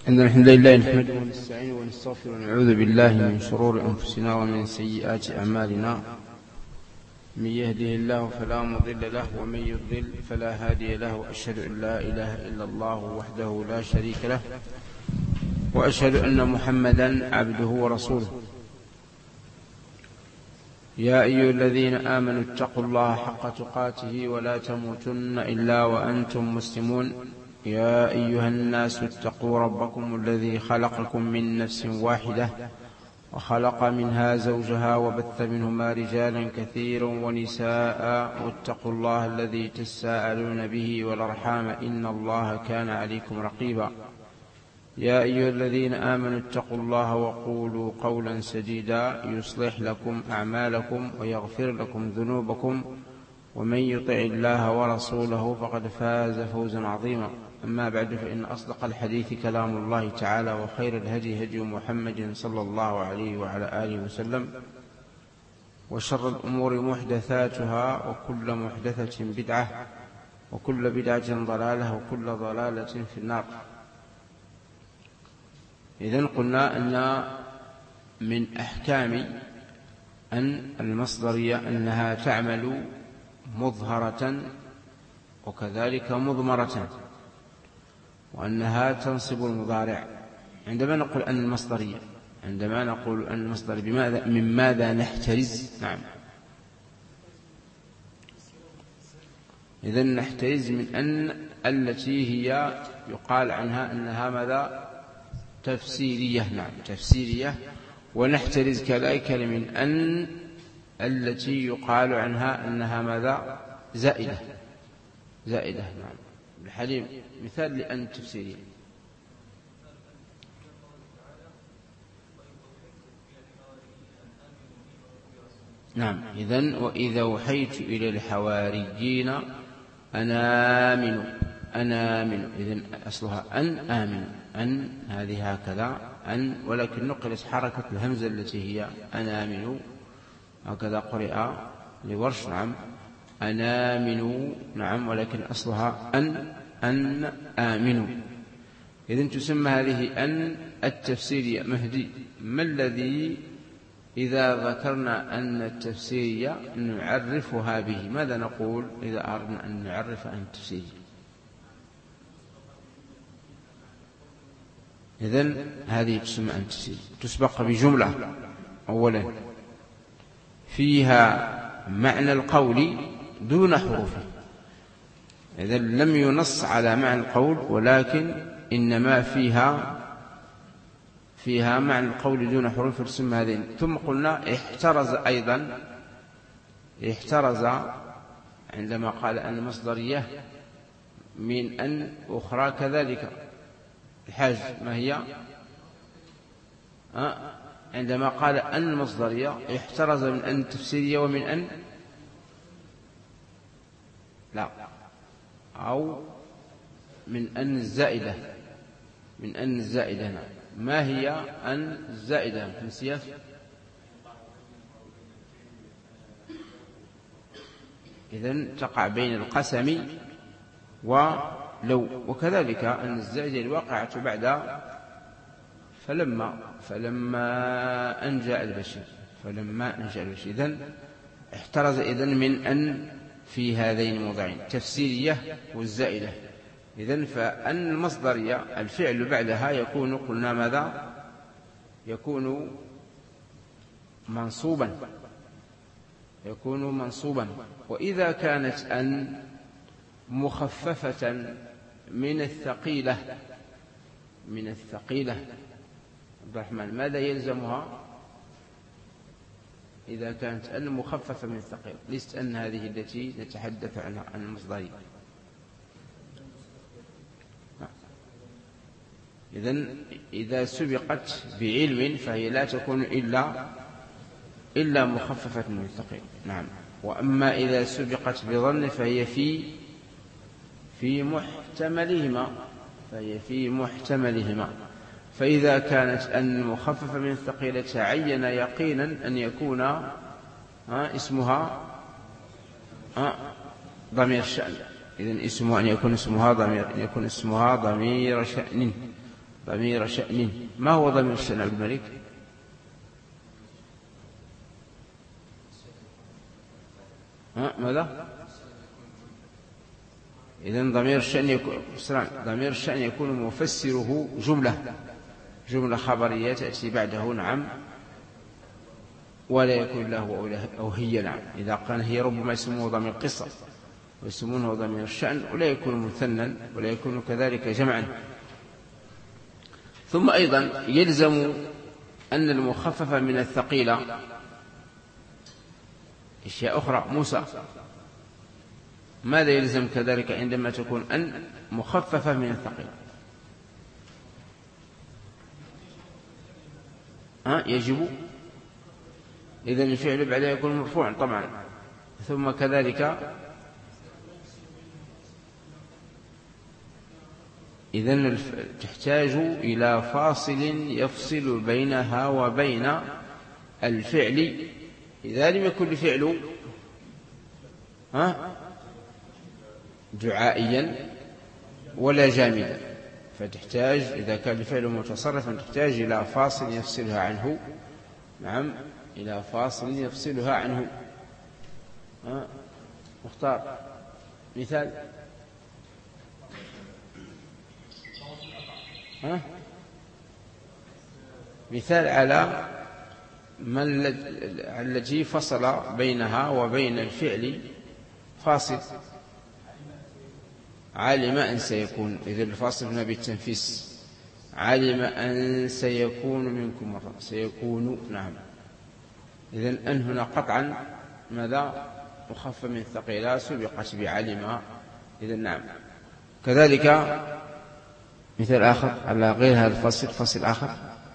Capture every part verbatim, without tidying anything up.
إن الحمد لله نحمده ونستعينه ونستغفره ونعوذ بالله من شرور أنفسنا ومن سيئات أعمالنا. من يهده الله فلا مضل له ومن يضلل فلا هادي له، وأشهد أن لا إله إلا الله وحده لا شريك له، وأشهد أن محمدا عبده ورسوله. يا أيها الذين آمنوا اتقوا الله حق تقاته ولا تموتن إلا وأنتم مسلمون. يا أيها الناس اتقوا ربكم الذي خلقكم من نفس واحدة وخلق منها زوجها وبث منهما رجالا كثيرا ونساء، واتقوا الله الذي تساءلون به والأرحام إن الله كان عليكم رقيبا. يا أيها الذين آمنوا اتقوا الله وقولوا قولا سديدا يصلح لكم أعمالكم ويغفر لكم ذنوبكم، ومن يطع الله ورسوله فقد فاز فوزا عظيما. أما بعد، فإن أصدق الحديث كلام الله تعالى، وخير الهدي هدي محمد صلى الله عليه وعلى آله وسلم، وشر الأمور محدثاتها، وكل محدثة بدعة، وكل بدعة ضلالة، وكل ضلالة في النار. إذن قلنا أن من أحكام أن المصدرية أنها تعمل مظهرة وكذلك مضمرة، وأنها تنصب المضارع. عندما نقول أن المصدرية عندما نقول أن المصدر بماذا من ماذا نحترز؟ نعم، إذن نحترز من أن التي هي يقال عنها أنها ماذا؟ تفسيرية. نعم، تفسيرية. ونحترز كذلك من أن التي يقال عنها أنها ماذا؟ زائدة. زائدة. نعم. الحليم مثال لأن تفسيرية. نعم، إذن وإذا أوحيت إلى الحواريين أن آمنوا أن آمنوا، إذن أصلها أن آمنوا، أن هذه هكذا أن، ولكن نقلت حركة الهمزة التي هي أن آمنوا، هكذا قرئ لورش. نعم، أن آمنوا. نعم، ولكن أصلها أن أن آمنوا. إذن تسمى هذه أن التفسيرية. مهدي، ما الذي إذا ذكرنا أن التفسيرية نعرفها به؟ ماذا نقول إذا أردنا أن نعرف أن التفسيرية؟ إذن هذه تسمى أن التفسيرية، تسبق بجملة أولا فيها معنى القول دون حروفه. إذن لم ينص على معنى القول، ولكن إنما فيها فيها معنى القول دون حروف، تسمى هذه. ثم قلنا احترز أيضا، احترز عندما قال أن مصدرية من أن أخرى كذلك. الحاج ما هي؟ أه؟ عندما قال أن المصدرية احترز من أن التفسيرية ومن أن لا أو من أن الزائدة، من أن الزائدة. نعم. ما هي أن الزائدة في السياف؟ إذن تقع بين القسم ولو، وكذلك أن الزائدة الواقعة بعد فلما فلما أن جاء البشير فلما أن جاء البشير. إذن احترز إذن من أن في هذين الموضعين، تفسيرية والزائدة. إذن فأن المصدرية الفعل بعدها يكون، قلنا ماذا؟ يكون منصوبا، يكون منصوبا. وإذا كانت أن مخففة من الثقيلة، من الثقيلة عبد الرحمن، ماذا يلزمها إذا كانت أن مخففة من الثقيلة؟ ليست أن هذه التي نتحدث عنها عن المصدرية. إذن إذا سبقت بعلم فهي لا تكون إلا إلا مخففة من الثقيل. نعم. وأما إذا سبقت بظن فهي في في محتملهما، فهي في محتملهما. فإذا كانت أن مخففة من الثقيلة تعين يقينا أن يكون اسمها ضمير الشأن. إذن اسمها أن يكون اسمها ضمير، أن يكون اسمها ضمير شأن. ضمير شأن. ما هو ضمير الشأن عبد الملك؟ ها ماذا؟ إذن ضمير الشأن يكون ضمير الشأن يكون مفسره جملة جملة خبرية تأتي بعده نعم، ولا يكون له أو هي نعم. إذا كان هي ربما يسمونه ضمير قصة ويسمونه ضمير الشأن، ولا يكون مثنى ولا يكون كذلك جمعا. ثم أيضا يلزم أن المخفف من الثقيلة أشياء أخرى. موسى، ماذا يلزم كذلك عندما تكون أن مخففة من الثقيلة؟ ها يجب إذن الفعل بعدها يكون مرفوعا طبعا. ثم كذلك إذن تحتاج إلى فاصل يفصل بينها وبين الفعل. إذا لم يكن الفعل ها دعائيا ولا جامدا، فتحتاج إذا كان الفعل متصرفا تحتاج إلى فاصل يفصلها عنه. نعم، إلى فاصل يفصلها عنه. ها مختار مثال. ها مثال على ما التي فصل بينها وبين الفعل فاصل. علم أن سيكون، إذا الفاصل هنا بالتنفيس. علم أن سيكون منكم مرة سيكون. نعم، إذن أن هنا قطعا ماذا؟ مخفف من الثقيلة سبقت بعلم. إذن نعم. كذلك مثال آخر على غير هذا الفصل، فصل آخر.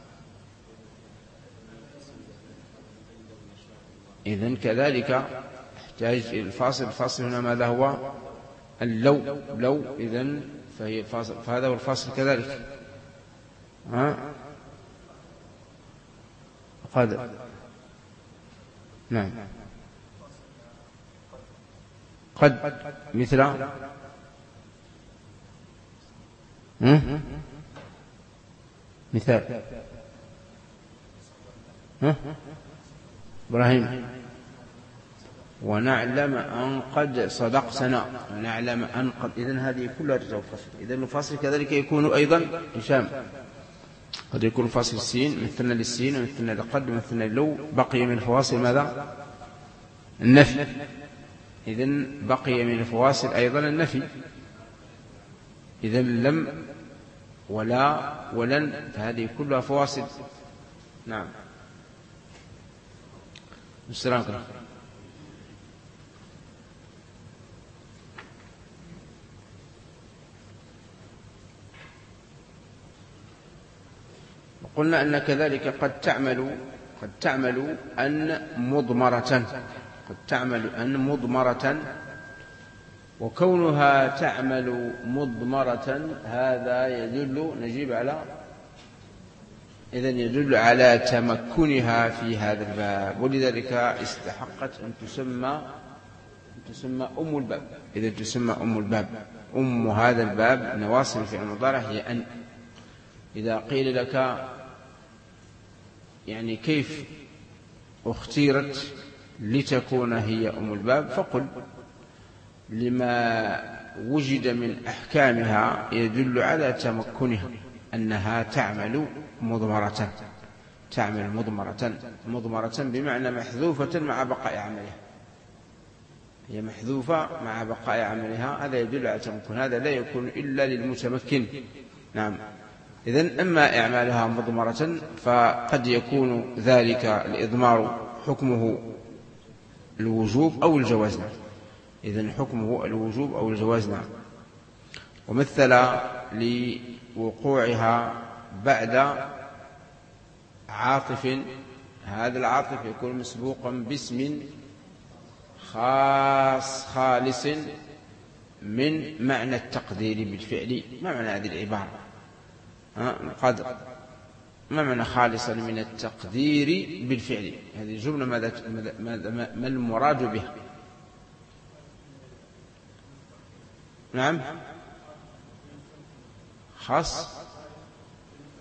إذن كذلك يحتاج الفاصل. الفاصل هنا ماذا هو؟ اللو. لو إذن فهي فاصل، فهذا هو الفاصل كذلك. ها قد نعم قد مثل مثال. ها إبراهيم، ونعلم أن قد صدقتنا. ونعلم أن قد. إذن هذه كلها تتوفصل. إذن الفاصل كذلك يكون أيضا هشام. قد يكون فاصل السين مثلنا للسين ومثلنا لقد ومثلنا لو. بقي من الفواصل ماذا؟ النفي. إذن بقي من الفواصل أيضا النفي. إذن لم ولا ولن، فهذه كلها فواصل. نعم. السلام عليكم. قلنا أن كذلك قد تعمل قد تعمل أن مضمرة. قد تعمل أن مضمرة، وكونها تعمل مضمرة هذا يدل نجيب على إذن يدل على تمكنها في هذا الباب، ولذلك استحقت أن تسمى أن تسمى أم الباب. إذا تسمى أم الباب، أم هذا الباب نواصب في المضارع هي أن. إذا قيل لك يعني كيف اختيرت لتكون هي أم الباب، فقل لما وجد من أحكامها يدل على تمكنها، أنها تعمل مضمرة. تعمل مضمرة. مضمرة بمعنى محذوفة مع بقاء عملها. هي محذوفة مع بقاء عملها، هذا يدل على تمكن. هذا لا يكون إلا للمتمكن. نعم. إذن أما إعمالها مضمرة فقد يكون ذلك الإضمار حكمه الوجوب أو الجواز. إذن حكمه الوجوب أو الجواز. ومثل لوقوعها بعد عاطف. هذا العاطف يكون مسبوقا باسم خاص خالص من معنى التقدير بالفعل. ما معنى هذه العبارة؟ القدر. ما معنى خالصا من التقدير بالفعل؟ هذه الجملة ماذا ما المراد بها؟ نعم، خاص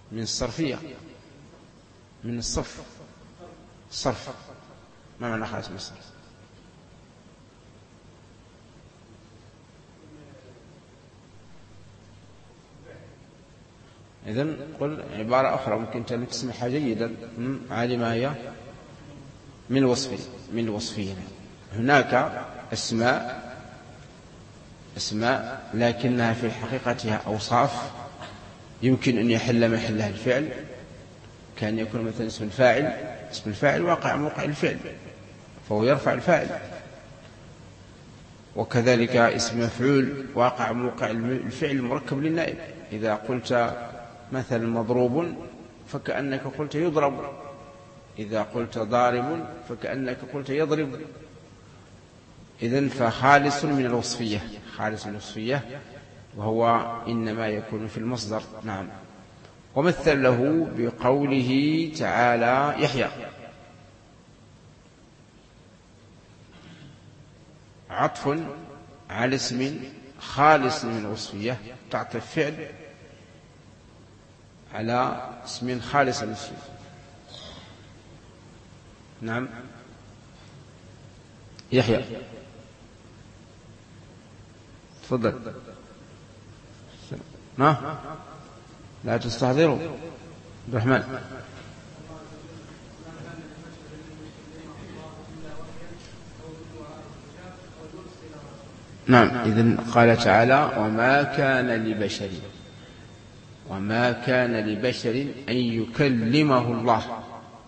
من الصرفية، من الصف، الصرف. ما معنى خالص من الصرف؟ إذن قل عبارة أخرى ممكن تسمعها جيدا عالي ما هي من الوصفية. من الوصفية هناك أسماء أسماء لكنها في حقيقتها أوصاف يمكن أن يحل محلها الفعل، كان يكون مثلا اسم الفاعل، اسم الفاعل واقع موقع الفعل فهو يرفع الفاعل، وكذلك اسم مفعول واقع موقع الفعل المركب للنائب. إذا قلت مثلا مضروب فكأنك قلت يضرب، إذا قلت ضارب فكأنك قلت يضرب. إذن فخالص من الوصفية، خالص من الوصفية، وهو إنما يكون في المصدر. نعم. ومثل له بقوله تعالى يحيى، عطف على اسم خالص من الوصفية، تعطف فعل على اسم خالص من الوصفية. نعم. يحيى، تفضل. ما لا تستحضروا عبد الرحمن. نعم. إذن قال تعالى وما كان لبشر وما كان لبشر أن يكلمه الله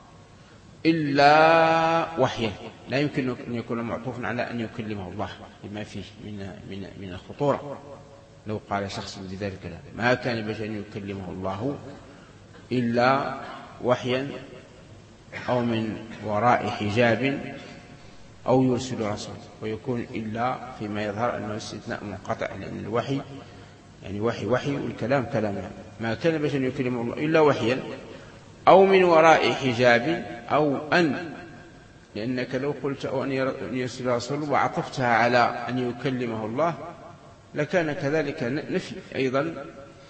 إلا وحيا. لا يمكن أن يكون معطوفا على أن يكلمه الله لما فيه من من من الخطورة. لو قال شخص بذلك لا، ما كان لبشر أن يكلمه الله إلا وحيا أو من وراء حجاب أو يرسل رسول، ويكون إلا فيما يظهر أنه استثناء منقطع، لأن الوحي يعني وحي وحي والكلام كلام. يعني ما كان لبشر أن يكلمه الله إلا وحيا أو من وراء حجاب أو أن، لأنك لو قلت أو أن يرسل رسول وعطفتها على أن يكلمه الله لكان كذلك نفي أيضا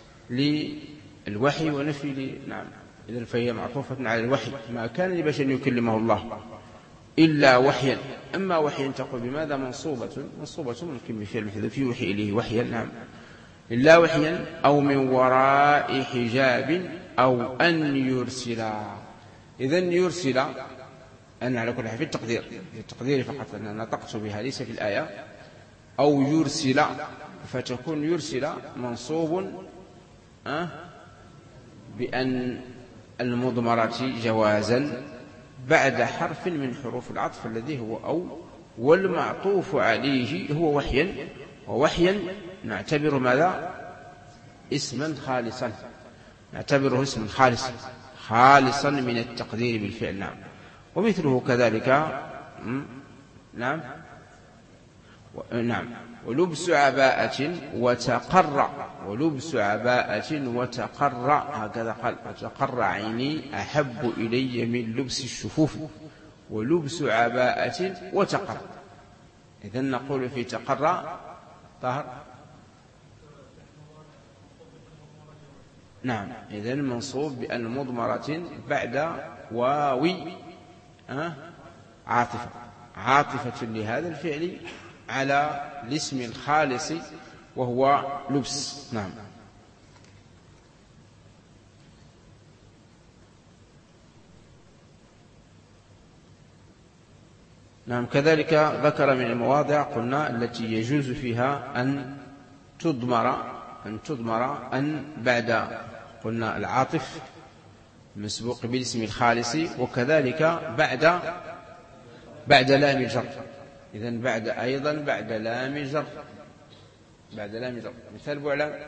للوحي ونفي ل... نعم. إذن فهي معطوفة على الوحي. ما كان لبشر أن يكلمه الله إلا وحيا. أما وحيا تقول بماذا؟ منصوبة منصوبة ممكن بفعل محذوف يوحي إليه وحيا. نعم. إلا وحيا أو من وراء حجاب أو أن يرسل. إذن يرسل أنا على كل حال في التقدير، في التقدير فقط أنا نطقت بها ليس في الآية. أو يرسل فتكون يرسل منصوب أه بأن المضمرة جوازا بعد حرف من حروف العطف الذي هو أو، والمعطوف عليه هو وحيا، ووحيا نعتبر ماذا؟ اسما خالصا، نعتبره اسما خالصا خالصا من التقدير بالفعل. نعم. ومثله كذلك نعم نعم ولبس عباءة وتقر، ولبس عباءة وتقر، هكذا قال وتقر عيني أحب إلي من لبس الشفوف، ولبس عباءة وتقر. إذن نقول في تقر طهر. نعم. إذن منصوب بأن مضمرة بعد واوي أه؟ عاطفة، عاطفة لهذا الفعل على الاسم الخالص وهو لبس. نعم. نعم. كذلك ذكر من المواضع قلنا التي يجوز فيها أن تضمر أن تضمر أن بعد قلنا العاطف مسبوق بالاسم الخالص، وكذلك بعد بعد لام الجر. إذن بعد أيضا بعد لام الجر، بعد لام الجر. مثال بعلم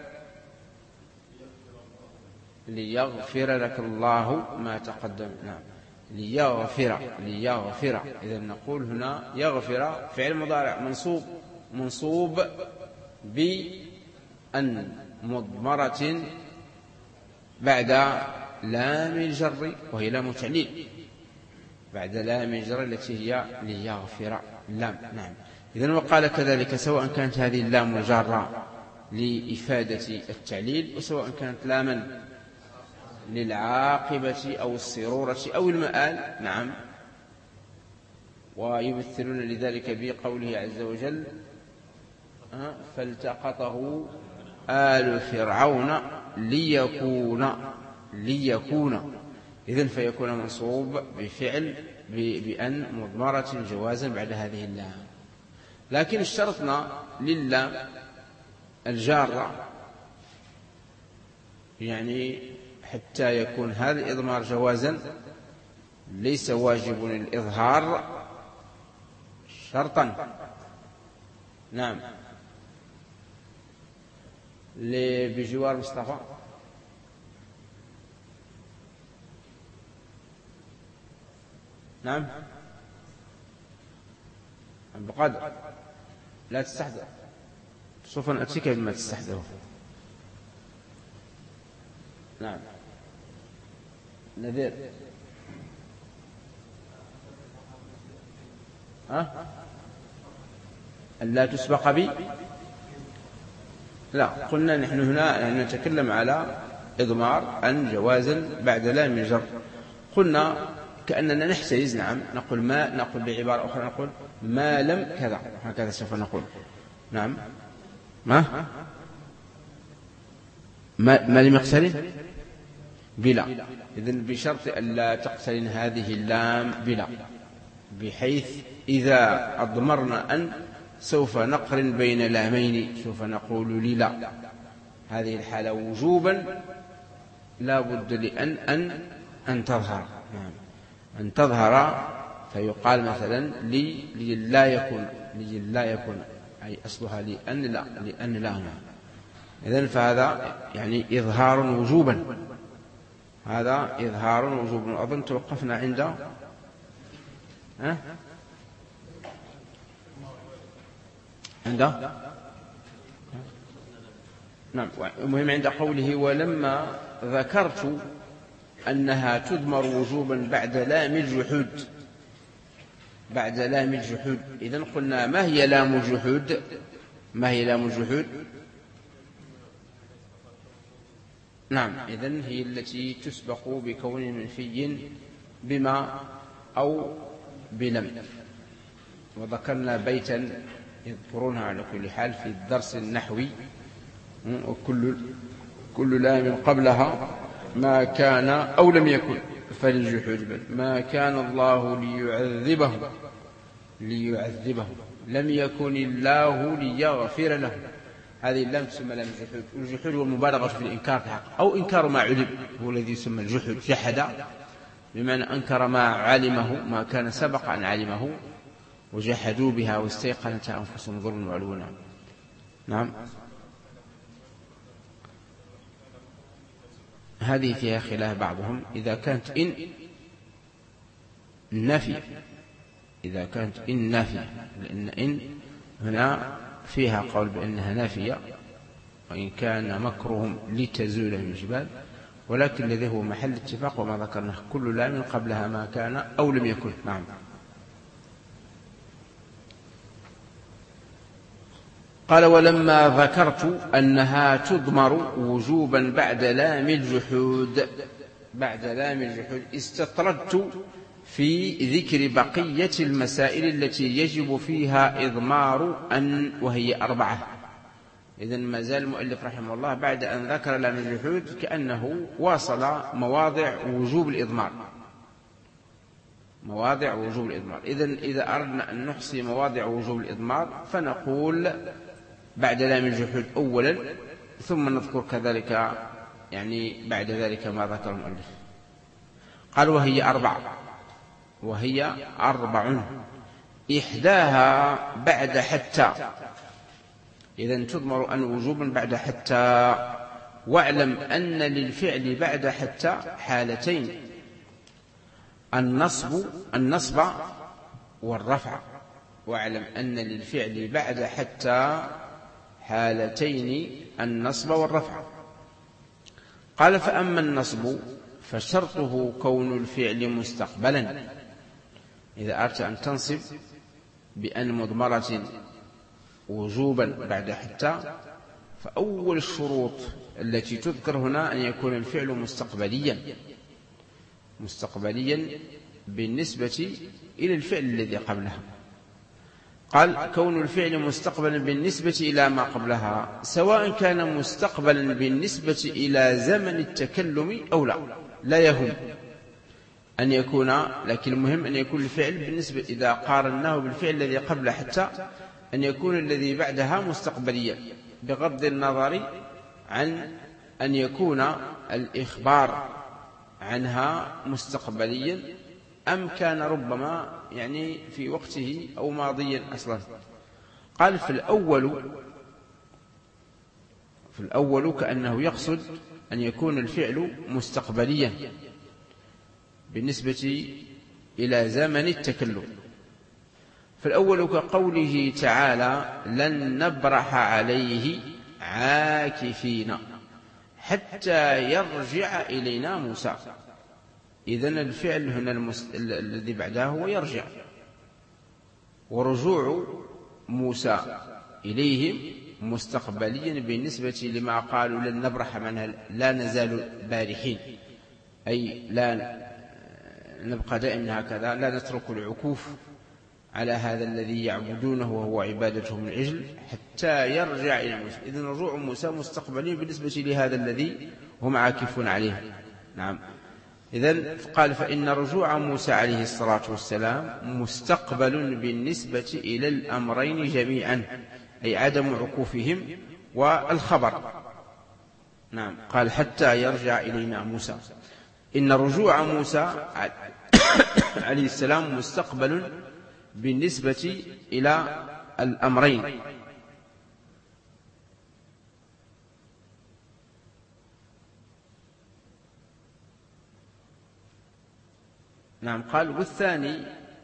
ليغفر لك الله ما تقدم. نعم. ليغفر ليغفر. إذن نقول هنا يغفر فعل مضارع منصوب منصوب بأن مضمرة بعد لام الجر وهي لام تعليل، بعد لام الجر التي هي ليغفر اللام. نعم. إذن وقال كذلك سواء كانت هذه اللام الجارة لإفادة التعليل وسواء كانت لاما للعاقبة أو السرورة أو المآل. نعم. ويمثلون لذلك بقوله عز وجل فالتقطه آل فرعون ليكون ليكون إذن فيكون منصوب بفعل بأن مضمرة جوازا بعد هذه اللام. لكن اشترطنا للام الجارة يعني حتى يكون هذا الإضمار جوازا ليس واجب الإظهار شرطا. نعم. بجوار مصطفى. نعم. بقدر لا تستحضر سوف نأتيك بما تستحضره. نعم. نذير. ها ألا تسبق بي. لا، قلنا نحن هنا نتكلم على إضمار أن جوازا بعد لام الجر. قلنا كأننا نحترز. نعم. نقول ما نقول بعبارة أخرى نقول ما لم كذا، هكذا سوف نقول. نعم. ما ما, ما لم يقترن بلا. إذن بشرط ألا تقترن هذه اللام بلا، بحيث إذا أضمرنا أن سوف نقرن بين لامين، سوف نقول للا. هذه الحالة وجوبا لا بد لأن أن أن تظهر. نعم. أن تظهر فيقال مثلا لي لي لا يكون لي لا يكون أي أصلها لأن لا لأن لا. إذن فهذا يعني إظهار وجوبا، هذا إظهار وجوبا. أظن توقفنا عند ها عند نعم. المهم عند قوله ولما ذكرت أنها تضمر وجوبا بعد لام الجحود. بعد لام الجحود. إذن قلنا ما هي لام الجحود؟ ما هي لام الجحود؟ نعم. إذن هي التي تسبق بكون منفي بما أو بلم. وذكرنا بيتا يذكرونها على كل حال في الدرس النحوي وكل كل لام قبلها ما كان أو لم يكن فللجحود. ما كان الله ليعذبه ليعذبه لم يكن الله ليغفر له. هذه اللام تسمى لام الجحود. والجحود هو المبالغة في الإنكار في الحق أو إنكار ما علم، هو الذي يسمى الجحود. جحد بمعنى أنكر ما علمه، ما كان سبق أن علمه، وجحدوا بها واستيقنتها أنفسهم ظلما وعلوا. نعم. هذه فيها خلاف بعضهم. إذا كانت إن نفي إذا كانت إن نافية، لأن إن هنا فيها قول بأنها نافية، وإن كان مكرهم لتزول من الجبال، ولكن الذي هو محل اتفاق وما ذكرناه كل لام قبلها ما كان أو لم يكن. نعم. قال ولما ذكرت أنها تضمر وجوبا بعد لام الجحود بعد لام الجحود استطردت في ذكر بقية المسائل التي يجب فيها إضمار أن، وهي أربعة. إذن ما زال المؤلف رحمه الله بعد أن ذكر لام الجحود كأنه واصل مواضع وجوب الإضمار مواضع وجوب الإضمار. إذن إذا أردنا أن نحصي مواضع وجوب الإضمار فنقول بعد لام الجحود أولا، ثم نذكر كذلك يعني بعد ذلك ما ذكر المؤلف. قال وهي أربع وهي أربع إحداها بعد حتى. إذن تضمر أن وجوبا بعد حتى. واعلم أن للفعل بعد حتى حالتين: النصب النصب والرفع. واعلم أن للفعل بعد حتى حالتين: النصب والرفع. قال فأما النصب فشرطه كون الفعل مستقبلا. إذا أردت أن تنصب بأن مضمرة وجوبا بعد حتى فأول الشروط التي تذكر هنا أن يكون الفعل مستقبليا مستقبليا بالنسبة إلى الفعل الذي قبلها. قال كون الفعل مستقبلا بالنسبة إلى ما قبلها سواء كان مستقبلا بالنسبة إلى زمن التكلم أو لا، لا يهم أن يكون، لكن المهم أن يكون الفعل بالنسبة إذا قارناه بالفعل الذي قبله حتى أن يكون الذي بعدها مستقبليا، بغض النظر عن أن يكون الإخبار عنها مستقبليا أم كان ربما يعني في وقته أو ماضيا أصلا. قال في الأول في الأول كأنه يقصد أن يكون الفعل مستقبليا بالنسبة إلى زمن التكلم. فالأول كقوله تعالى لن نبرح عليه عاكفين حتى يرجع إلينا موسى. إذن الفعل هنا المس... الذي بعده هو يرجع، ورجوع موسى إليهم مستقبليا بالنسبة لما قالوا لن نبرح منها لا نزال بارحين، أي لا نبقى دائما هكذا، لا نترك العكوف على هذا الذي يعبدونه وهو عبادتهم العجل حتى يرجع إلى موسى. إذن رجوع موسى مستقبلي بالنسبة لهذا الذي هم عاكفون عليه. نعم. إذن قال فإن رجوع موسى عليه الصلاة والسلام مستقبل بالنسبة إلى الأمرين جميعا، أي عدم عكوفهم والخبر. نعم. قال حتى يرجع إلينا موسى، إن رجوع موسى عليه السلام مستقبل بالنسبة إلى الأمرين. نعم. قال والثاني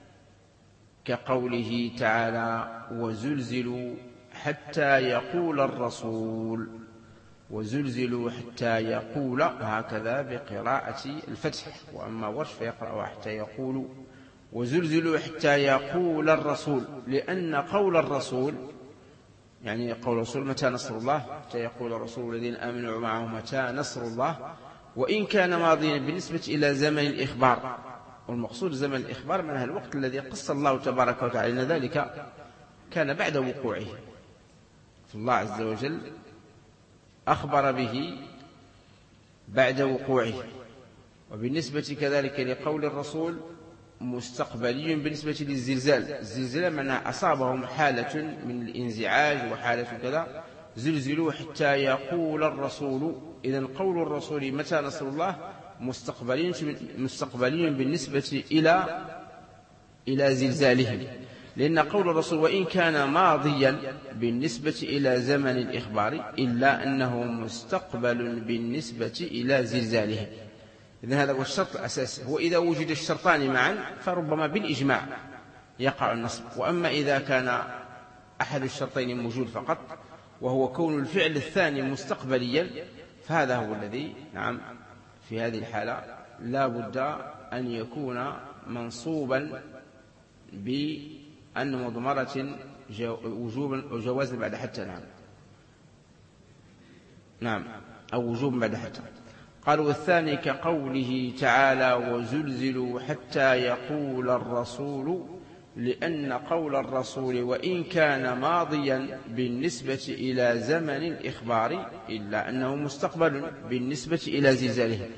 كقوله تعالى وزلزلوا حتى يقول الرسول، وزلزلوا حتى يقول هكذا بقراءة الفتح، وأما ورش فيقرأ حتى يقول وزلزلوا حتى يقول الرسول، لأن قول الرسول يعني قول الرسول متى نصر الله، حتى يقول الرسول الذين آمنوا معه متى نصر الله، وإن كان ماضيا بالنسبة إلى زمن الإخبار، والمقصود زمن الإخبار منها الوقت الذي قص الله تبارك وتعالى أن ذلك كان بعد وقوعه، فالله عز وجل أخبر به بعد وقوعه. وبالنسبة كذلك لقول الرسول مستقبلي بالنسبة للزلزال، الزلزال معناه أصابهم حالة من الانزعاج وحالة كذا، زلزلوا حتى يقول الرسول. إذن قول الرسول متى نصر الله مستقبلي مستقبلي بالنسبة إلى إلى زلزالهم، لأن قول الرسول وإن كان ماضيا بالنسبة إلى زمن الإخبار إلا أنه مستقبل بالنسبة إلى زلزالهم. إذن هذا هو الشرط الأساسي، هو إذا وجد الشرطان معا فربما بالإجماع يقع النصب، وأما إذا كان أحد الشرطين موجود فقط وهو كون الفعل الثاني مستقبليا فهذا هو الذي نعم في هذه الحالة لا بد أن يكون منصوبا بأن مضمرة وجوبا أو جوازا بعد حتى. نعم نعم أو وجوبا بعد حتى. قال والثاني كقوله تعالى وزلزلوا حتى يقول الرسول، لأن قول الرسول وإن كان ماضيا بالنسبة إلى زمن الإخبار إلا أنه مستقبل بالنسبة إلى زلزاله.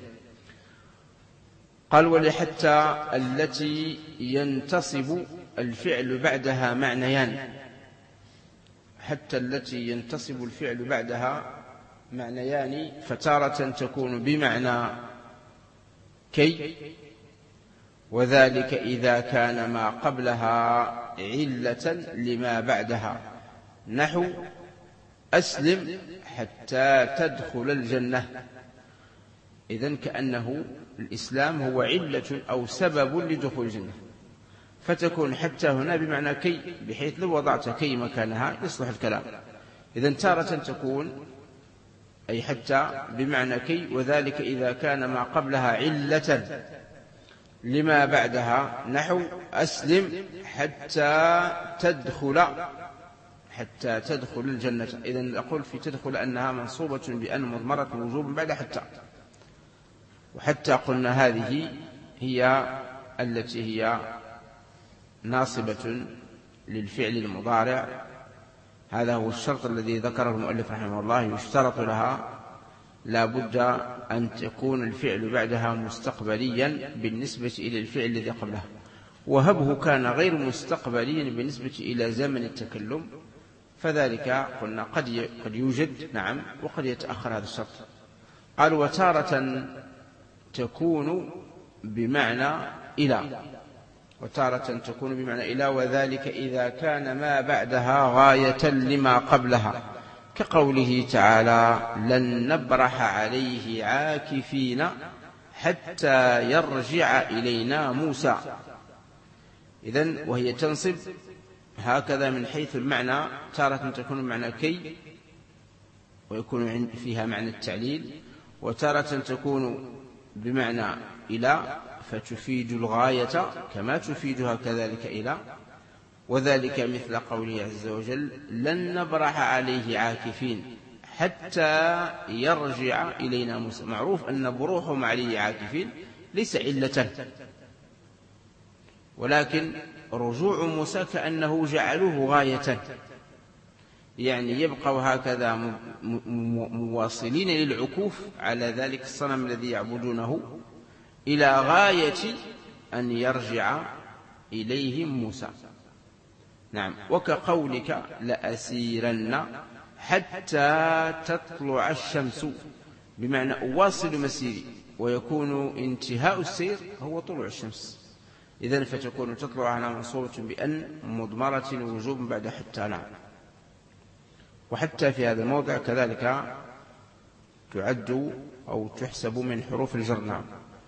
قال ولحتى التي ينتصب الفعل بعدها معنيان، حتى التي ينتصب الفعل بعدها معنيان، فتارة تكون بمعنى كي، وذلك إذا كان ما قبلها علة لما بعدها، نحو أسلم حتى تدخل الجنة. إذن كأنه الإسلام هو علة أو سبب لدخول الجنة، فتكون حتى هنا بمعنى كي، بحيث لو وضعت كي مكانها يصلح الكلام. إذن تارة تكون أي حتى بمعنى كي، وذلك إذا كان ما قبلها علة لما بعدها، نحو أسلم حتى تدخل حتى تدخل الجنة. إذن أقول في تدخل أنها منصوبة بأن مضمرة وجوب بعد حتى، وحتى قلنا هذه هي التي هي ناصبة للفعل المضارع. هذا هو الشرط الذي ذكره المؤلف رحمه الله، يشترط لها لا بد أن تكون الفعل بعدها مستقبليا بالنسبة إلى الفعل الذي قبلها، وهبه كان غير مستقبليا بالنسبة إلى زمن التكلم، فذلك قلنا قد قد يوجد نعم وقد يتأخر هذا الشرط. قال وتارة تكون بمعنى إلى، وتارة تكون بمعنى إلى، وذلك إذا كان ما بعدها غاية لما قبلها، كقوله تعالى لن نبرح عليه عاكفين حتى يرجع إلينا موسى. إذن وهي تنصب هكذا من حيث المعنى، تارة تكون بمعنى كي ويكون فيها معنى التعليل، وتارة تكون بمعنى إلى فتفيد الغاية كما تفيدها كذلك إلى، وذلك مثل قوله عز وجل لن نبرح عليه عاكفين حتى يرجع إلينا موسى. معروف أن بروحهم عليه عاكفين ليس علة، ولكن رجوع موسى كأنه جعلوه غاية، يعني يبقوا هكذا مواصلين للعكوف على ذلك الصنم الذي يعبدونه إلى غاية أن يرجع إليهم موسى. نعم. وكقولك لأسيرن حتى تطلع الشمس، بمعنى أواصل مسيري، ويكون انتهاء السير هو طلوع الشمس. إذن فتكون تطلع على منصوبة بأن مضمرة وجوب بعد حتى. نعم. وحتى في هذا الموضع كذلك تعد أو تحسب من حروف الجر. نعم.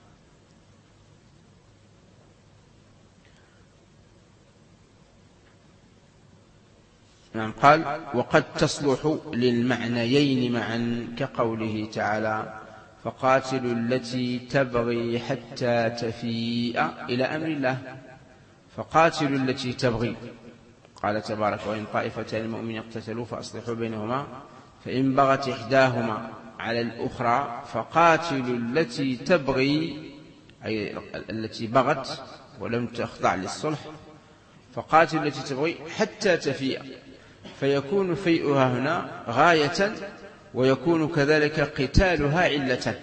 نعم. قال وقد تصلح للمعنيين معا، كقوله تعالى فقاتلوا التي تبغي حتى تفيء إلى أمر الله. فقاتلوا التي تبغي، قال تبارك وإن طائفتان المؤمنين اقتتلوا فأصلحوا بينهما فإن بغت إحداهما على الأخرى فقاتلوا التي تبغي، أي التي بغت ولم تخضع للصلح، فقاتلوا التي تبغي حتى تفيء، فيكون فيئها هنا غاية، ويكون كذلك قتالها علة،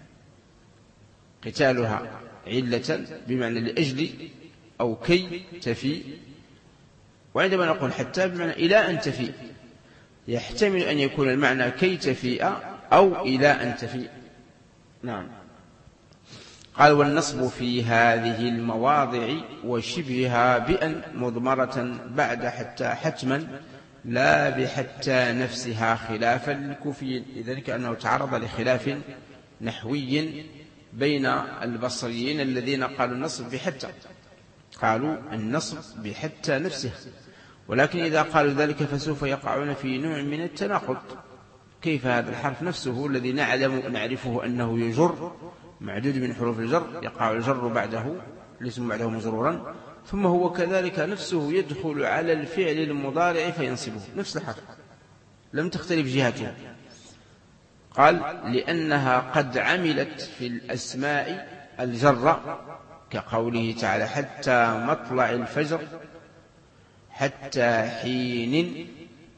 قتالها علة بمعنى لأجل أو كي تفيء. وعندما نقول حتى بمعنى إلى أن تفيء، يحتمل أن يكون المعنى كي تفيء أو إلى أن تفيء. نعم. قال والنصب في هذه المواضع وشبهها بأن مضمرة بعد حتى حتما لا بحتى نفسها خلافا للكوفيين، لذلك أنه تعرض لخلاف نحوي بين البصريين الذين قالوا النصب بحتى، قالوا النصب بحتى نفسها، ولكن إذا قالوا ذلك فسوف يقعون في نوع من التناقض. كيف هذا الحرف نفسه الذي نعلم نعرفه أنه يجر، معدود من حروف الجر، يقع الجر بعده الاسم بعده مجرورا، ثم هو كذلك نفسه يدخل على الفعل المضارع فينصبه، نفس الحرف لم تختلف جهته. قال لأنها قد عملت في الأسماء الجر، كقوله تعالى حتى مطلع الفجر حتى حين.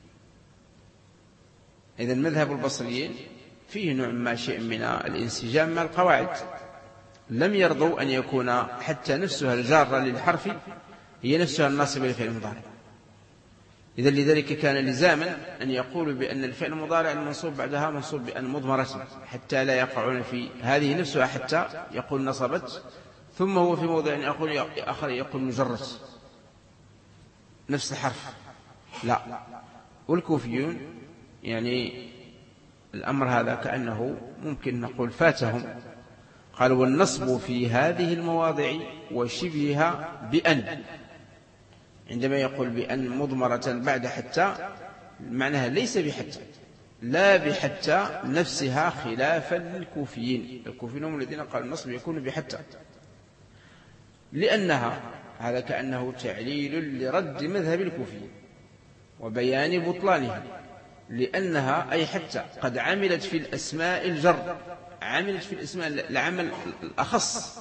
إذن مذهب البصريين فيه نوع ما شيء من الانسجام مع القواعد، لم يرضوا أن يكون حتى نفسها الجارة للحرف هي نفسها الناصبة للفعل المضارع. إذن لذلك كان لزاما أن يقولوا بأن الفعل المضارع المنصوب بعدها منصوب بأن مضمرة، حتى لا يقعون في هذه نفسها حتى يقول نصبت، ثم هو في موضع يقول آخر يقول مجرد نفس الحرف. لا، والكوفيون يعني الأمر هذا كأنه ممكن نقول فاتهم. قال والنصب في هذه المواضع وشبهها بأن، عندما يقول بأن مضمرة بعد حتى معناها ليس بحتى، لا بحتى نفسها خلافا للكوفيين. الكوفيين هم الذين قالوا النصب يكون بحتى، لأنها هذا كأنه تعليل لرد مذهب الكوفيين. وبيان بطلانها، لأنها أي حتى قد عملت في الأسماء الجر، عملت في الأسماء العمل الأخص،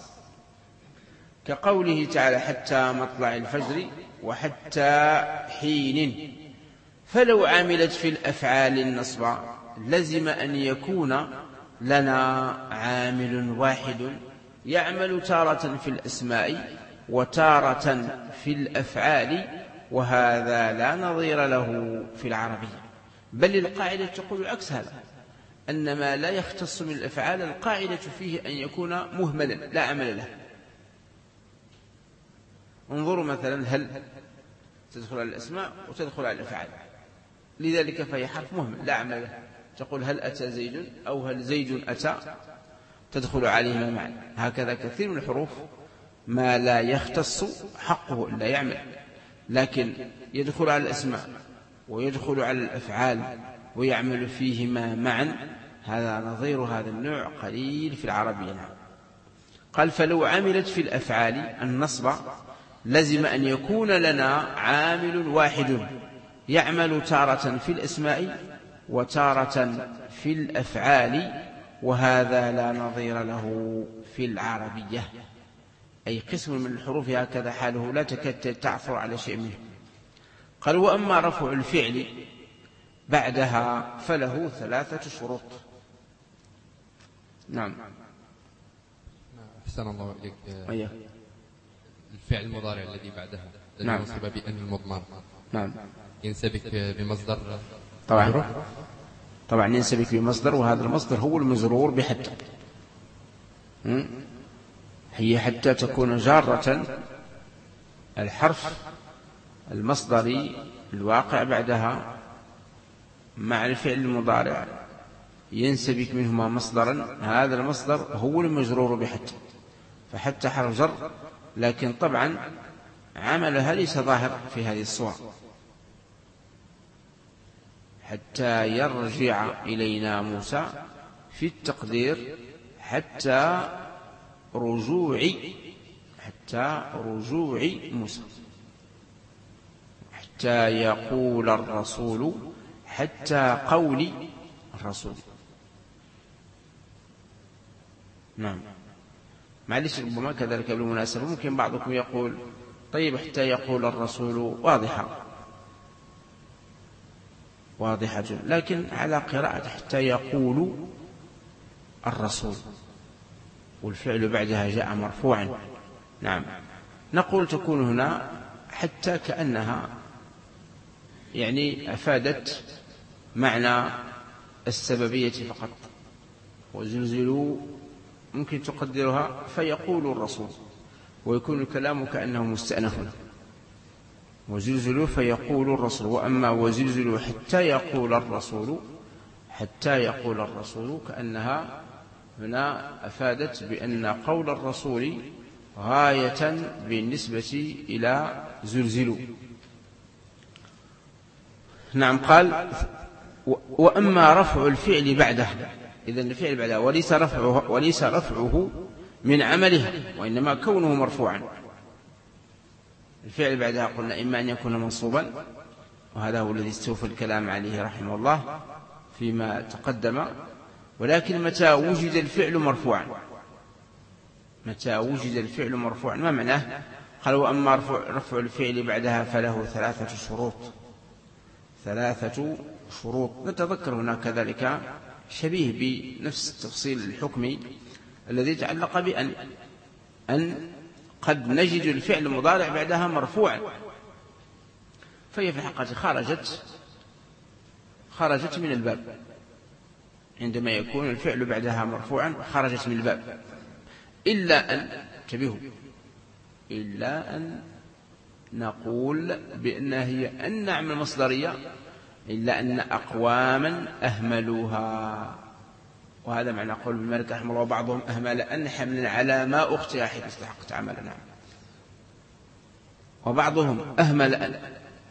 كقوله تعالى حتى مطلع الفجر وحتى حين. فلو عملت في الأفعال النصب لزم أن يكون لنا عامل واحد يعمل تارة في الأسماء وتارة في الأفعال، وهذا لا نظير له في العربية. بل القاعدة تقول عكس هذا، أن ما لا يختص من الأفعال القاعدة فيه أن يكون مهملا لا عمل له. انظروا مثلا هل تدخل على الأسماء وتدخل على الأفعال، لذلك فهي حرف مهمل لا عمل له. تقول هل أتى زيد أو هل زيد أتى، تدخل عليهما معا. هكذا كثير من الحروف ما لا يختص حقه إلا يعمل، لكن يدخل على الأسماء ويدخل على الأفعال ويعمل فيهما معا، هذا نظير هذا النوع قليل في العربية. نعم. قال فلو عملت في الأفعال النصب لزم أن يكون لنا عامل واحد يعمل تارة في الأسماء وتارة في الأفعال، وهذا لا نظير له في العربية. أي قسم من الحروف هكذا حاله لا تكاد تعثر على شيء منه. قال وأما رفع الفعل بعدها فله ثلاثة شروط. نعم. أحسن الله إليك. أيه. الفعل المضارع الذي بعدها الذي نعم. ينصب بأن المضمر نعم. ينسبك بمصدر طبعا طبعا ينسبك بمصدر، وهذا المصدر هو المجرور بحتى. هي حتى تكون جارة الحرف المصدري الواقع بعدها مع الفعل المضارع ينسبك منهما مصدرا، هذا المصدر هو المجرور بحتى، فحتى حرف جر، لكن طبعا عملها ليس ظاهر في هذه الصورة. حتى يرجع إلينا موسى في التقدير حتى رجوع حتى رجوع موسى، حتى يقول الرسول، حتى قول الرسول. نعم. معلش ربما كذلك بالمناسبة ممكن بعضكم يقول طيب حتى يقول الرسول واضحة واضحة جدا، لكن على قراءة حتى يقول الرسول والفعل بعدها جاء مرفوعا. نعم. نقول تكون هنا حتى كأنها يعني أفادت معنى السببية فقط، وزلزلوا ممكن تقدرها فيقول الرسول، ويكون الكلام كأنه مستأنف، وزلزلوا فيقول الرسول. وأما وزلزلوا حتى يقول الرسول، حتى يقول الرسول كأنها هنا أفادت بأن قول الرسول غاية بالنسبة إلى زلزلوا. نعم. قال وأما رفع الفعل بعده، إذن الفعل بعده وليس رفعه, وليس رفعه من عمله، وإنما كونه مرفوعا. الفعل بعدها قلنا إما أن يكون منصوبا، وهذا هو الذي استوفى الكلام عليه رحمه الله فيما تقدم، ولكن متى وجد الفعل مرفوعا، متى وجد الفعل مرفوعا ما معناه؟ قال وأما رفع الفعل بعدها فله ثلاثة شروط. ثلاثة شروط. نتذكر هنا كذلك شبيه بنفس التفصيل الحكمي الذي يتعلق بأن أن قد نجد الفعل المضارع بعدها مرفوعا، فهي في الحقيقة خرجت خرجت من الباب. عندما يكون الفعل بعدها مرفوعا خرجت من الباب، إلا أن انتبهوا إلا أن نقول بأنها هي النعم المصدرية، إلا أن أقواما أهملوها. وهذا معنى قول ابن مالك رحمه الله وبعضهم أهمل أن حملا على ما أختها حيث استحقت عملا. نعم. وبعضهم أهمل أن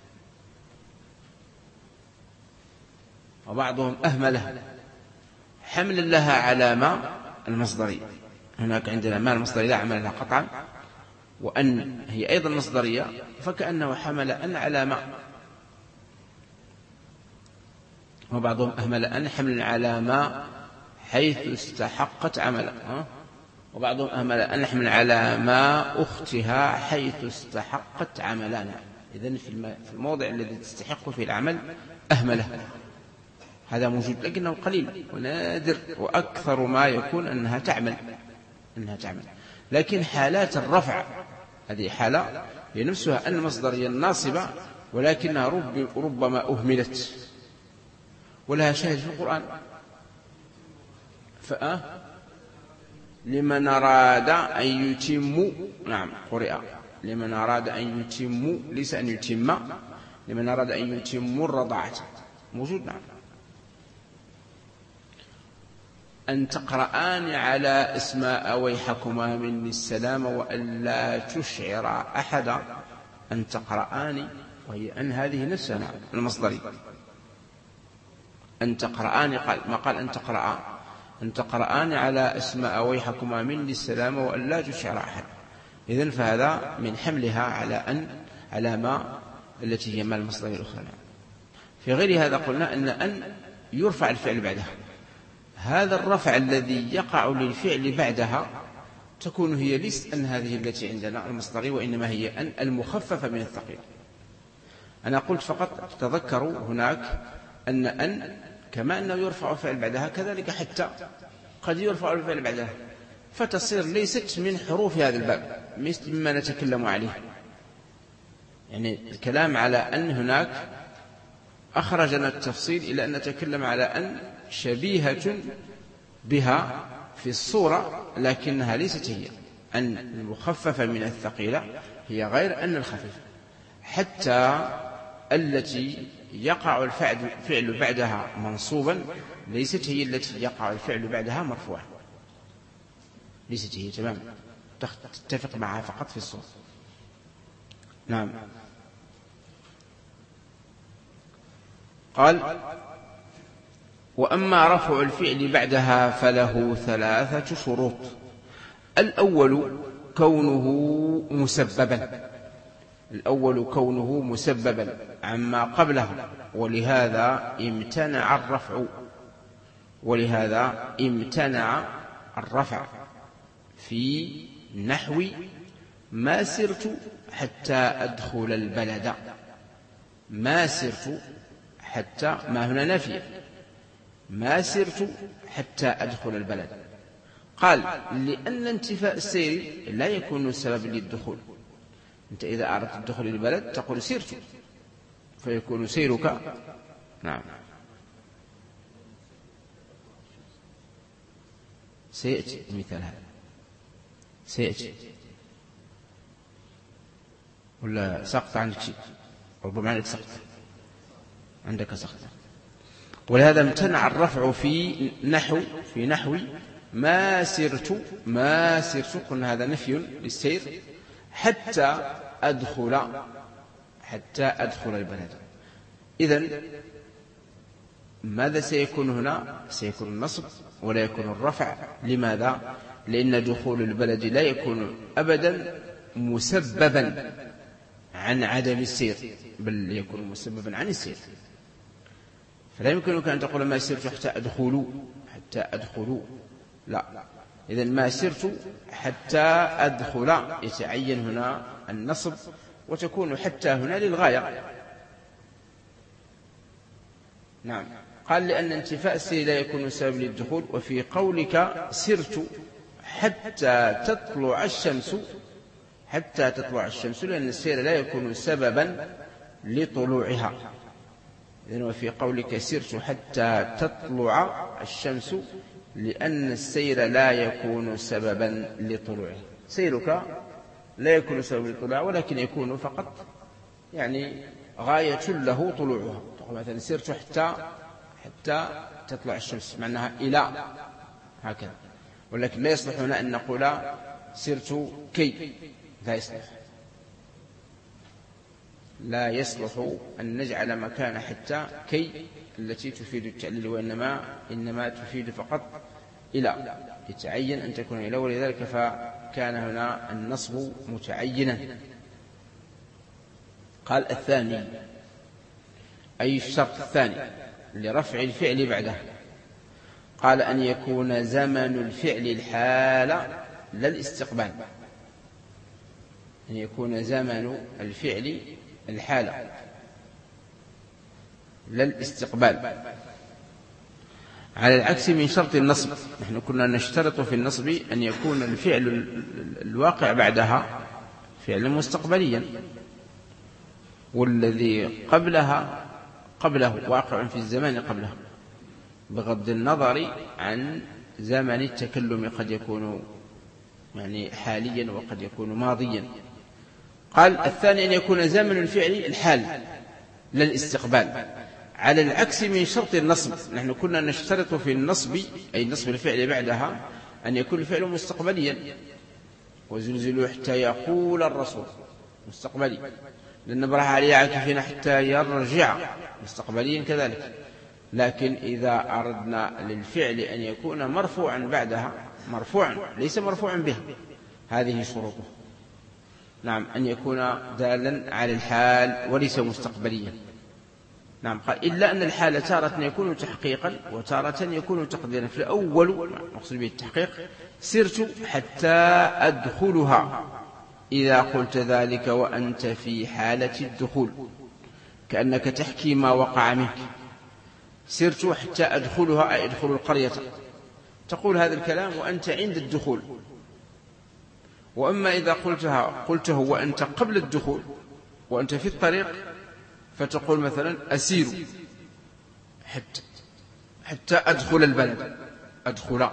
وبعضهم أهملها حملا لها على ما المصدرية. هناك عندنا ما المصدرية لا عمل لها قطعا، وأن هي أيضا مصدرية، فكأنه حمل أن على ما. وبعضهم أهمل أن حمل على ما حيث استحقت عملا، وبعضهم أهمل أن حمل على ما أختها حيث استحقت عملانا. إذن في الموضع الذي تستحق فيه العمل أهمله، هذا موجود لكنه قليل ونادر، وأكثر ما يكون أنها تعمل أنها تعمل لكن حالات الرفع هذه حالة هي نفسها المصدرية الناصبة، ولكنها رب ربما أهملت، ولها شاهد في القرآن. فأه لمن أراد أن يتم، نعم قرئ لمن أراد أن يتم، ليس أن يتم، لمن أراد أن يتم الرضاعة، موجود. نعم. أن تقرآن على أسماء ويحكما مني السلام وأن لا تشعر أحدا. أن تقرآن، وهي أن هذه نفسها المصدري. أن تقرآن قال ما قال أن تقرآن، أن تقرآن على أسماء ويحكما مني السلام وأن لا تشعر أحدا. إذن فهذا من حملها على أن، على ما التي هي ما المصدر الأخرى. في غير هذا قلنا أن أن يرفع الفعل بعدها. هذا الرفع الذي يقع للفعل بعدها تكون هي ليست أن هذه التي عندنا المصدري، وإنما هي أن المخففة من الثقيل. أنا قلت فقط تذكروا هناك أن أن كما أنه يرفع الفعل بعدها كذلك حتى قد يرفع الفعل بعدها، فتصير ليست من حروف هذا الباب مثل مما نتكلم عليه. يعني الكلام على أن هناك أخرجنا التفصيل إلى أن نتكلم على أن شبيهة بها في الصورة، لكنها ليست هي. أن المخففة من الثقيلة هي غير أن الخفيفة. حتى التي يقع الفعل بعدها منصوبا ليست هي التي يقع الفعل بعدها مرفوعا، ليست هي تماما، تتفق معها فقط في الصورة. نعم. قال وأما رفع الفعل بعدها فله ثلاثة شروط. الأول كونه مسببا، الأول كونه مسببا عما قبله، ولهذا امتنع الرفع، ولهذا امتنع الرفع في نحو ما سرت حتى أدخل البلد. ما سرت حتى، ما هنا نفي، ما سرت حتى أدخل البلد. قال لأن انتفاء السير لا يكون سبب للدخول. أنت إذا أردت الدخول للبلد تقول سرت، فيكون سيرك. نعم. سيأتي مثال هذا، سيأتي ولا سقط عندك شيء؟ ربما عندك سقط، عندك سقط. ولهذا امتنع الرفع في نحو في نحو ما سرت، ما سرت قلنا هذا نفي للسير، حتى أدخل، حتى أدخل البلد. إذن ماذا سيكون هنا؟ سيكون النصب ولا يكون الرفع. لماذا؟ لأن دخول البلد لا يكون أبدا مسببا عن عدم السير، بل يكون مسببا عن السير. فلا يمكنك أن تقول ما سرت حتى أدخلوا، حتى أدخلوا، لا. إذن ما سرت حتى أدخل يتعين هنا النصب، وتكون حتى هنا للغاية. نعم. قال لأن انتفاء السير لا يكون سبب للدخول. وفي قولك سرت حتى تطلع الشمس، حتى تطلع الشمس، لأن السير لا يكون سببا لطلوعها. إذن وفي قولك سرت حتى تطلع الشمس، لأن السير لا يكون سببا لطلوعها. سيرك لا يكون سببا لطلوعها، ولكن يكون فقط يعني غاية له طلوعها. مثلا سرت حتى حتى تطلع الشمس، معناها إلى، هكذا. ولكن لا يصلح هنا أن نقول سرت كي، لا يصلح، لا يصلح أن نجعل مكان حتى كي التي تفيد التعليل، وإنما إنما تفيد فقط إلى، يتعين أن تكون إلى، ولذلك فكان هنا النصب متعينا. قال الثاني أي الشرط الثاني لرفع الفعل بعده. قال أن يكون زمن الفعل الحال لا الاستقبال، أن يكون زمن الفعل الحال لا الاستقبال، على العكس من شرط النصب. نحن كنا نشترط في النصب أن يكون الفعل الواقع بعدها فعلا مستقبليا، والذي قبلها قبله واقع في الزمان قبله، بغض النظر عن زمن التكلم، قد يكون يعني حاليا وقد يكون ماضيا. قال الثاني أن يكون زمن الفعل الحال لا الاستقبال، على العكس من شرط النصب. نحن كنا نشترط في النصب أي نصب الفعل بعدها أن يكون الفعل مستقبليا، وزلزلوا حتى يقول الرسول مستقبلي، لأن نبرح عليه عاكفين حتى يرجع مستقبليا كذلك. لكن إذا أردنا للفعل أن يكون مرفوعا بعدها، مرفوعا ليس مرفوعا به، هذه شروطه. نعم، أن يكون دالا على الحال وليس مستقبليا. نعم، قال إلا أن الحال تارة يكون تحقيقا وتارة يكون تقديرا. في الأول نقصد به التحقيق: سرت حتى أدخلها، إذا قلت ذلك وأنت في حالة الدخول كأنك تحكي ما وقع منك. سرت حتى أدخلها أي أدخل القرية، تقول هذا الكلام وأنت عند الدخول. وأما إذا قلتها قلته وأنت قبل الدخول وأنت في الطريق، فتقول مثلا أسير حتى, حتى أدخل البلد، أدخل.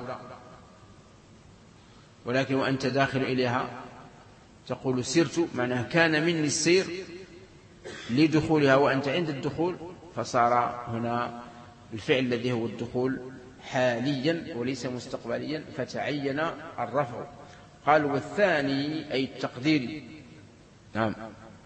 ولكن وأنت داخل إليها تقول سرت، معناها كان مني السير لدخولها وأنت عند الدخول، فصار هنا الفعل الذي هو الدخول حاليا وليس مستقبليا، فتعين الرفع. قال والثاني أي التقدير. نعم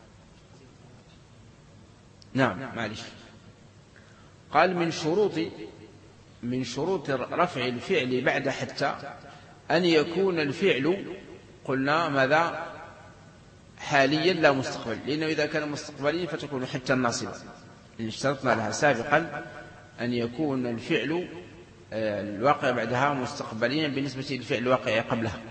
نعم معلش. قال من شروط من شروط رفع الفعل بعد حتى أن يكون الفعل، قلنا ماذا؟ حاليا لا مستقبل، لأنه إذا كان مستقبليا فتكون حتى الناصبة، اللي اشترطنا لها سابقا أن يكون الفعل الواقع بعدها مستقبليا بالنسبة للفعل الواقع قبلها،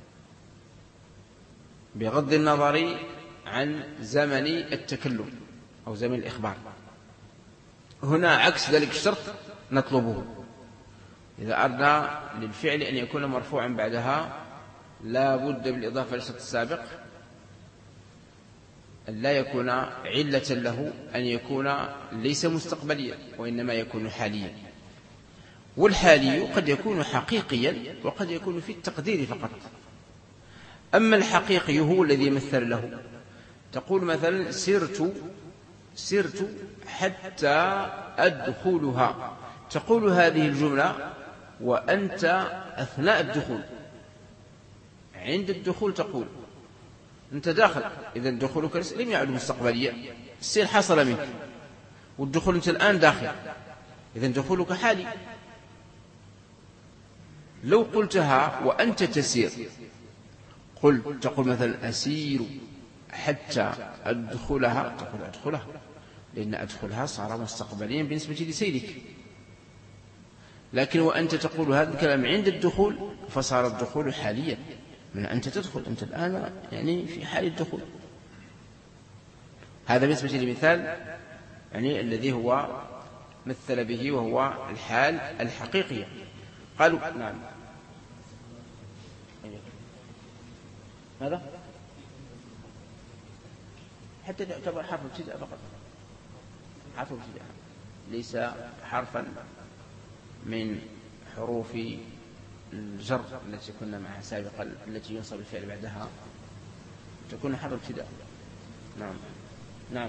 بغض النظر عن زمن التكلم أو زمن الإخبار. هنا عكس ذلك الشرط نطلبه. إذا أردنا للفعل أن يكون مرفوعا بعدها لا بد بالإضافة للشرط السابق أن لا يكون علة له أن يكون ليس مستقبليا وإنما يكون حاليا. والحالي قد يكون حقيقيا وقد يكون في التقدير فقط. أما الحقيقي هو الذي يمثل له. تقول مثلا سرت سرت حتى أدخلها، تقول هذه الجملة وأنت أثناء الدخول، عند الدخول تقول أنت داخل، إذا دخولك لم يعد مستقبليا، السير حصل منك، والدخول أنت الآن داخل، إذا دخولك حالي. لو قلتها وأنت تسير، قل تقول مثلا أسير حتى أدخلها، تقول أدخلها، لأن أدخلها صار مستقبليا بالنسبة لسيرك. لكن وأنت تقول هذا الكلام عند الدخول فصار الدخول حاليا، من أنت تدخل، أنت الآن يعني في حال الدخول. هذا بالنسبة للمثال يعني الذي هو مثل به وهو الحال الحقيقية. قالوا نعم. ماذا؟ حتى يعتبر حرف ابتداء فقط، حرف ابتداء ليس حرفا من حروف الجر التي كنا معها سابقا، التي ينصب الفعل بعدها تكون حرف ابتداء. نعم نعم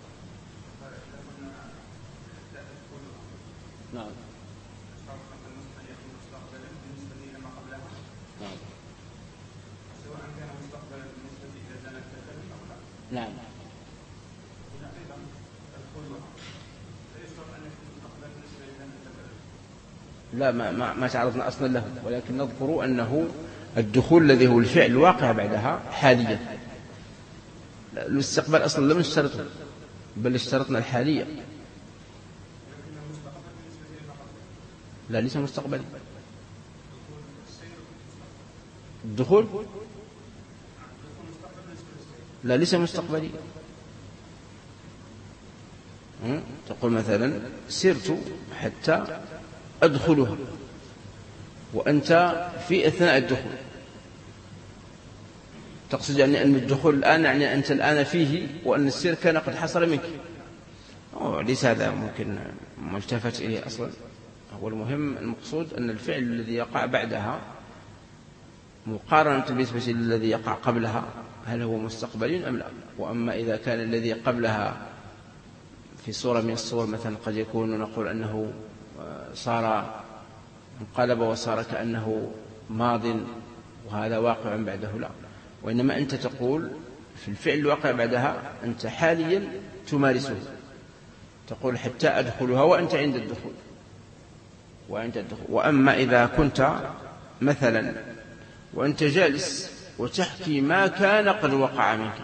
نعم نعم نعم لا ما, ما, ما تعرضنا أصلا له، ولكن نذكر أنه الدخول الذي هو الفعل الواقع بعدها حاليا. الاستقبال أصلا لم نشترطه، بل اشترطنا الحالية. لا ليس مستقبلي. الدخول لا ليس مستقبلي. تقول مثلا سرت حتى أدخلها وأنت في أثناء الدخول، تقصد يعني أن الدخول الآن يعني أنت الآن فيه وأن السير كان قد حصل منك. ليس هذا ممكن ملتفت إليه أصلا. هو المهم المقصود أن الفعل الذي يقع بعدها مقارنة بالنسبة للذي يقع قبلها هل هو مستقبلي أم لا. وأما إذا كان الذي قبلها في صورة من الصور مثلا قد يكون نقول أنه صار انقلب وصار كأنه ماض وهذا واقع بعده، لا. وإنما أنت تقول في الفعل الواقع بعدها أنت حاليا تمارسه، تقول حتى أدخلها وأنت عند الدخول وأنت الدخول. وأما إذا كنت مثلا وأنت جالس وتحكي ما كان قد وقع منك،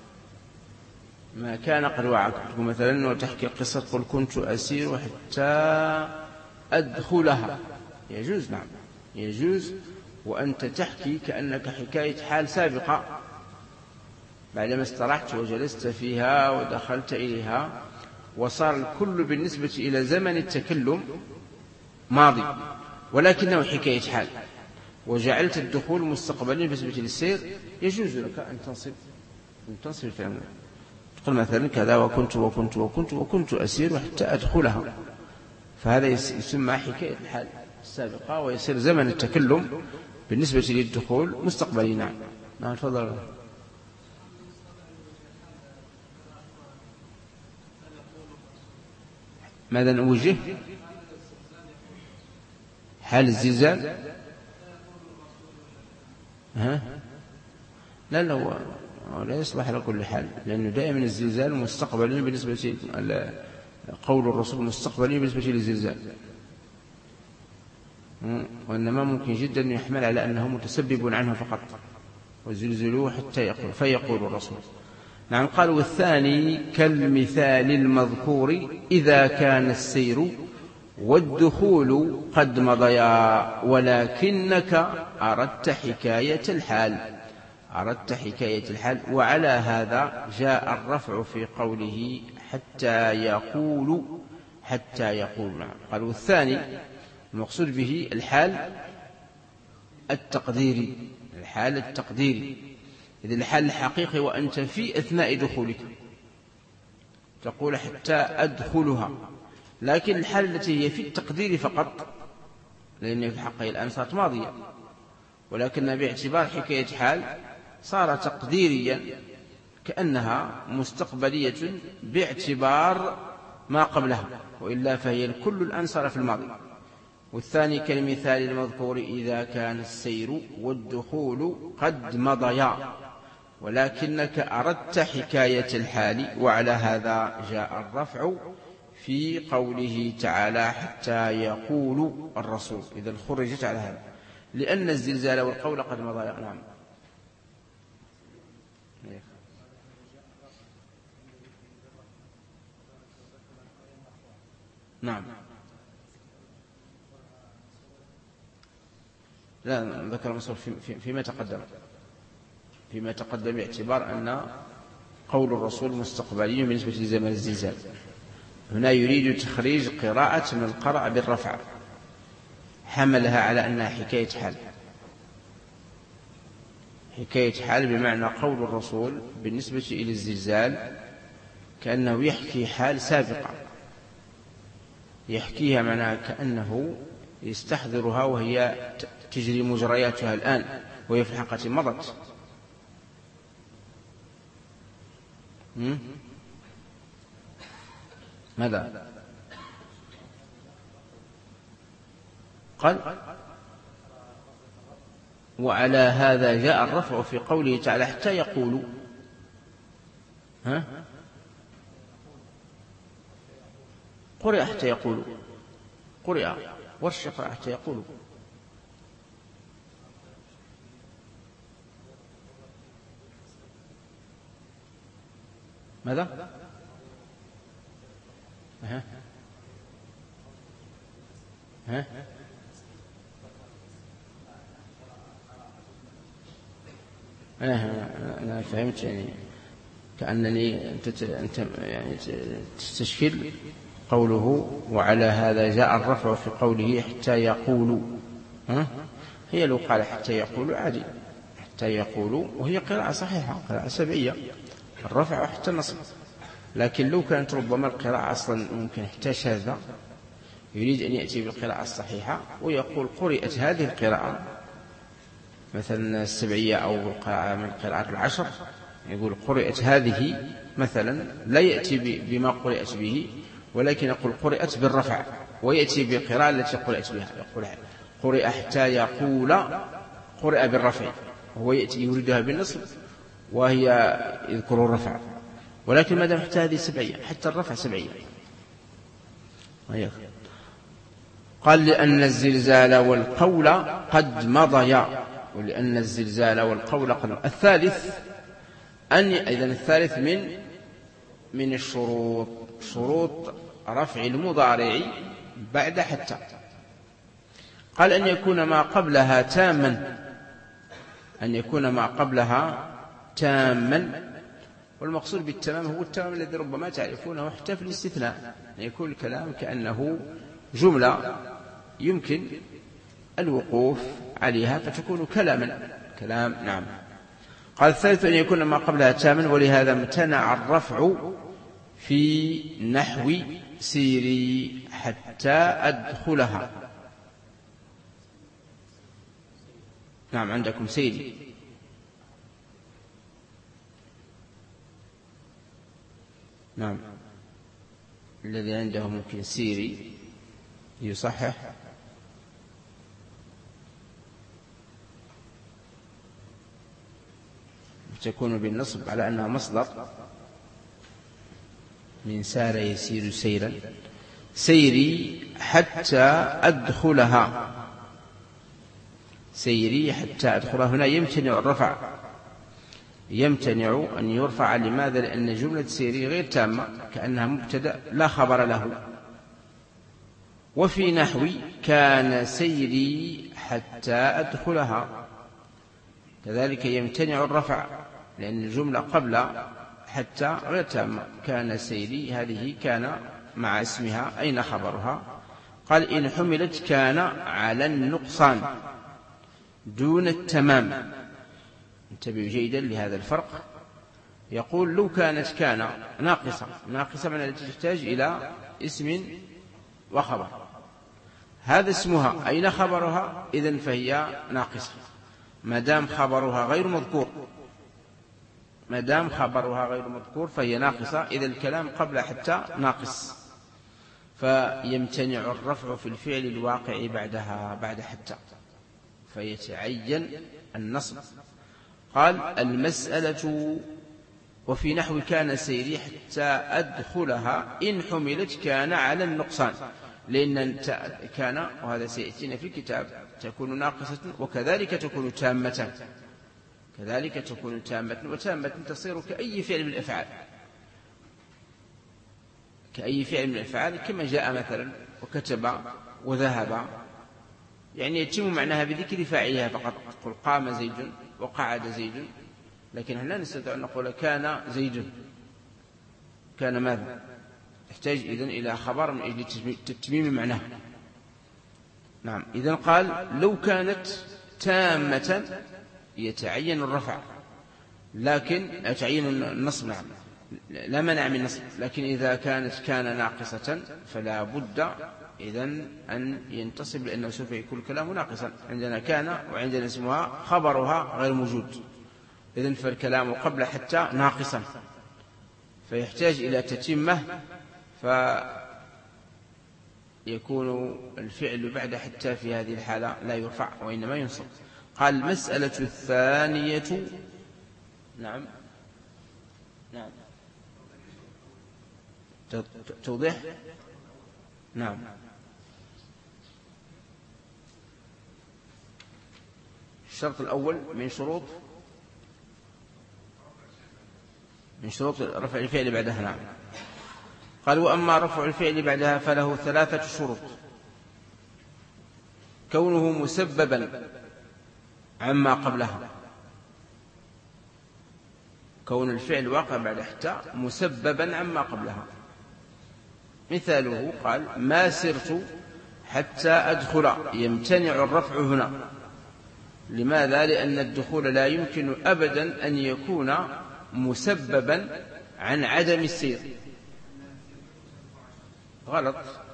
ما كان قد وقع منك مثلا وتحكي قصة قل كنت أسير حتى أدخلها، يجوز، نعم يجوز. وأنت تحكي كأنك حكاية حال سابقة بعدما استرحت وجلست فيها ودخلت إليها وصار الكل بالنسبة إلى زمن التكلم ماضي ولكنه حكاية حال، وجعلت الدخول مستقبلا بالنسبة للسير، يجوز لك أن تنصب أن تنصب الفعل. تقول مثلا كذا وكنت وكنت وكنت وكنت أسير حتى أدخلها، فهذا يسمى حكاية الحال السابقة ويصير زمن التكلم بالنسبة للدخول مستقبلي. نعم نعم تفضل. ماذا نوجه؟ حال الزلزال؟ ها؟ لا لا هو لا يصلح على كل حال، لأنه دائما الزلزال مستقبلي بالنسبة قول الرسول مستقبلي بالنسبة للزلزال، وإنما ممكن جدا يحمل على أنه متسبب عنه فقط، وزلزلوه حتى يقول فيقول الرسول. نعم. قال والثاني كالمثال المذكور إذا كان السير والدخول قد مضيا ولكنك أردت حكاية الحال، أردت حكاية الحال. وعلى هذا جاء الرفع في قوله حتى يقول حتى يقول. قال والثاني المقصود به الحال التقديري، الحال التقديري. إذا الحال الحقيقي وأنت في أثناء دخولك تقول حتى أدخلها، لكن الحال التي هي في التقدير فقط لأن في الحقيقة الآن صارت ماضية، ولكن باعتبار حكاية حال صار تقديريا كأنها مستقبلية باعتبار ما قبلها، وإلا فهي الكل الآن صار في الماضي. والثاني كالمثال المذكور إذا كان السير والدخول قد مضيا ولكنك أردت حكاية الحال. وعلى هذا جاء الرفع في قوله تعالى حتى يقول الرسول، إذا خرجت على هذا لأن الزلزال والقول قد مضيا. نعم. نعم. لا ذكر مصر في فيما تقدم فيما تقدم باعتبار أن قول الرسول مستقبلي بالنسبة لزمن الزلزال. هنا يريد تخريج قراءة من القرع بالرفع، حملها على أنها حكاية حال، حكاية حال بمعنى قول الرسول بالنسبة إلى الزلزال كأنه يحكي حال سابقة، يحكيها معناها كأنه يستحضرها وهي تجري مجرياتها الآن وهي في الحقيقة مضت. ماذا قال؟ وعلى هذا جاء الرفع في قوله تعالى حتى يقولوا. ها قرئ حتى يقولوا، قرئ والشفع حتى يقولوا. ماذا؟ ها ها؟ أنا فهمت يعني كأنني أنت يعني تستشكل قوله وعلى هذا جاء الرفع في قوله حتى يقولوا. ها؟ هي لو قال حتى يقولوا عادي، حتى يقولوا وهي قراءة صحيحة، قراءة سبعية، الرفع حتى النصب. لكن لو كانت ربما القراءة أصلا ممكن حتى شاذة، يريد أن يأتي بالقراءة الصحيحة ويقول قرئت هذه القراءة مثلا السبعية أو من القراءات العشر، يقول قرئت هذه مثلا، لا يأتي بما قرئت به، ولكن يقول قرئت بالرفع، ويأتي بالقراءة التي قرئت بها، يقول قرئ حتى يقول قرئ بالرفع، وهو يأتي يريدها بالنصب وهي يذكر الرفع. ولكن ما دام حتى هذه سبعية، حتى الرفع سبعية. قال لأن الزلزال والقول قد مضيا، ولأن الزلزال والقول قد مضيا. الثالث أن إذن الثالث من من الشروط، شروط رفع المضارع بعد حتى. قال أن يكون ما قبلها تاما، أن يكون ما قبلها تاما، والمقصود بالتمام هو التمام الذي ربما تعرفونه حتى في الاستثناء، أن يكون الكلام كأنه جملة يمكن الوقوف عليها فتكون كلاما كلام. نعم. قال الثالث أن يكون ما قبلها تاما، ولهذا امتنع الرفع في نحو سيري حتى أدخلها. نعم عندكم سيري. نعم الذي عنده ممكن سيري يصحح. تكون بالنصب على أنها مصدر من سار يسير سيرا. سيري حتى أدخلها، سيري حتى أدخلها. هنا يمتنع الرفع، يمتنع أن يرفع. لماذا؟ لأن جملة سيري غير تامة، كأنها مبتدأ لا خبر له. وفي نحو كان سيري حتى أدخلها كذلك يمتنع الرفع، لأن الجملة قبل حتى غير تامة. كان سيري هذه كان مع اسمها، أين خبرها؟ قال إن حملت كان على النقصان دون التمام. انتبهوا جيدا لهذا الفرق. يقول لو كانت كان ناقصة، ناقصة من التي تحتاج إلى اسم وخبر، هذا اسمها، أين خبرها؟ إذن فهي ناقصة ما دام خبرها غير مذكور، ما دام خبرها غير مذكور فهي ناقصة. إذا الكلام قبل حتى ناقص، فيمتنع الرفع في الفعل الواقع بعدها بعد حتى، فيتعين النصب. قال المسألة وفي نحو كان سيري حتى أدخلها إن حملت كان على النقصان، لأن كان وهذا سيأتينا في الكتاب تكون ناقصة وكذلك تكون تامة، كذلك تكون تامة، وتامة تصير كأي فعل من الأفعال، كأي فعل من الأفعال، كما جاء مثلا وكتب وذهب، يعني يتم معناها بذكر فاعلها فقط. تقول قام زيد وقعد زيد، لكن هل لا نستطيع أن نقول كان زيد؟ كان ماذا؟ يحتاج إذن إلى خبر من أجل تتميم معناه. نعم. إذن قال لو كانت تامة يتعين الرفع، لكن يتعين النصب. نعم لا منع من النصب، لكن إذا كانت كان ناقصة فلا بد إذن أن ينتصب، لأنه سوف يكون الكلام ناقصا. عندنا كان وعندنا اسمها خبرها غير موجود، إذن فالكلام قبل حتى ناقصا، فيحتاج إلى تتمة، فيكون الفعل بعد حتى في هذه الحالة لا يرفع وإنما ينصب. قال المسألة الثانية. نعم نعم توضيح. نعم الشرط الأول من شروط من شروط رفع الفعل بعدها. نعم. قال وأما رفع الفعل بعدها فله ثلاثة شروط. كونه مسببا عما قبلها، كون الفعل واقع بعد حتى مسببا عما قبلها. مثاله قال ما سرت حتى أدخل، يمتنع الرفع هنا. لماذا؟ لأن الدخول لا يمكن أبدا أن يكون مسببا عن عدم السير. غلط،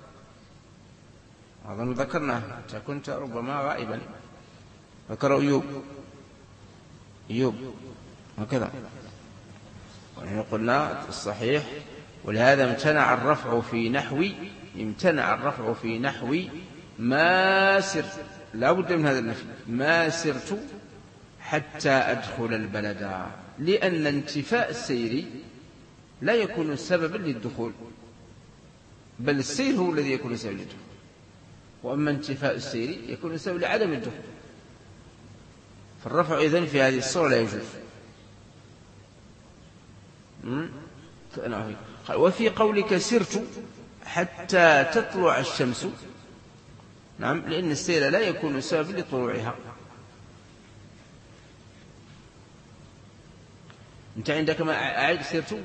أظن ذكرناه، أنت كنت ربما غائبا. ذكر أيوب أيوب هكذا، ونحن قلنا الصحيح. ولهذا امتنع الرفع في نحو امتنع الرفع في نحو ما سرت، لا بد من هذا النفي، ما سرت حتى أدخل البلد، لأن انتفاء السير لا يكون سببا للدخول، بل السير هو الذي يكون سببا للدخول، وأما انتفاء السير يكون سببا لعدم الدخول. فالرفع إذن في هذه الصورة لا يجوز. وفي قولك سرت حتى تطلع الشمس، نعم، لأن السير لا يكون سببا لطلوعها. أنت عندك ما أعد سرت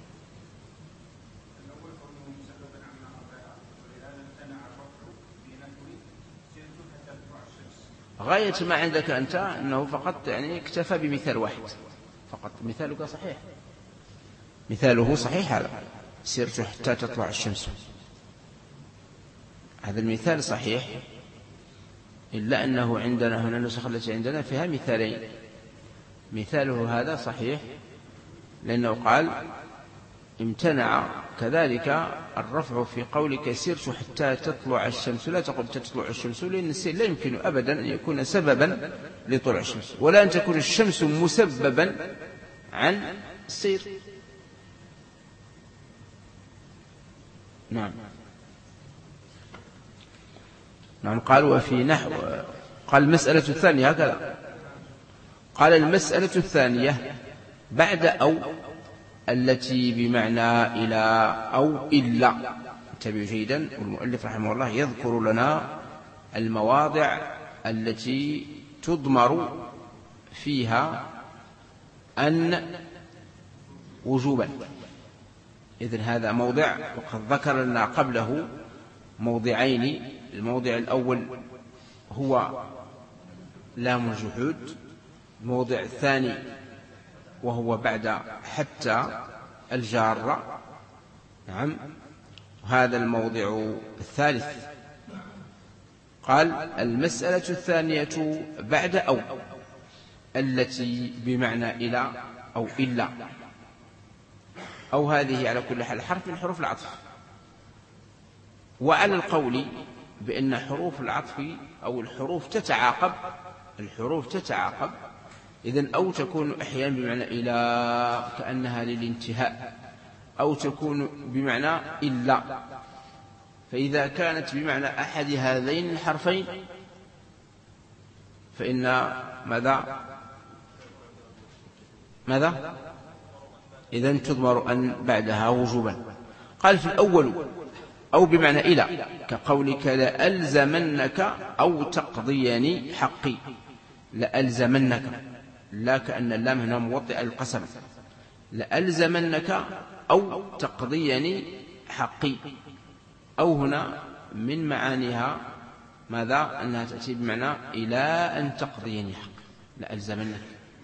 غاية ما عندك أنت أنه فقط يعني اكتفى بمثال واحد فقط. مثالك صحيح، مثاله صحيح، هذا سرت حتى تطلع الشمس، هذا المثال صحيح، إلا أنه عندنا هنا النسخة التي عندنا فيها مثالين. مثاله هذا صحيح لأنه قال امتنع كذلك الرفع في قولك سرت حتى تطلع الشمس. لا تقل تطلع الشمس، لأن السير لا يمكن أبدا أن يكون سببا لطلوع الشمس، ولا أن تكون الشمس مسببا عن السير. نعم نعم قال وفي نحو، قال المسألة الثانية هكذا، قال المسألة الثانية بعد أو التي بمعنى إلى أو إلا. انتبهوا جيدا، والمؤلف رحمه الله يذكر لنا المواضع التي تضمر فيها أن وجوبا. إذن هذا موضع، وقد ذكر لنا قبله موضعين. الموضع الأول هو لام الجحود، الموضع الثاني وهو بعد حتى الجارة. نعم، هذا الموضع الثالث. قال المسألة الثانية بعد أو التي بمعنى إلى أو إلا. أو هذه على كل حال حرف من حروف العطف. وعلى القول بأن حروف العطف أو الحروف تتعاقب، الحروف تتعاقب، إذن أو تكون أحيانا بمعنى إلى كأنها للانتهاء، أو تكون بمعنى إلا. فإذا كانت بمعنى أحد هذين الحرفين فإن ماذا ماذا إذن تضمر أن بعدها وجوبا. قال في الأول أو بمعنى إلى، كقولك لألزمنك أو تقضيني حقي. لألزمنك، لا كأن اللام هنا موطئة القسم. لألزمنك أو تقضيني حقي. أو هنا من معانيها ماذا؟ أنها تأتي بمعنى إلى أن تقضيني حقي. لألزمنك،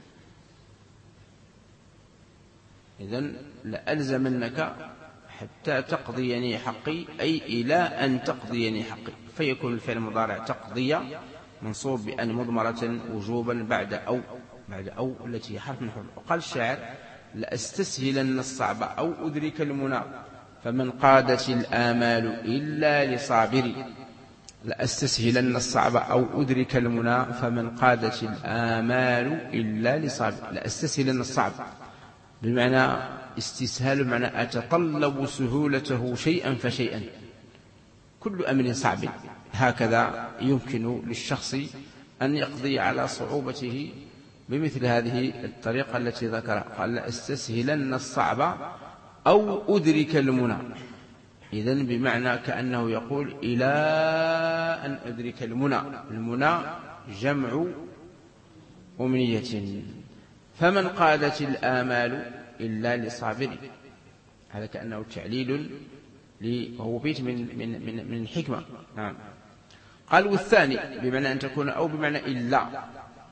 إذن لألزمنك حتى تقضيني حقي، أي إلى أن تقضيني حقي. فيكون الفعل المضارع تقضي منصوب بأن مضمرة وجوبا بعد أو بعد أو التي حرف من حروف. وقال الشاعر لأستسهلن الصعب أو أدرك المنى فمن قادت الآمال إلا لصابري. لأستسهلن الصعب أو أدرك المنى فمن قادت الآمال إلا لصابري. لأستسهلن الصعب بمعنى استسهال، بمعنى أتطلب سهولته شيئا فشيئا. كل أمر صعب هكذا يمكن للشخص أن يقضي على صعوبته بمثل هذه الطريقة التي ذكرها. قال لأستسهلن الصعب أو أدرك المنى. إذن بمعنى كأنه يقول إلى أن أدرك المنى. المنى جمع أمنية. فمن قادت الآمال إلا لصابر. هذا كأنه تعليل، وهو بيت من من من من الحكمة. نعم. قال والثاني بمعنى أن تكون أو بمعنى إلا.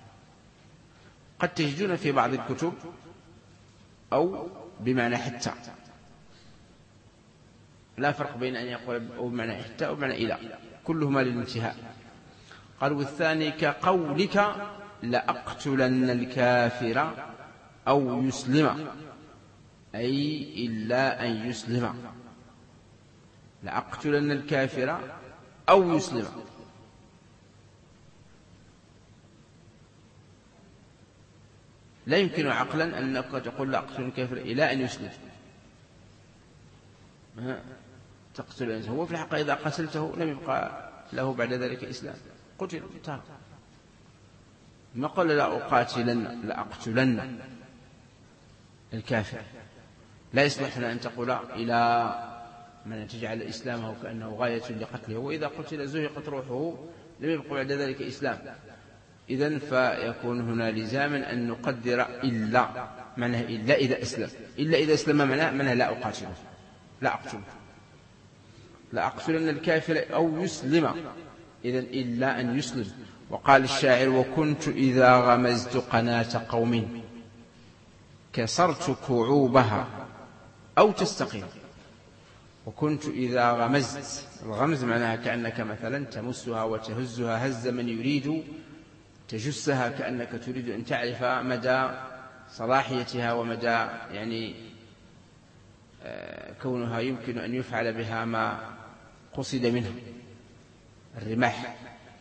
قد تجدون في بعض الكتب أو بمعنى حتى، لا فرق بين أن يقول أو بمعنى حتى أو بمعنى إلا، كلهما للانتهاء. قال والثاني كقولك لأقتلن الكافر أو يسلم، أي إلا أن يسلم. لأقتلن الكافر أو يسلم. لا يمكن عقلا أنك تقول لأقتلن الكافر إلى أن يسلم. تقتل الإنسان، هو في الحقيقة إذا قتلته لم يبقى له بعد ذلك إسلام، قتل انتهى. ما قال لا أقاتلن، لا أقتلن الكافر. لا يصلح لنا أن تقول إلى من تجعل إسلامه كأنه غاية لقتله، وإذا قتل زهقت روحه لم يبقى بعد ذلك إسلام. إذن فيكون هنا لزاما أن نقدر إلا، معناه إلا إذا أسلم. إلا إذا أسلم معناه معناه لا أقاتله، لا أقتله. لا أقتلن الكافر أو يسلم، إذن إلا أن يسلم. وقال الشاعر وكنت إذا غمزت قناة قوم كسرت كعوبها أو تستقيم. وكنت إذا غمزت، الغمز معناها كأنك مثلا تمسها وتهزها هز من يريد، تجسها كأنك تريد أن تعرف مدى صلاحيتها ومدى يعني كونها يمكن أن يفعل بها ما قصد منه الرماح.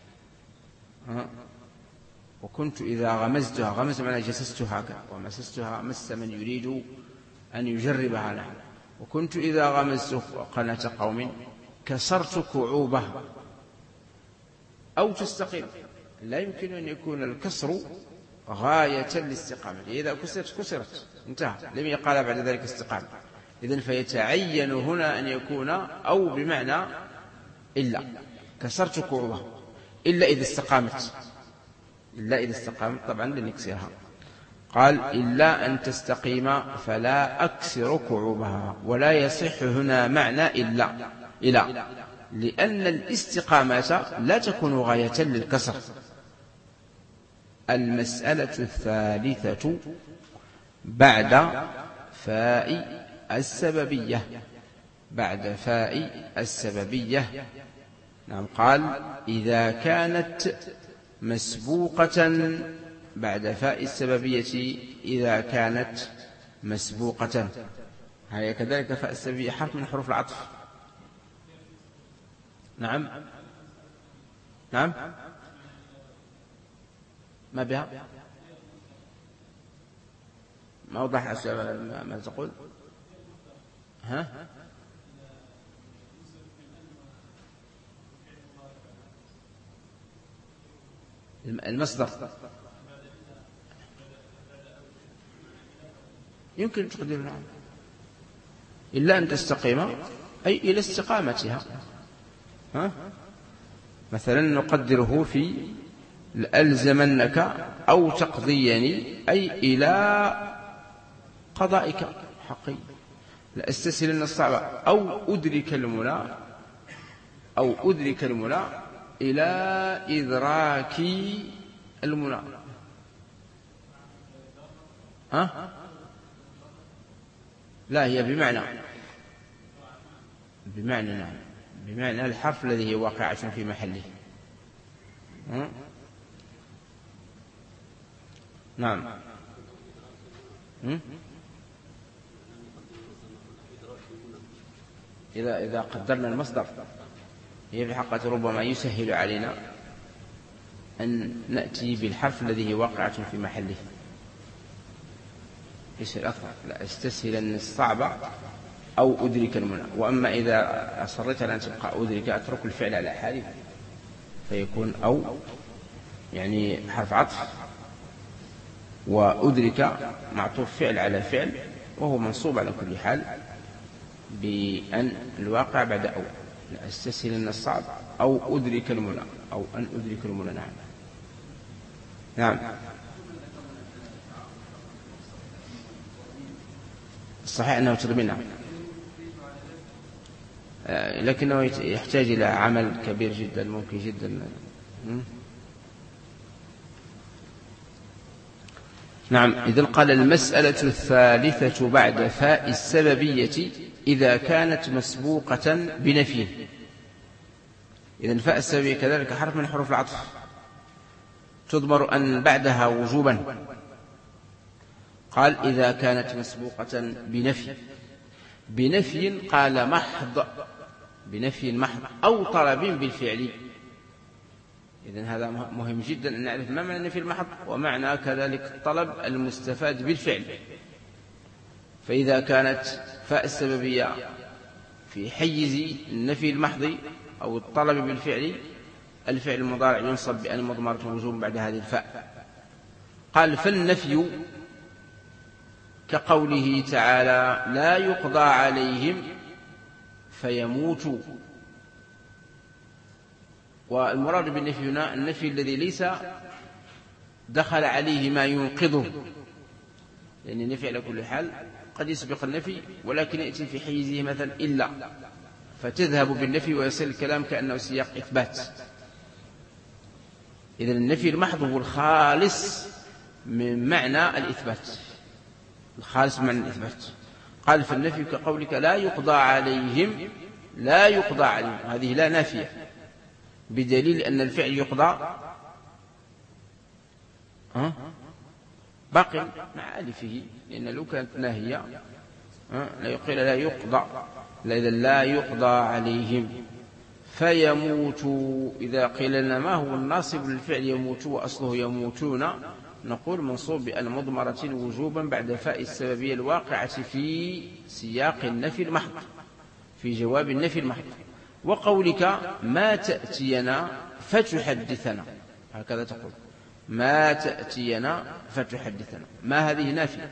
وكنت إذا غمزتها، غمز معنى جسستها ومسستها مس من يريد أن يجربها له. وكنت إذا غمزت قناة قوم كسرت كعوبها أو تستقيم. لا يمكن أن يكون الكسر غاية الاستقامة، إذا كسرت كسرت انتهى، لم يقال بعد ذلك استقامة. إذن فيتعين هنا أن يكون أو بمعنى إلا، كسرت كعوبها إلا إذا استقامت، إلا إذا استقامت طبعا لنكسرها. قال إلا أن تستقيم فلا أكسر كعوبها. ولا يصح هنا معنى إلا إلا لأن الاستقامة لا تكون غاية للكسر. المسألة الثالثة بعد فاء السببية، بعد فاء السببية. نعم. قال إذا كانت مسبوقة، بعد فاء السببية إذا كانت مسبوقة. هي كذلك فاء السببية حرف من حروف العطف. نعم نعم ما بها، ما وضح ما تقول. ها المصدر يمكن تقدير نعم. إلا أن تستقيم أي إلى استقامتها. ها؟ مثلا نقدره في لألزمنك أو تقضيني أي إلى قضائك حقي، لأستسهلن الصعب أو أدرك المنى، أو أدرك المنى إلى إدراك المنى. ها؟ لا هي بمعنى بمعنى نعم، بمعنى الحرف الذي هي واقعة في محله. ها؟ نعم. إذا إذا قدرنا المصدر هي في حقيقة ربما يسهل علينا أن نأتي بالحرف الذي هي واقعة في محله، يسهل أكثر. لا استسهل أن الصعب أو أدرك المنى. وأما إذا أصرت على أن تبقى أدرك أترك الفعل على حاله فيكون أو يعني حرف عطف، وأدرك معطوف فعل على فعل وهو منصوب على كل حال. بأن الواقع بعد أو، لا أستسهل الصعب أو أدرك المنى، أو أن أدرك المنى. نعم نعم الصحيح أنه تضمن. نعم لكنه يحتاج إلى عمل كبير جدا ممكن جدا. نعم. إذن قال المسألة الثالثة بعد فاء السببية إذا كانت مسبوقة بنفي. إذن فاء السببية كذلك حرف من حروف العطف تضمر أن بعدها وجوبا. قال إذا كانت مسبوقة بنفي، بنفي قال محض، بنفي محض أو طلب بالفعل. إذن هذا مهم جدا أن نعرف ما معنى النفي المحض ومعنى كذلك الطلب المستفاد بالفعل. فإذا كانت فاء السببية في حيز النفي المحض أو الطلب بالفعل، الفعل المضارع ينصب بأن مضمرة وجوب بعد هذه الفاء. قال فالنفي كقوله تعالى لا يقضى عليهم فيموتوا. والمراد بالنفي هنا النفي الذي ليس دخل عليه ما ينقضه، لأن النفي على كل حال قد يسبق النفي ولكن يأتي في حيزه مثلا إلا، فتذهب بالنفي ويصل الكلام كأنه سياق إثبات. إذن النفي المحض هو الخالص من معنى الإثبات، الخالص من معنى الإثبات. قال فالنفي كقولك لا يقضى عليهم، لا يقضى عليهم هذه لا نافية، بدليل أن الفعل يقضى باقي مع ألفه، لأن لو كانت ناهية لا يقيل لا يقضى، إذا لا يقضى عليهم فيموتوا. إذا قيل لنا ما هو الناصب للفعل يموتوا وأصله يموتون، نقول منصوب بأن مضمرة وجوبا بعد فاء السببية الواقعة في سياق النفي المحض، في جواب النفي المحض. وقولك ما تأتينا فتحدثنا، هكذا تقول ما تأتينا فتحدثنا، ما هذه نافية،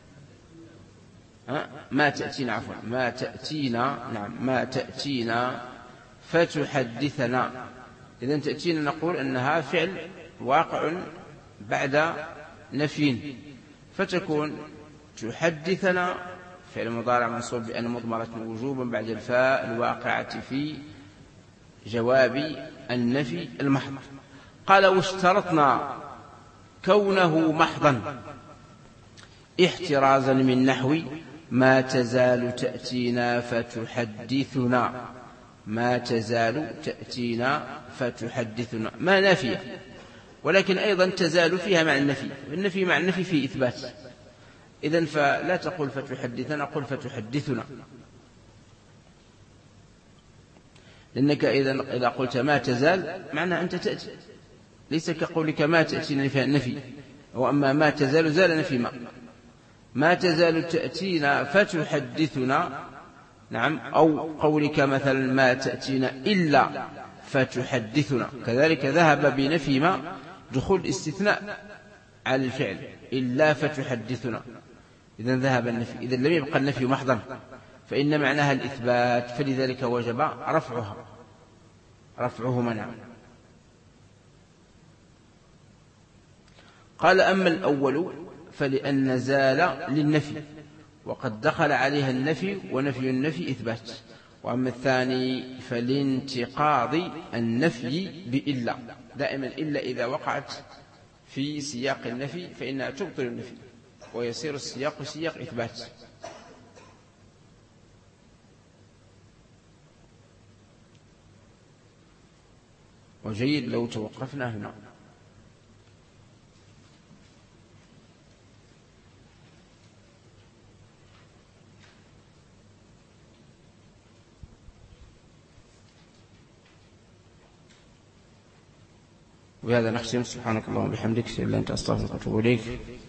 ما تأتينا عفوا ما تأتينا، نعم ما تأتينا فتحدثنا. إذن تأتينا نقول أنها فعل واقع بعد نفي، فتكون تحدثنا فعل مضارع منصوب بأن مضمرة وجوبا بعد الفاء الواقعة في جواب النفي المحض. قال واشترطنا كونه محضا احترازا من نحو ما تزال تأتينا فتحدثنا، ما تزال تأتينا فتحدثنا، ما نافية ولكن أيضا تزال فيها مع النفي، النفي مع النفي في إثبات. إذن فلا تقول فتحدثنا، قل فتحدثنا، لأنك إذا قلت ما تزال معنى أنت تأتي، ليس كقولك ما تأتينا فيها النفي، وأما ما تزال زال نفي ما ما تزال تأتينا فتحدثنا. نعم. أو قولك مثلا ما تأتينا إلا فتحدثنا، كذلك ذهب بنفي ما دخول استثناء على الفعل إلا فتحدثنا، إذن ذهب النفي، إذن لم يبقى النفي محضا، فإن معناها الإثبات، فلذلك وجب رفعها رفعه منع. قال أما الأول فلأن زال للنفي وقد دخل عليها النفي، ونفي النفي إثبات. وأما الثاني فلانتقاض النفي بإلا، دائما إلا إذا وقعت في سياق النفي فإنها تبطل النفي ويصير السياق سياق إثبات. وجيد لو توقفنا هنا. وبهذا نختم. سبحانك اللهم وبحمدك، أشهد أن لا إله إلا أنت، أستغفرك وأتوب إليك.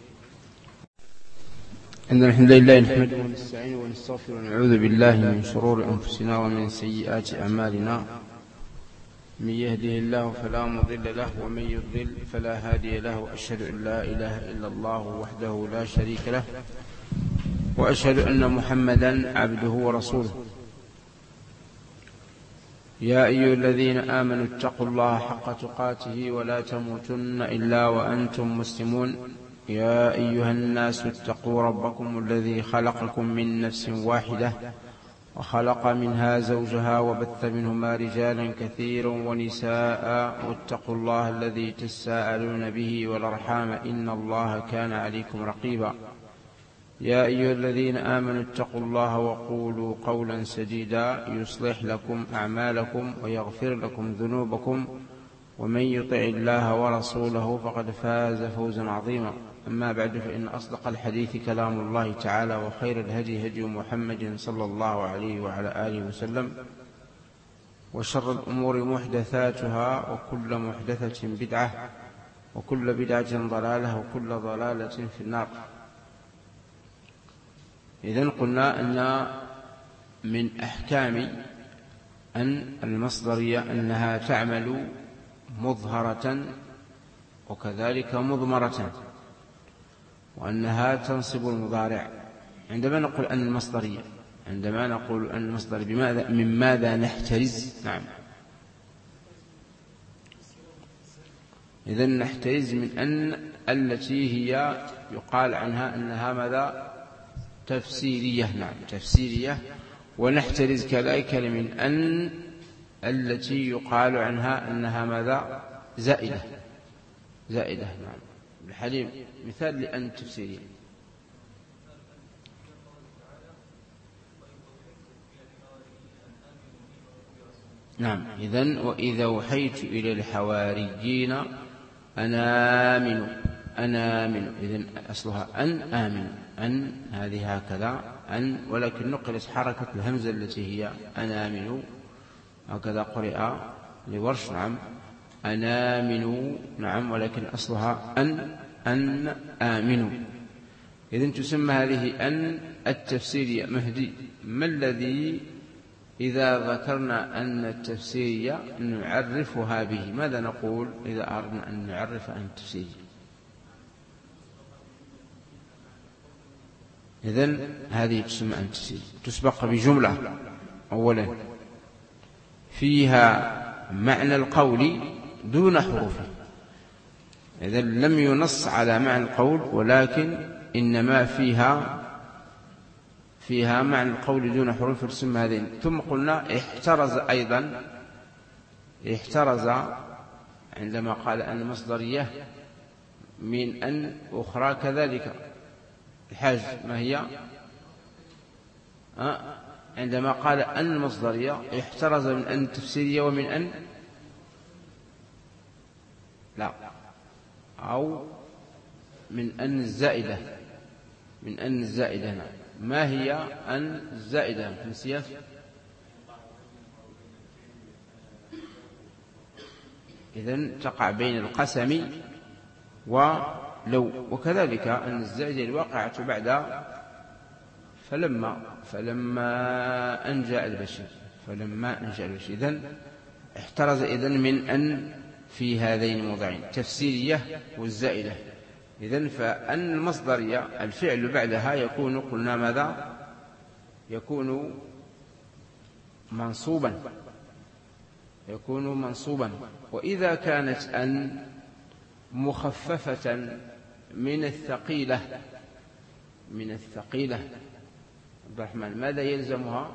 إن الحمد لله نحمده ونستعينه ونستغفره ونعوذ بالله من شرور أنفسنا ومن سيئات أعمالنا، من يهده الله فلا مضل له ومن يضلل فلا هادي له، وأشهد أن لا إله إلا الله وحده لا شريك له، وأشهد أن محمدا عبده ورسوله. يا أيها الذين آمنوا اتقوا الله حق تقاته ولا تموتن إلا وأنتم مسلمون. يا أيها الناس اتقوا ربكم الذي خلقكم من نفس واحدة وخلق منها زوجها وبث منهما رجالا كثيرا ونساء واتقوا الله الذي تساءلون به والأرحام إن الله كان عليكم رقيبا. يا أيها الذين آمنوا اتقوا الله وقولوا قولا سديدا يصلح لكم أعمالكم ويغفر لكم ذنوبكم ومن يطع الله ورسوله فقد فاز فوزا عظيما. أما بعد فإن أصدق الحديث كلام الله تعالى وخير الهدي هدي محمد صلى الله عليه وعلى آله وسلم وشر الأمور محدثاتها وكل محدثة بدعة وكل بدعة ضلالة وكل ضلالة في النار. إذن قلنا أن من أحكام أن المصدرية أنها تعمل مظهرة وكذلك مضمرة وأنها تنصب المضارع. عندما نقول أن المصدرية عندما نقول أن المصدر بماذا من ماذا نحترز؟ نعم، إذن نحترز من أن التي هي يقال عنها أنها ماذا تفسيرية. نعم تفسيرية. ونحترز كذلك من أن التي يقال عنها أنها ماذا زائدة زائدة. نعم الحليم مثال لأن تفسيرية. نعم إذن وإذا وحيت إلى الحواريين أن آمنوا أن آمنوا إذن أصلها أن آمنوا أن هذه هكذا أن ولكن نقلت حركة الهمزة التي هي أن آمنوا هكذا قرئ لورش. نعم أن آمنوا. نعم ولكن أصلها أن أن آمنوا. إذن تسمى هذه أن التفسيرية. مهدي ما الذي إذا ذكرنا أن التفسيرية نعرفها به ماذا نقول إذا أردنا أن نعرف أن التفسيرية؟ إذن هذه تسمى أن التفسيرية. تسبق بجملة أولا فيها معنى القول دون حروفه. إذن لم ينص على معنى القول ولكن إنما فيها فيها معنى القول دون حروف تسمى هذين. ثم قلنا احترز أيضا احترز عندما قال أن المصدرية من أن أخرى كذلك. الحاج ما هي أه؟ عندما قال أن المصدرية احترز من أن التفسيرية ومن أن لا أو من أن الزائدة من أن الزائدة. نعم ما هي أن الزائدة في السياف؟ إذن تقع بين القسم ولو. وكذلك أن الزائدة الواقعة بعد فلما فلما أن جاء البشير فلما أن جاء البشير. إذن احترز إذن من أن في هذين الموضعين تفسيرية والزائدة. إذن فأن المصدرية الفعل بعدها يكون قلنا ماذا يكون منصوبا يكون منصوبا. وإذا كانت أن مخففة من الثقيلة من الثقيلة عبد الرحمن ماذا يلزمها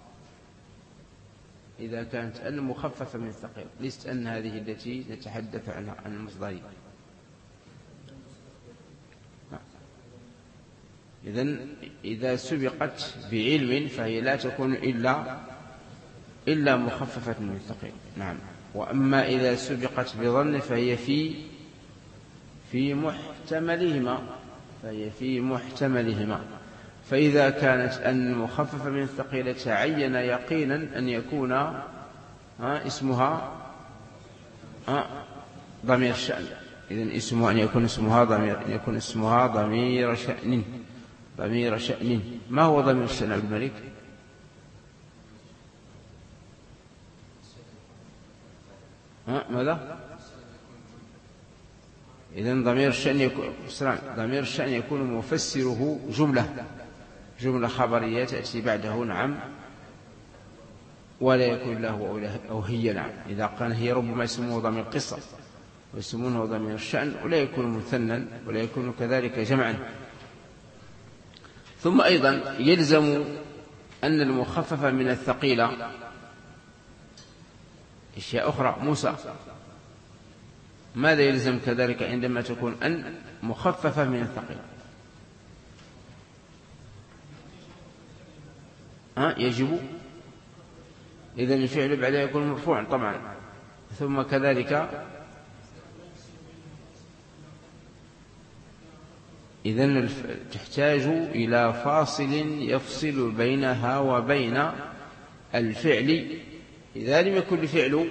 إذا كانت أن مخففة من الثقيلة؟ ليست أن هذه التي نتحدث عنها عن المصدرية. إذن إذا سبقت بعلم فهي لا تكون إلا إلا مخففة من الثقيل. نعم. وأما إذا سبقت بظن فهي في في محتملهما فهي في محتملهما. فإذا كانت أن مخففة من الثقيلة تعين يقينا أن يكون اسمها ضمير الشأن. إذن اسمها أن يكون اسمها ضمير أن يكون اسمها ضمير شأن ضمير شأن. ما هو ضمير الشأن عبد الملك؟ ها ماذا؟ إذن ضمير الشأن يكون ضمير الشأن يكون مفسره جملة جملة خبرية تأتي بعده نعم، ولا يكون له أو هي نعم. إذا قال هي ربما يسمونه ضمير القصة ويسمونه ضمير الشأن، ولا يكون مثنى ولا يكون كذلك جمعا. ثم أيضا يلزم أن المخفف من الثقيلة أشياء أخرى. موسى، ماذا يلزم كذلك عندما تكون أن مخففة من الثقيلة؟ ها يجب إذن الفعل بعدها يكون مرفوعا طبعا. ثم كذلك إذن تحتاج إلى فاصل يفصل بينها وبين الفعل إذا لم يكن الفعل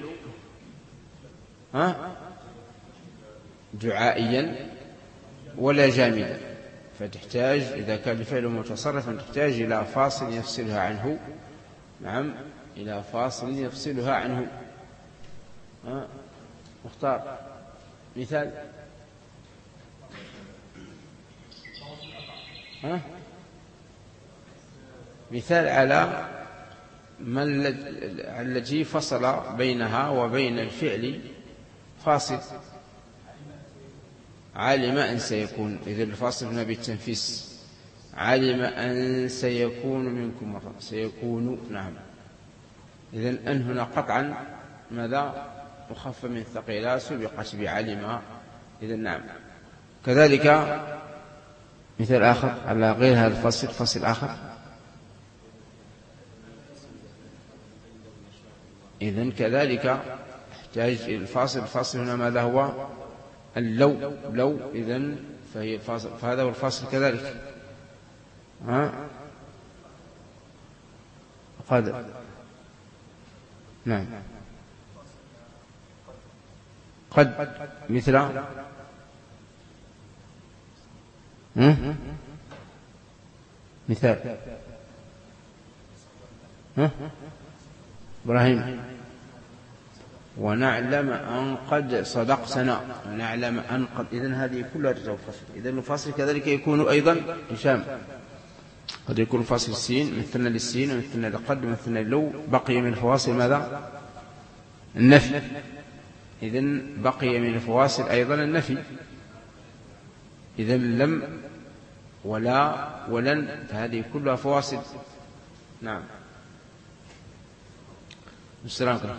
ها دعائيا ولا جامدا، فتحتاج إذا كان الفعل متصرفا تحتاج إلى فاصل يفصلها عنه. نعم، إلى فاصل يفصلها عنه. ها مختار مثال. ها مثال على ما التي فصل بينها وبين الفعل فاصل. علم أن سيكون، إذا الفاصل هنا بالتنفيس. علم أن سيكون منكم مرة سيكون. نعم، إذن أن هنا قطعا ماذا مخفف من الثقيلة سبقت بعلم. إذن نعم. كذلك مثال آخر على غير هذا الفصل، فصل آخر. إذن كذلك يحتاج الفاصل. الفاصل هنا ماذا هو؟ اللو. لو إذن فهي فاصل، فهذا هو الفاصل كذلك. ها قد نعم قد مثل هم؟ مثال ها إبراهيم. ونعلم أن قد صدقتنا. ونعلم أن قد. إذن هذه كلها تجاوب فصل. إذن الفاصل كذلك يكون أيضا هشام. قد يكون فاصل السين مثلنا للسين ومثلنا لقد ومثلنا لو. بقي من الفواصل ماذا؟ النفي. إذن بقي من الفواصل أيضا النفي. إذن لم ولا ولن فهذه كلها فواصل. نعم. السلام عليكم.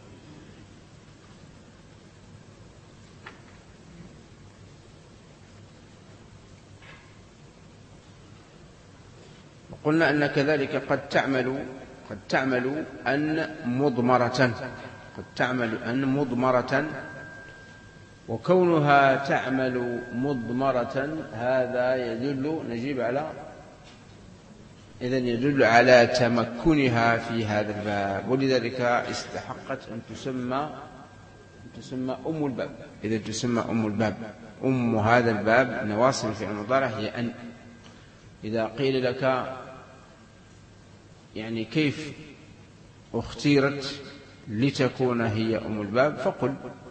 قلنا أن كذلك قد تعمل قد تعمل أن مضمرة. قد تعمل أن مضمرة، وكونها تعمل مضمرة هذا يدل نجيب على إذن يدل على تمكنها في هذا الباب، ولذلك استحقت أن تسمى أن تسمى أم الباب. إذا تسمى أم الباب. أم هذا الباب نواصب في المضارع هي أن. إذا قيل لك يعني كيف اختيرت لتكون هي أم الباب، فقل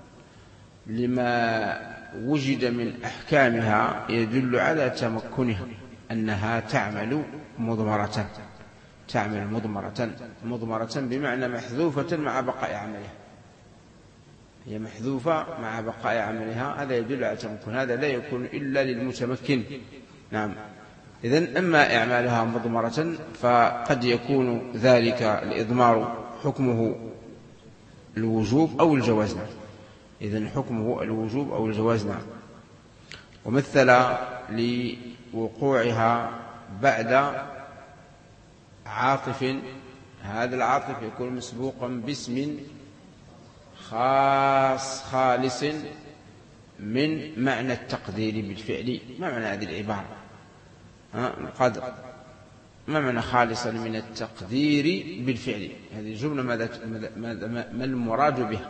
لما وجد من أحكامها يدل على تمكنها أنها تعمل مضمرة. تعمل مضمرة. مضمرة بمعنى محذوفة مع بقاء عملها. هي محذوفة مع بقاء عملها، هذا يدل على تمكن. هذا لا يكون إلا للمتمكن. نعم. إذن أما إعمالها مضمرة فقد يكون ذلك الإضمار حكمه الوجوب أو الجواز. إذن حكمه الوجوب أو الجواز. ومثل لوقوعها بعد عاطف. هذا العاطف يكون مسبوقا باسم خاص خالص من معنى التقدير بالفعل. ما معنى هذه العبارة؟ القدر. ما معنى خالصا من التقدير بالفعل؟ هذه الجملة ماذا ما المراد بها؟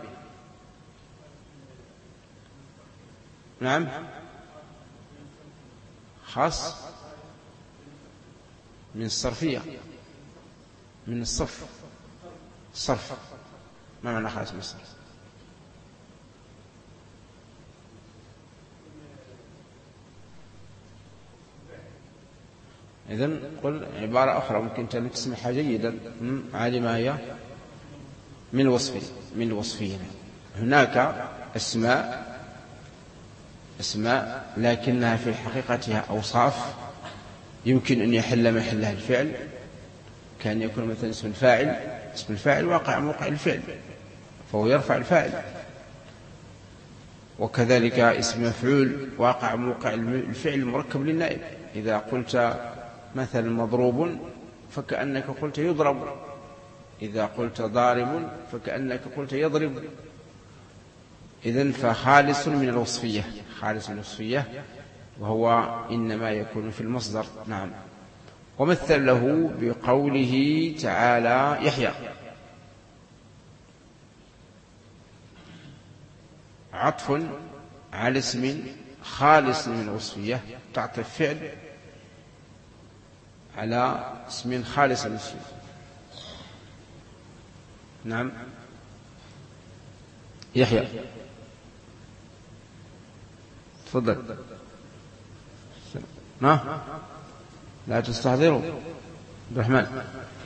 نعم خاص من الصرفية، من الصرف. الصرف ما معنى خاص من الصرف؟ إذن قل عبارة أخرى ممكن أن تسمعها جيدا. علم هي من الوصفية من الوصفية هناك أسماء أسماء لكنها في حقيقتها أوصاف يمكن أن يحل محلها الفعل، كان يكون مثلا اسم الفاعل اسم الفاعل واقع موقع الفعل فهو يرفع الفاعل، وكذلك اسم مفعول واقع موقع الفعل المركب للنائب. إذا قلت مثلا مضروب فكأنك قلت يضرب، إذا قلت ضارب فكأنك قلت يضرب. إذن فخالص من الوصفية خالص من الوصفية وهو إنما يكون في المصدر. نعم. ومثل له بقوله تعالى يحيى، عطف على اسم خالص من الوصفية، تعطف فعل على اسم خالص من الوصفية. نعم. يحيى تفضل. نعم لا تستحضروا عبد الرحمن.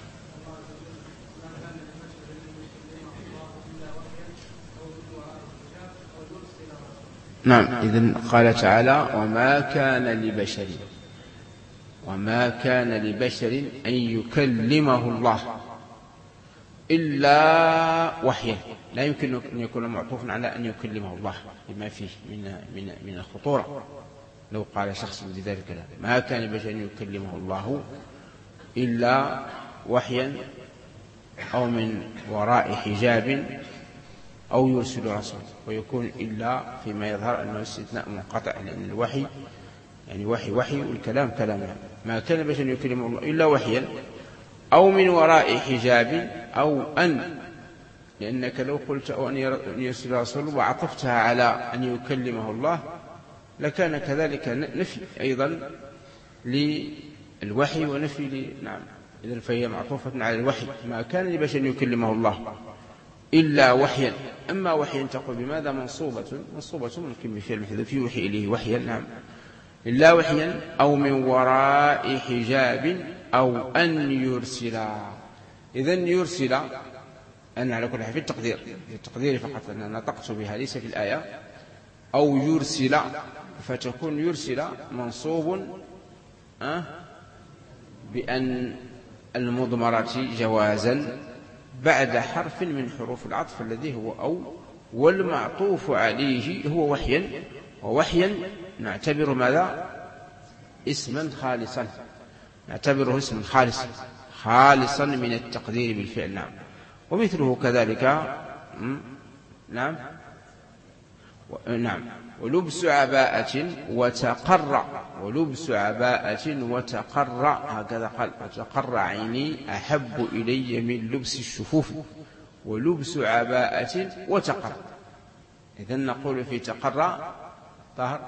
نعم. إذن قال تعالى وما كان لبشر وما كان لبشر أن يكلمه الله إلا وحيا. لا يمكن أن يكون معطوفا على أن يكلمه الله بما فيه من من من الخطورة. لو قال شخص بذلك ما كان لبشر أن يكلمه الله إلا وحيا أو من وراء حجاب أو يرسل رسولا، ويكون إلا فيما يظهر أنه استثناء منقطع، لأن الوحي يعني وحي وحي والكلام كلام. ما كان لبشر أن يكلمه الله إلا وحيا أو من وراء حجاب أو أن، لأنك لو قلت أو أن يرسل رسولا وعطفتها على أن يكلمه الله لكان كذلك نفي أيضا للوحي ونفي ل... نعم. إذن فهي معطوفة على الوحي. ما كان لبشر أن يكلمه الله إلا وحيا. أما وحيا تقول بماذا منصوبة منصوبة ممكن بفعل محذوف يوحي إليه وحيا. نعم. إلا وحيا أو من وراء حجاب أو أن يرسلا. إذن يرسل أن على كل حال في التقدير في التقدير فقط أنا نطقت بها ليس في الآية. أو يرسل فتكون يرسل منصوب أه بأن المضمرة جوازا بعد حرف من حروف العطف الذي هو أو، والمعطوف عليه هو وحيا. ووحيا نعتبر ماذا اسما خالصا، نعتبره اسما خالصا خالصا من التقدير بالفعل. نعم. ومثله كذلك نعم نعم ولبس عباءة وتقر ولبس عباءة وتقر هكذا قال وتقر عيني أحب إلي من لبس الشفوف. ولبس عباءة وتقر. إذن نقول في تقر طهر.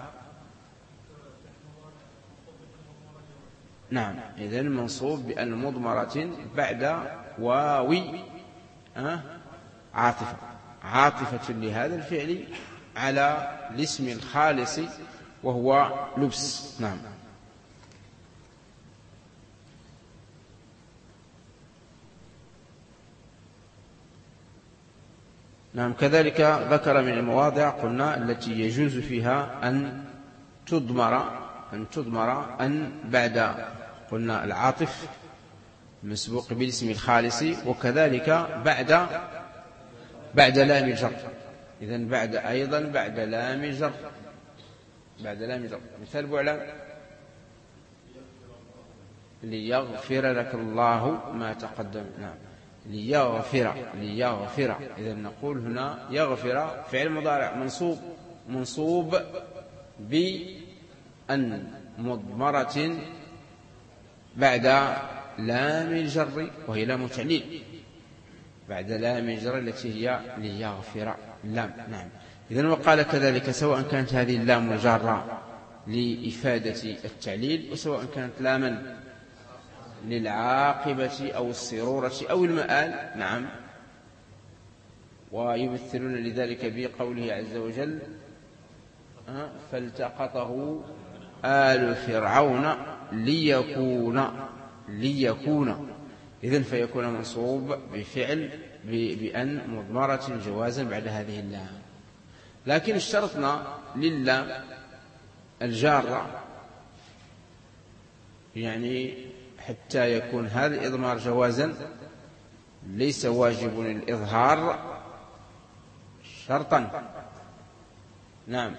نعم. إذن منصوب بأن مضمرة بعد واوي أه؟ عاطفة عاطفة لهذا الفعل على الاسم الخالص وهو لبس. نعم. نعم. كذلك ذكر من المواضع قلنا التي يجوز فيها أن تضمر أن تضمر أن بعد قلنا العاطف مسبوق بالاسم الخالص، وكذلك بعد بعد لام الجر. إذن بعد أيضا بعد لام الجر بعد لام الجر. مثال بعلم ليغفر لك الله ما تقدم. نعم. ليغفر ليغفر. إذن نقول هنا يغفر فعل مضارع منصوب منصوب بأن مضمرة بعد لام الجر وهي لام تعليل، بعد لام الجر التي هي ليغفر اللام. نعم. إذن وقال كذلك سواء كانت هذه اللام جارة لإفادة التعليل وسواء كانت لاما للعاقبة أو السرورة أو المآل. نعم. ويمثلون لذلك بقوله عز وجل فالتقطه آل فرعون ليكون ليكون إذن فيكون منصوب بفعل بأن مضمرة جوازا بعد هذه اللام. لكن اشترطنا للام الجارة يعني حتى يكون هذا الإضمار جوازا ليس واجب الإظهار شرطا. نعم.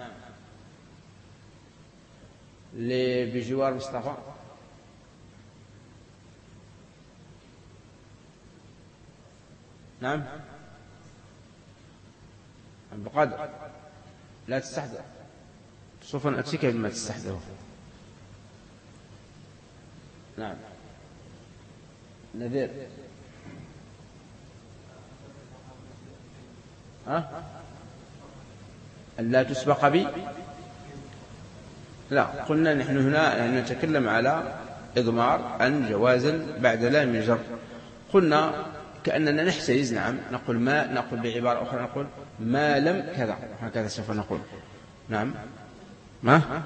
بجوار مصطفى. نعم. بقدر لا تستحضر سوف نأتيك بما تستحضره. نعم. نذير. ها ألا تسبق بي. لا، قلنا نحن هنا نتكلم على إضمار أن جوازا بعد لام الجر. قلنا كأننا نحترز. نعم. نقول ما نقول بعبارة أخرى نقول ما لم كذا، هكذا سوف نقول. نعم. ما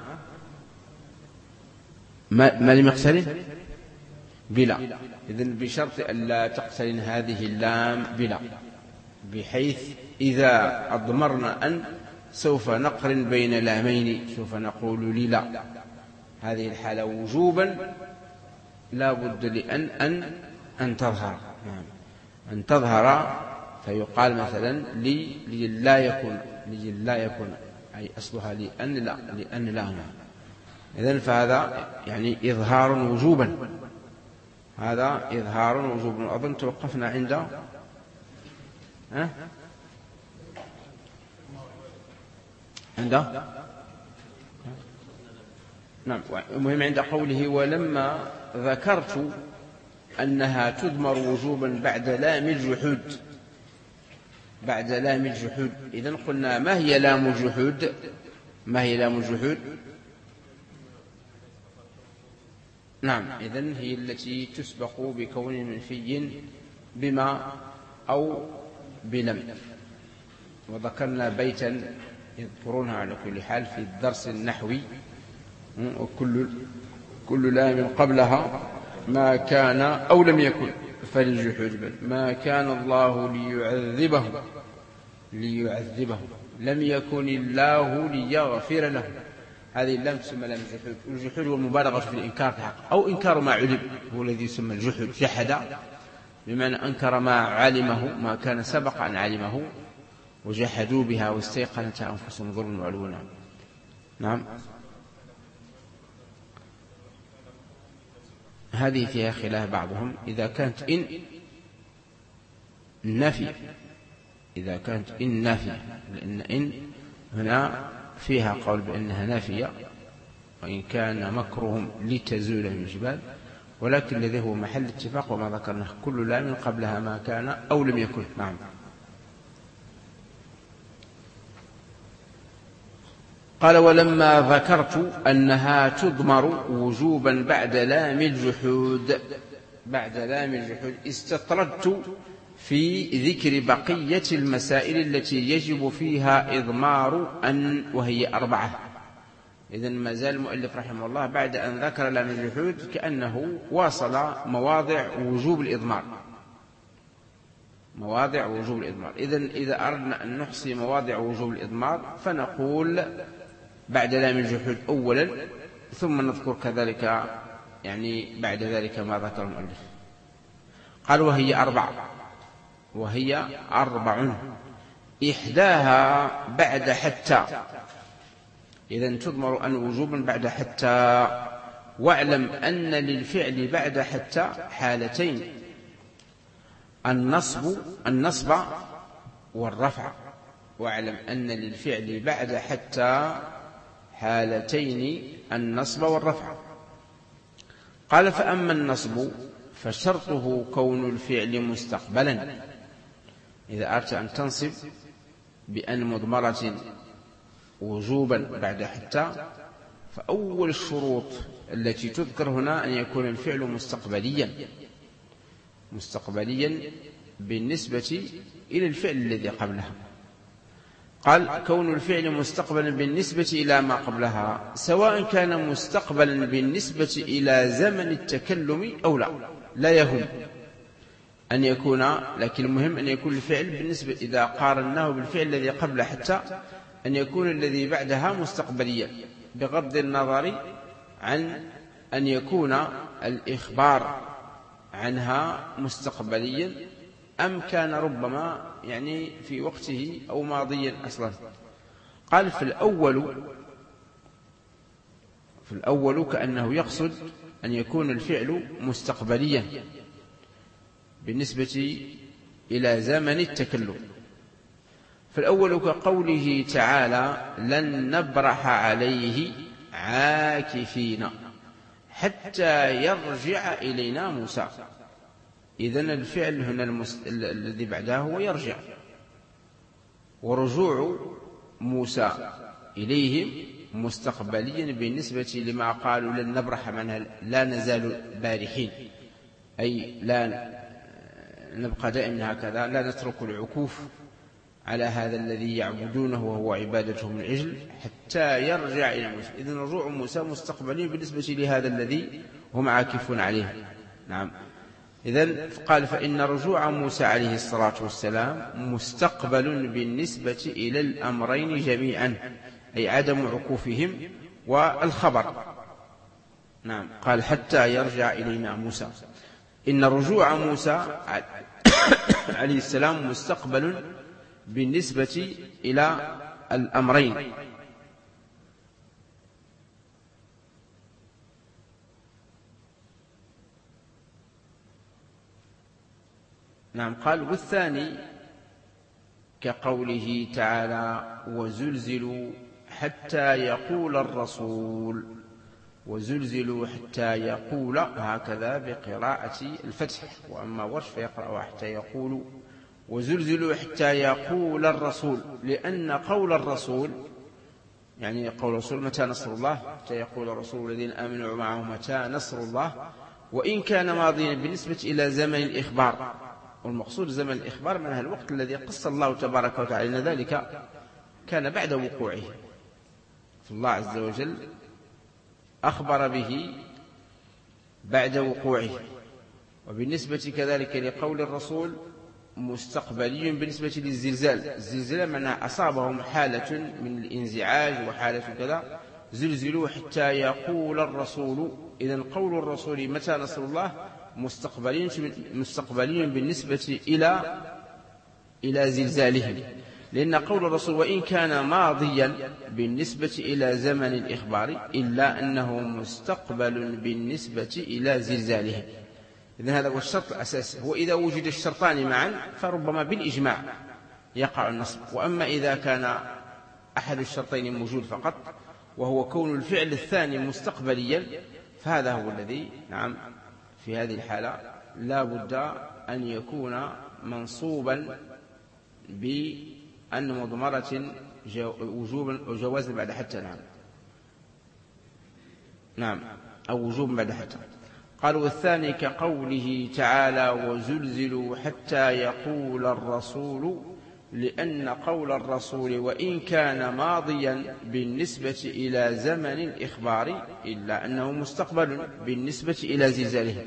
ما, ما لم يقترن بلا. إذن بشرط ألا تقترن هذه اللام بلا، بحيث إذا أضمرنا أن سوف نقرن بين لامين، سوف نقول للا. هذه الحالة وجوبا لا بد لأن أن أن تظهر. نعم. أن تظهر فيقال مثلا لي لي لا يكون لي لا يكون أي أصلها لأن لا لأن لا. إذن فهذا يعني إظهار وجوبا، هذا إظهار وجوبا. أظن توقفنا عند ها عند نعم. المهم عند قوله ولما ذكرت أنها تضمر وجوبا بعد لام الجحود. بعد لام الجحود. إذن قلنا ما هي لام الجحود؟ ما هي لام الجحود؟ نعم. إذن هي التي تسبق بكون منفي بما أو بلم. وذكرنا بيتا يذكرونها على كل حال في الدرس النحوي: وكل كل لام قبلها ما كان أو لم يكن فللجحود بل ما كان الله ليعذبهم ليعذبهم لم يكن الله ليغفر لهم. هذه اللام تسمى لام الجحود. الجحود هو المبالغة في الإنكار الحق أو إنكار ما علم، هو الذي يسمى الجحود. جحد بمعنى أنكر ما علمه، ما كان سبق أن علمه، وجحدوا بها واستيقنتها أنفسهم ظلما وعلوا. نعم. هذه فيها خلاف بعضهم. إذا كانت إن نفي إذا كانت إن نافية، لأن إن هنا فيها قول بأنها نافية، وإن كان مكرهم لتزول الجبال، ولكن الذي هو محل اتفاق وما ذكرناه كل لام قبلها ما كان أو لم يكن. نعم. قال ولما ذكرت أنها تضمر وجوبا بعد لام الجحود بعد لام الجحود استطردت في ذكر بقية المسائل التي يجب فيها إضمار أن، وهي أربعة. إذن ما زال المؤلف رحمه الله بعد أن ذكر لام الجحود كأنه واصل مواضع وجوب الإضمار مواضع وجوب الإضمار. إذن إذا أردنا أن نحصي مواضع وجوب الإضمار فنقول بعد لام الجحود أولا، ثم نذكر كذلك يعني بعد ذلك ما ذكر المؤلف. قال وهي أربع وهي أربع إحداها بعد حتى. إذن تضمر أن وجوبا بعد حتى. واعلم أن للفعل بعد حتى حالتين: النصب النصب والرفع. واعلم أن للفعل بعد حتى حالتين: النصب والرفع. قال فأما النصب فشرطه كون الفعل مستقبلا. إذا أردت أن تنصب بأن مضمرة وجوبا بعد حتى، فأول الشروط التي تذكر هنا أن يكون الفعل مستقبليا مستقبليا بالنسبة إلى الفعل الذي قبلها. قال كون الفعل مستقبلا بالنسبة إلى ما قبلها سواء كان مستقبلا بالنسبة إلى زمن التكلم أو لا، لا يهم أن يكون، لكن المهم أن يكون الفعل بالنسبة إذا قارناه بالفعل الذي قبله حتى أن يكون الذي بعدها مستقبليا، بغض النظر عن أن يكون الإخبار عنها مستقبليا أم كان ربما يعني في وقته أو ماضيا أصلا. قال في الأول في الأول كأنه يقصد أن يكون الفعل مستقبليا بالنسبة إلى زمن التكلم. فالأول كقوله تعالى لن نبرح عليه عاكفين حتى يرجع إلينا موسى. إذن الفعل هنا المس... الذي بعده هو يرجع، ورجوع موسى إليهم مستقبليا بالنسبة لما قالوا لن نبرح منها لا نزال بارحين، أي لا نبقى دائما هكذا، لا نترك العكوف على هذا الذي يعبدونه وهو عبادتهم العجل حتى يرجع إلى موسى. إذن رجوع موسى مستقبلي بالنسبة لهذا الذي هم عاكفون عليه. نعم. إذن قال فإن رجوع موسى عليه الصلاة والسلام مستقبل بالنسبة إلى الأمرين جميعا، أي عدم عكوفهم والخبر. نعم. قال حتى يرجع إلينا موسى، إن رجوع موسى عليه السلام مستقبل بالنسبة إلى الأمرين. نعم. قال والثاني كقوله تعالى وزلزلوا حتى يقول الرسول، وزلزلوا حتى يقول هكذا بقراءة الفتح، وأما ورش فيقرأ حتى يقول وزلزلوا حتى يقول الرسول، لأن قول الرسول يعني قول الرسول متى نصر الله، حتى يقول الرسول الذين آمنوا معه متى نصر الله، وإن كان ماضيا بالنسبة إلى زمن الإخبار، والمقصود زمن الإخبار منها الوقت الذي قص الله تبارك وتعالى أن ذلك كان بعد وقوعه، فالله عز وجل أخبر به بعد وقوعه. وبالنسبة كذلك لقول الرسول مستقبلي بالنسبة للزلزال، الزلزال معناه أصابهم حالة من الانزعاج وحالة كذا، زلزلوا حتى يقول الرسول. إذن قول الرسول متى نصر الله مستقبلين مستقبلين بالنسبة إلى إلى زلزالهم، لأن قول الرسول وإن كان ماضيا بالنسبة إلى زمن الإخبار إلا أنه مستقبل بالنسبة إلى زلزالهم. إذن هذا هو الشرط الأساسي، وإذا وجد الشرطان معا فربما بالإجماع يقع النصب. وأما إذا كان أحد الشرطين موجود فقط وهو كون الفعل الثاني مستقبليا فهذا هو الذي نعم في هذه الحالة لا بد أن يكون منصوبا بأن مضمرة وجوبا أو جوازا بعد حتى. نعم نعم أو وجوبا بعد حتى. قال والثاني كقوله تعالى وزلزلوا حتى يقول الرسول، لأن قول الرسول وإن كان ماضيا بالنسبة إلى زمن الإخبار إلا أنه مستقبل بالنسبة إلى زلزاله.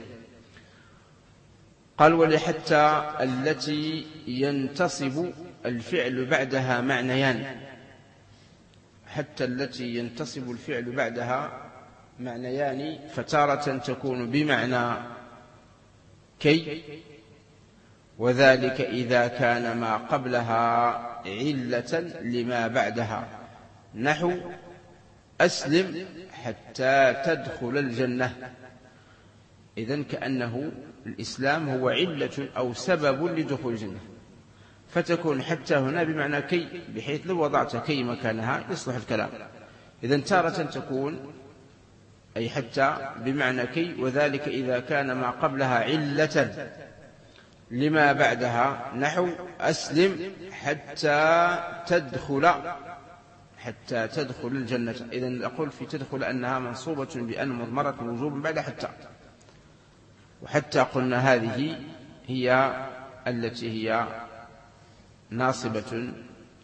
قال ولحتى التي ينتصب الفعل بعدها معنيان، حتى التي ينتصب الفعل بعدها معنيان، فتارة تكون بمعنى كي، وذلك إذا كان ما قبلها علة لما بعدها، نحو أسلم حتى تدخل الجنة. إذن كأنه الإسلام هو علة أو سبب لدخول الجنة، فتكون حتى هنا بمعنى كي، بحيث لو وضعت كي مكانها يصلح الكلام. إذن تارة تكون أي حتى بمعنى كي، وذلك إذا كان ما قبلها علة لما بعدها، نحو أسلم حتى تدخل حتى تدخل الجنة. إذن أقول في تدخل أنها منصوبة بأن مضمرة وجوب بعد حتى، وحتى قلنا هذه هي التي هي ناصبة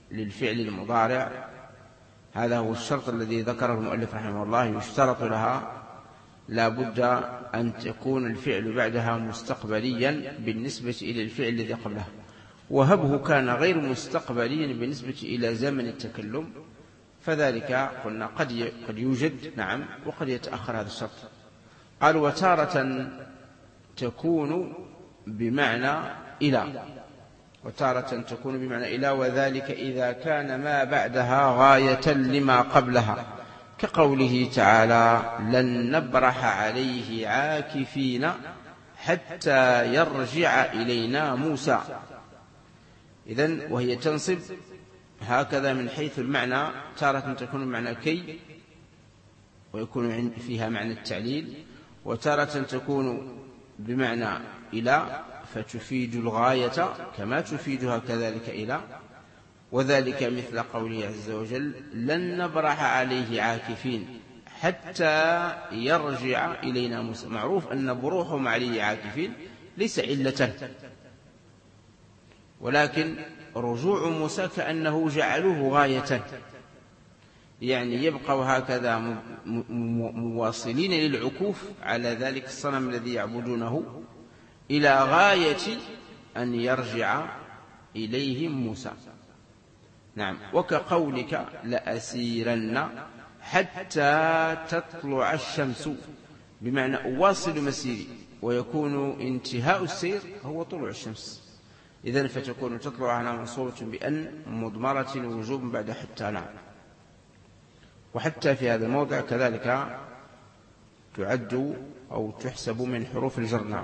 للفعل المضارع، هذا هو الشرط الذي ذكره المؤلف رحمه الله، يشترط لها لا بد أن تكون الفعل بعدها مستقبليا بالنسبة إلى الفعل الذي قبلها، وهبه كان غير مستقبليا بالنسبة إلى زمن التكلم، فذلك قلنا قد قد يوجد نعم وقد يتأخر هذا الشرط. قال وتارة تكون بمعنى إلى، وتارة تكون بمعنى إلى، وذلك إذا كان ما بعدها غاية لما قبلها، كقوله تعالى لن نبرح عليه عاكفين حتى يرجع إلينا موسى. إذن وهي تنصب هكذا من حيث المعنى، تارة تكون بمعنى كي ويكون فيها معنى التعليل، وتارة تكون بمعنى إلى فتفيد الغاية كما تفيدها كذلك إلى، وذلك مثل قوله عز وجل لن نبرح عليه عاكفين حتى يرجع إلينا موسى. معروف أن بروحهم عليه عاكفين ليس علة، ولكن رجوع موسى كأنه جعلوه غاية، يعني يبقوا هكذا مواصلين للعكوف على ذلك الصنم الذي يعبدونه إلى غاية أن يرجع إليهم موسى. نعم. وكقولك لأسيرن حتى تطلع الشمس، بمعنى أواصل مسيري، ويكون انتهاء السير هو طلوع الشمس. إذن فتكون تطلع على منصوبة بأن مضمرة وجوب بعد حتى. نعم. وحتى في هذا الموضع كذلك تعد أو تحسب من حروف الجر. نعم.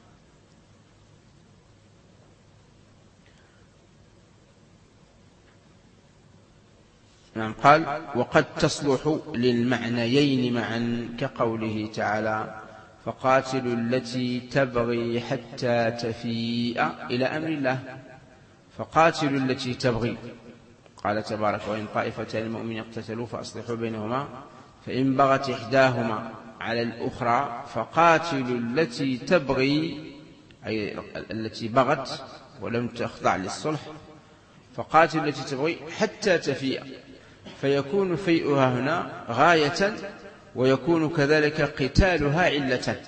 نعم. قال وقد تصلح للمعنيين معا، كقوله تعالى فقاتلوا التي تبغي حتى تفيء إلى أمر الله. فقاتلوا التي تبغي، قال تبارك وإن طائفتان المؤمنين اقتتلوا فأصلحوا بينهما فإن بغت إحداهما على الأخرى فقاتلوا التي تبغي، أي التي بغت ولم تخضع للصلح، فقاتلوا التي تبغي حتى تفيء، فيكون فيئها هنا غاية، ويكون كذلك قتالها علة،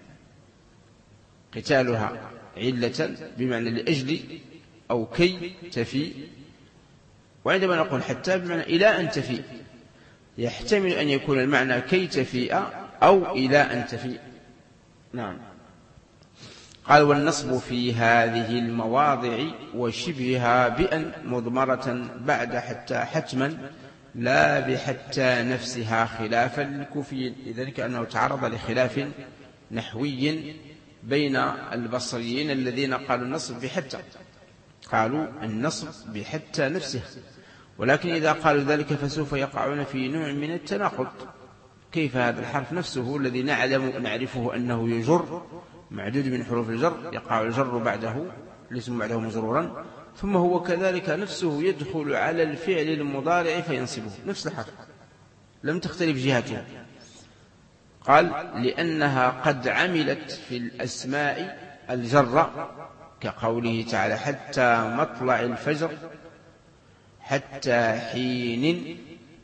قتالها علة بمعنى لأجل أو كي تفيء. وعندما نقول حتى بمعنى إلى أن تفيء، يحتمل أن يكون المعنى كي تفيء أو إلى أن تفيء. نعم. قال والنصب في هذه المواضع وشبهها بأن مضمرة بعد حتى حتما لا بحتى نفسها خلافا للكوفيين، لذلك أنه تعرض لخلاف نحوي بين البصريين الذين قالوا النصب بحتى، قالوا النصب بحتى نفسها، ولكن إذا قالوا ذلك فسوف يقعون في نوع من التناقض. كيف هذا الحرف نفسه الذي نعلم نعرفه أنه يجر معدود من حروف الجر، يقع الجر بعده الاسم بعده مجرورا، ثم هو كذلك نفسه يدخل على الفعل المضارع فينصبه، نفس الحرف لم تختلف جهته. قال لأنها قد عملت في الأسماء الجر، كقوله تعالى حتى مطلع الفجر حتى حين.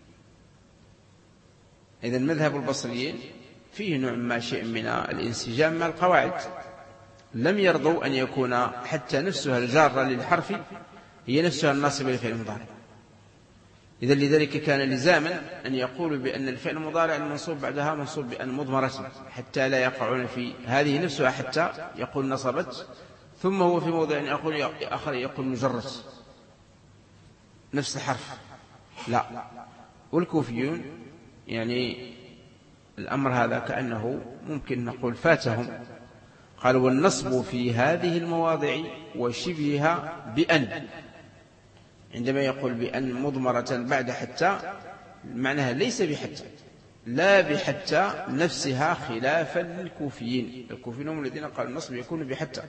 إذن مذهب البصريين فيه نوع ما شيء من الانسجام مع القواعد، لم يرضوا أن يكون حتى نفسها الجارة للحرف هي نفسها الناصبة للفعل المضارع. إذن لذلك كان لزاما أن يقولوا بأن الفعل المضارع المنصوب بعدها منصوب بأن مضمرة، حتى لا يقعون في هذه نفسها حتى يقول نصبت، ثم هو في موضع يقول آخر يقول مجرد نفس الحرف، لا. والكوفيون يعني الأمر هذا كأنه ممكن نقول فاتهم. قال والنصب في هذه المواضع وشبهها بأن، عندما يقول بأن مضمرة بعد حتى معناها ليس بحتى، لا بحتى نفسها خلافا للكوفيين. الكوفيين هم الذين قالوا النصب يكون بحتى،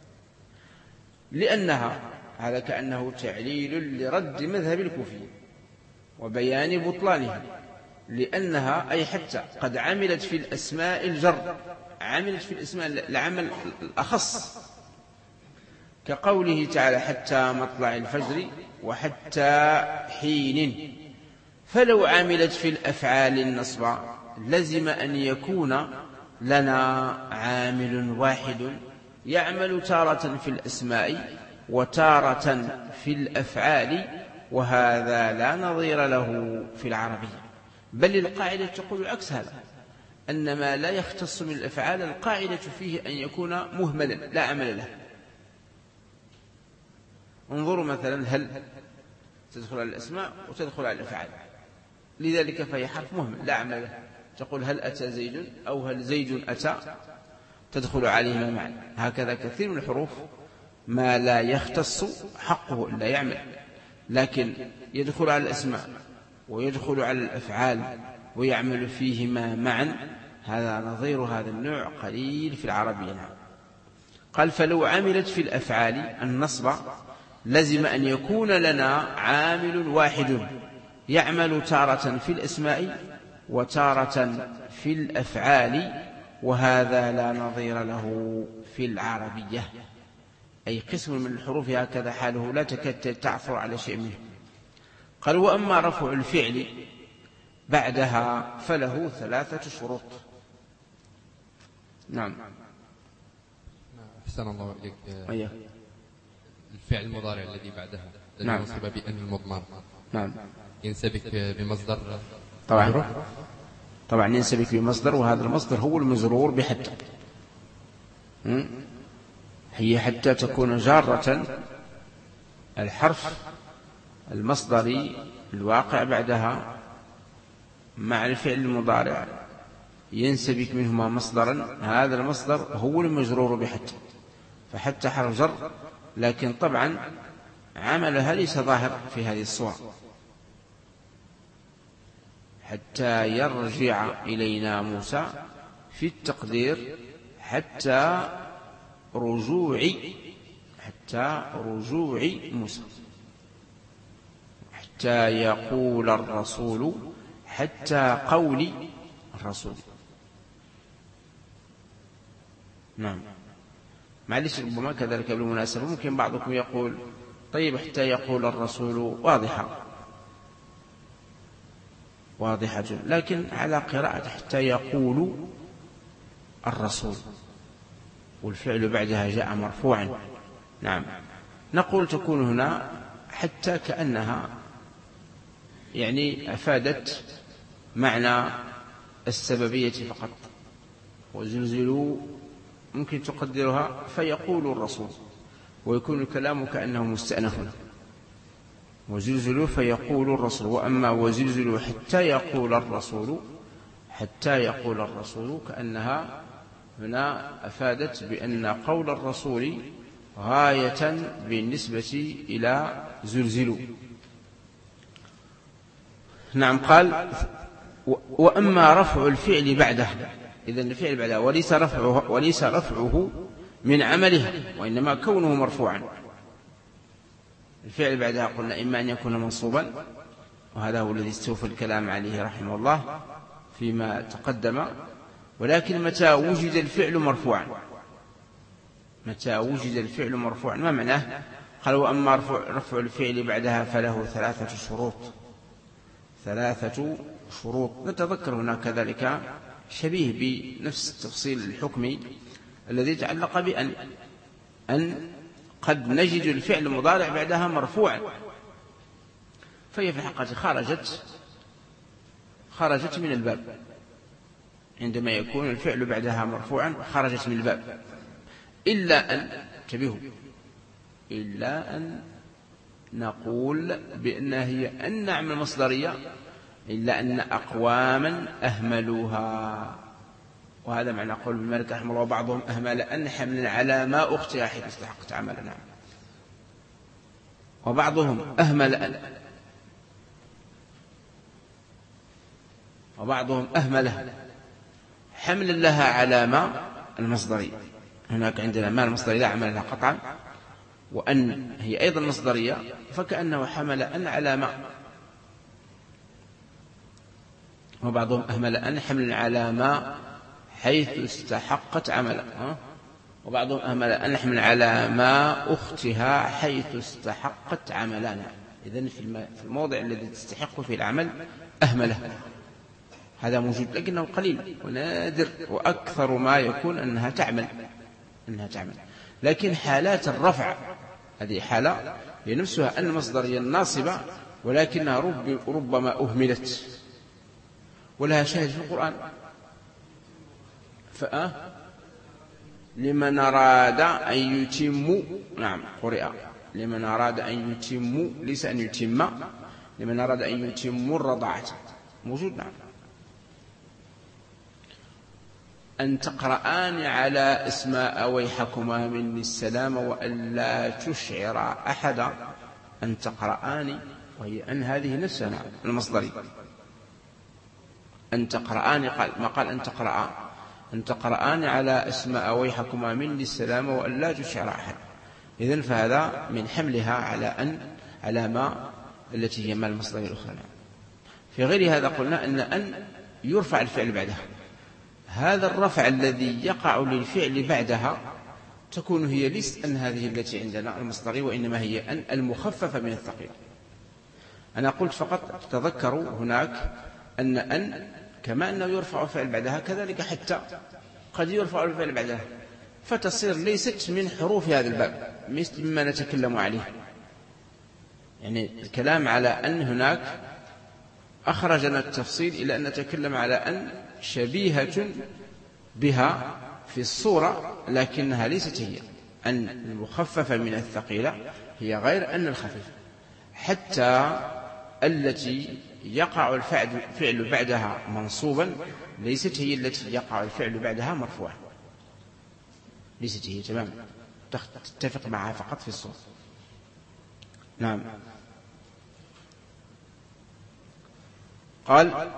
لأنها هذا كأنه تعليل لرد مذهب الكوفيين وبيان بطلانه، لأنها أي حتى قد عملت في الأسماء الجر، عملت في الأسماء العمل الأخص، كقوله تعالى حتى مطلع الفجر وحتى حين. فلو عملت في الأفعال النصب لزم أن يكون لنا عامل واحد يعمل تارة في الأسماء وتارة في الأفعال، وهذا لا نظير له في العربية. بل القاعدة تقول عكس هذا، أن ما لا يختص من الأفعال القاعدة فيه أن يكون مهملا لا عمل له. انظروا مثلا هل تدخل على الأسماء وتدخل على الأفعال، لذلك فهي حرف مهمل لا عمل له. تقول هل أتى زيد أو هل زيد أتى، تدخل عليهما معا. هكذا كثير من الحروف ما لا يختص حقه إلا يعمل، لكن يدخل على الأسماء ويدخل على الأفعال ويعمل فيهما معا. هذا نظير هذا النوع قليل في العربية. قال فلو عملت في الأفعال النصب لزم أن يكون لنا عامل واحد يعمل تارة في الأسماء وتارة في الأفعال، وهذا لا نظير له في العربية. أي قسم من الحروف هكذا حاله لا تكاد تعثر على شيء منه. قال وأما رفع الفعل بعدها فله ثلاثة شروط. نعم. أحسن الله إليك. أيه. الفعل المضارع الذي بعدها الذي نعم. ينصب بأن المضمر نعم. ينسبك بمصدر طبعا طبعا ينسبك بمصدر، وهذا المصدر هو المجرور بحتى. هي حتى تكون جارة الحرف المصدري الواقع بعدها مع الفعل المضارع ينسبك منهما مصدرا، هذا المصدر هو المجرور بحتى، فحتى حرف جر، لكن طبعا عملها ليس ظاهر في هذه الصورة. حتى يرجع إلينا موسى في التقدير حتى رجوع حتى رجوع موسى، حتى يقول الرسول، حتى قول الرسول. نعم. معلش ربما كذلك بالمناسبة ممكن بعضكم يقول طيب حتى يقول الرسول واضحة واضحة، لكن على قراءة حتى يقول الرسول والفعل بعدها جاء مرفوعا. نعم. نقول تكون هنا حتى كأنها يعني أفادت معنى السببية فقط، وزلزلوا ممكن تقدرها فيقول الرسول، ويكون الكلام كأنه مستأنف. وزلزلوا فيقول الرسول، وأما وزلزلوا حتى يقول الرسول حتى يقول الرسول كأنها هنا أفادت بأن قول الرسول غاية بالنسبة إلى زلزلوا. نعم. قال وأما رفع الفعل بعده، إذن الفعل بعده وليس رفعه, وليس رفعه من عملها، وإنما كونه مرفوعا. الفعل بعدها قلنا إما أن يكون منصوبا، وهذا هو الذي استوفى الكلام عليه رحمه الله فيما تقدم، ولكن متى وجد الفعل مرفوعا، متى وجد الفعل مرفوعا ما معناه؟ قال وأما رفع الفعل بعدها فله ثلاثة شروط. ثلاثة شروط نتذكر هنا كذلك شبيه بنفس التفصيل الحكمي الذي يتعلق بأن أن قد نجد الفعل المضارع بعدها مرفوعا، فهي في الحقيقة خرجت خرجت من الباب. عندما يكون الفعل بعدها مرفوعا خرجت من الباب، إلا أن انتبهوا إلا أن نقول بأنها هي النعم المصدرية، إلا أن أقواما أهملوها. وهذا معنى قول ابن مالك رحمه الله وبعضهم أهمل أن حملا على ما أختها حيث استحقت عملا. نعم. وبعضهم أهمل أن وبعضهم أهملها حملا لها على ما المصدرية. هناك عندنا ما المصدرية لا عمل لها قطعا، وأن هي أيضا مصدرية، فكأنه حمل أن على ما. وبعضهم أهمل أن حملا على ما حيث استحقت عملا، وبعضهم أهمل أن نحمل على ما أختها حيث استحقت عملنا. إذن في الموضع الذي تستحق فيه العمل أهمله، هذا موجود لكنه قليل ونادر، وأكثر ما يكون أنها تعمل أنها تعمل لكن حالات الرفع هذه حالة هي نفسها أن المصدرية الناصبة ولكنها رب ربما أهملت، ولها شاهد في القرآن. فأه لمن أراد أن يتم، نعم قرئ لمن أراد أن يتم، ليس أن يتم، لمن أراد أن يتم الرضاعة، موجود. نعم. أن تقرآن على اسماء ويحكما مني السلام وأن لا تشعر أحدا. أن تقرآن، وهي أن هذه نفسها المصدري. أن تقرآن قال ما قال أن تقرآن، أن تقرآن على اسماء ويحكما مني السلام وأن لا تشعر أحدا. إذن فهذا من حملها على أن، على ما التي هي ما المصدر الأخرى. في غير هذا قلنا أن أن يرفع الفعل بعدها. هذا الرفع الذي يقع للفعل بعدها تكون هي ليست أن هذه التي عندنا المصدري، وإنما هي أن المخففة من الثقيل. أنا قلت فقط تذكروا هناك أن أن كما أنه يرفع الفعل بعدها كذلك حتى قد يرفع الفعل بعدها، فتصير ليست من حروف هذا الباب مثل مما نتكلم عليه. يعني الكلام على أن هناك أخرجنا التفصيل إلى أن نتكلم على أن شبيهة بها في الصورة لكنها ليست هي. أن المخففة من الثقيلة هي غير أن الخفيفة، حتى التي يقع الفعل بعدها منصوبا ليست هي التي يقع الفعل بعدها مرفوعا، ليست هي تماما، تتفق معها فقط في الصورة. نعم. قال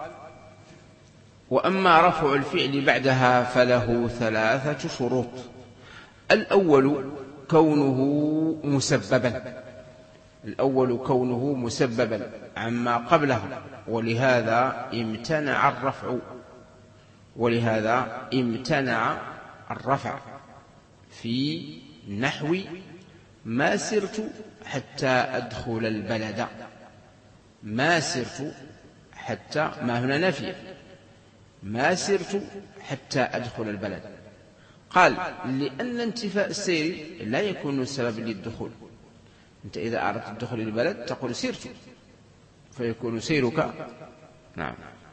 وأما رفع الفعل بعدها فله ثلاثة شروط. الأول كونه مسببا، الأول كونه مسببا عما قبله، ولهذا امتنع الرفع، ولهذا امتنع الرفع في نحو ما سرت حتى أدخل البلد. ما سرت حتى، ما هنا نفي، ما سرت حتى أدخل البلد. قال لأن انتفاء السير لا يكون سبب للدخول. أنت إذا أردت الدخول للبلد تقول سرت، فيكون سيرك. نعم.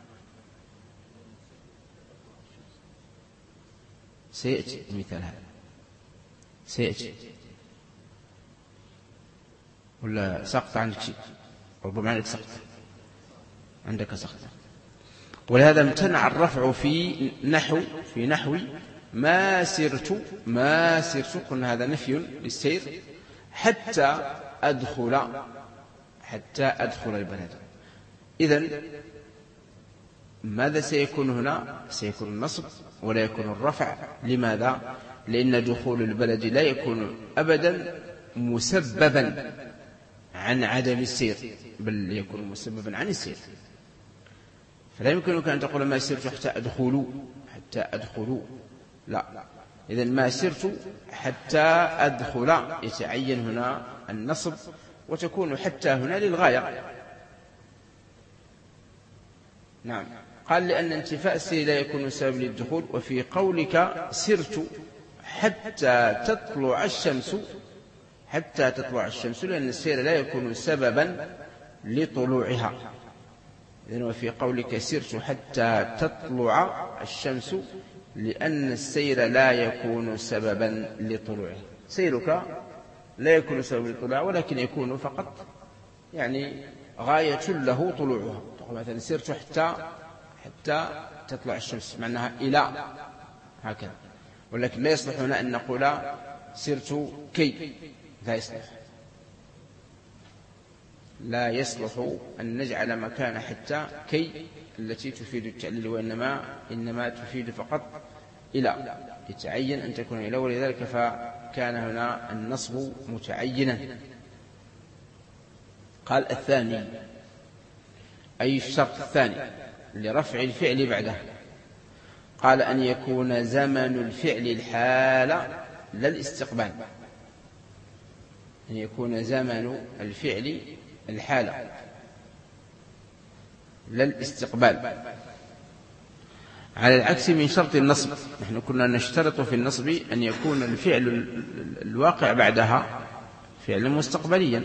سيأتي مثال هذا، سيأتي ولا سقط عندك شيء؟ ربما عندك سقط، عندك سقط. ولهذا امتنع الرفع في نحو في نحو ما سرت، ما سرت قلنا هذا نفي للسير، حتى أدخل، حتى أدخل البلد. إذن ماذا سيكون هنا؟ سيكون النصب ولا يكون الرفع. لماذا؟ لأن دخول البلد لا يكون أبدا مسببا عن عدم السير، بل يكون مسببا عن السير. فلا يمكنك أن تقول ما سرت حتى أدخلوا، حتى أدخلوا، لا. إذن ما سرت حتى أدخل، يتعين هنا النصب، وتكون حتى هنا للغاية. نعم. قال لأن انتفاء السير لا يكون سبب للدخول. وفي قولك سرت حتى تطلع الشمس، حتى تطلع الشمس، لأن السير لا يكون سببا لطلوعها. إذن وفي قولك سرت حتى تطلع الشمس، لأن السير لا يكون سببا لطلوعها. سيرك لا يكون سببا لطلوعها، ولكن يكون فقط يعني غاية له طلوعها. تقول مثلا سرت حتى حتى تطلع الشمس، معناها إلى، هكذا. ولكن لا يصلح هنا أن نقول سرت كي، لا يصلح، لا يصلح أن نجعل مكان حتى كي التي تفيد التعليل، وإنما إنما تفيد فقط إلى، يتعين أن تكون إلى، ولذلك فكان هنا النصب متعينا. قال الثاني، أي الشرط الثاني لرفع الفعل بعده، قال أن يكون زمن الفعل الحال لا الاستقبال، أن يكون زمن الفعل الحالة لا الاستقبال، على العكس من شرط النصب. نحن كنا نشترط في النصب أن يكون الفعل الواقع بعدها فعلا مستقبليا،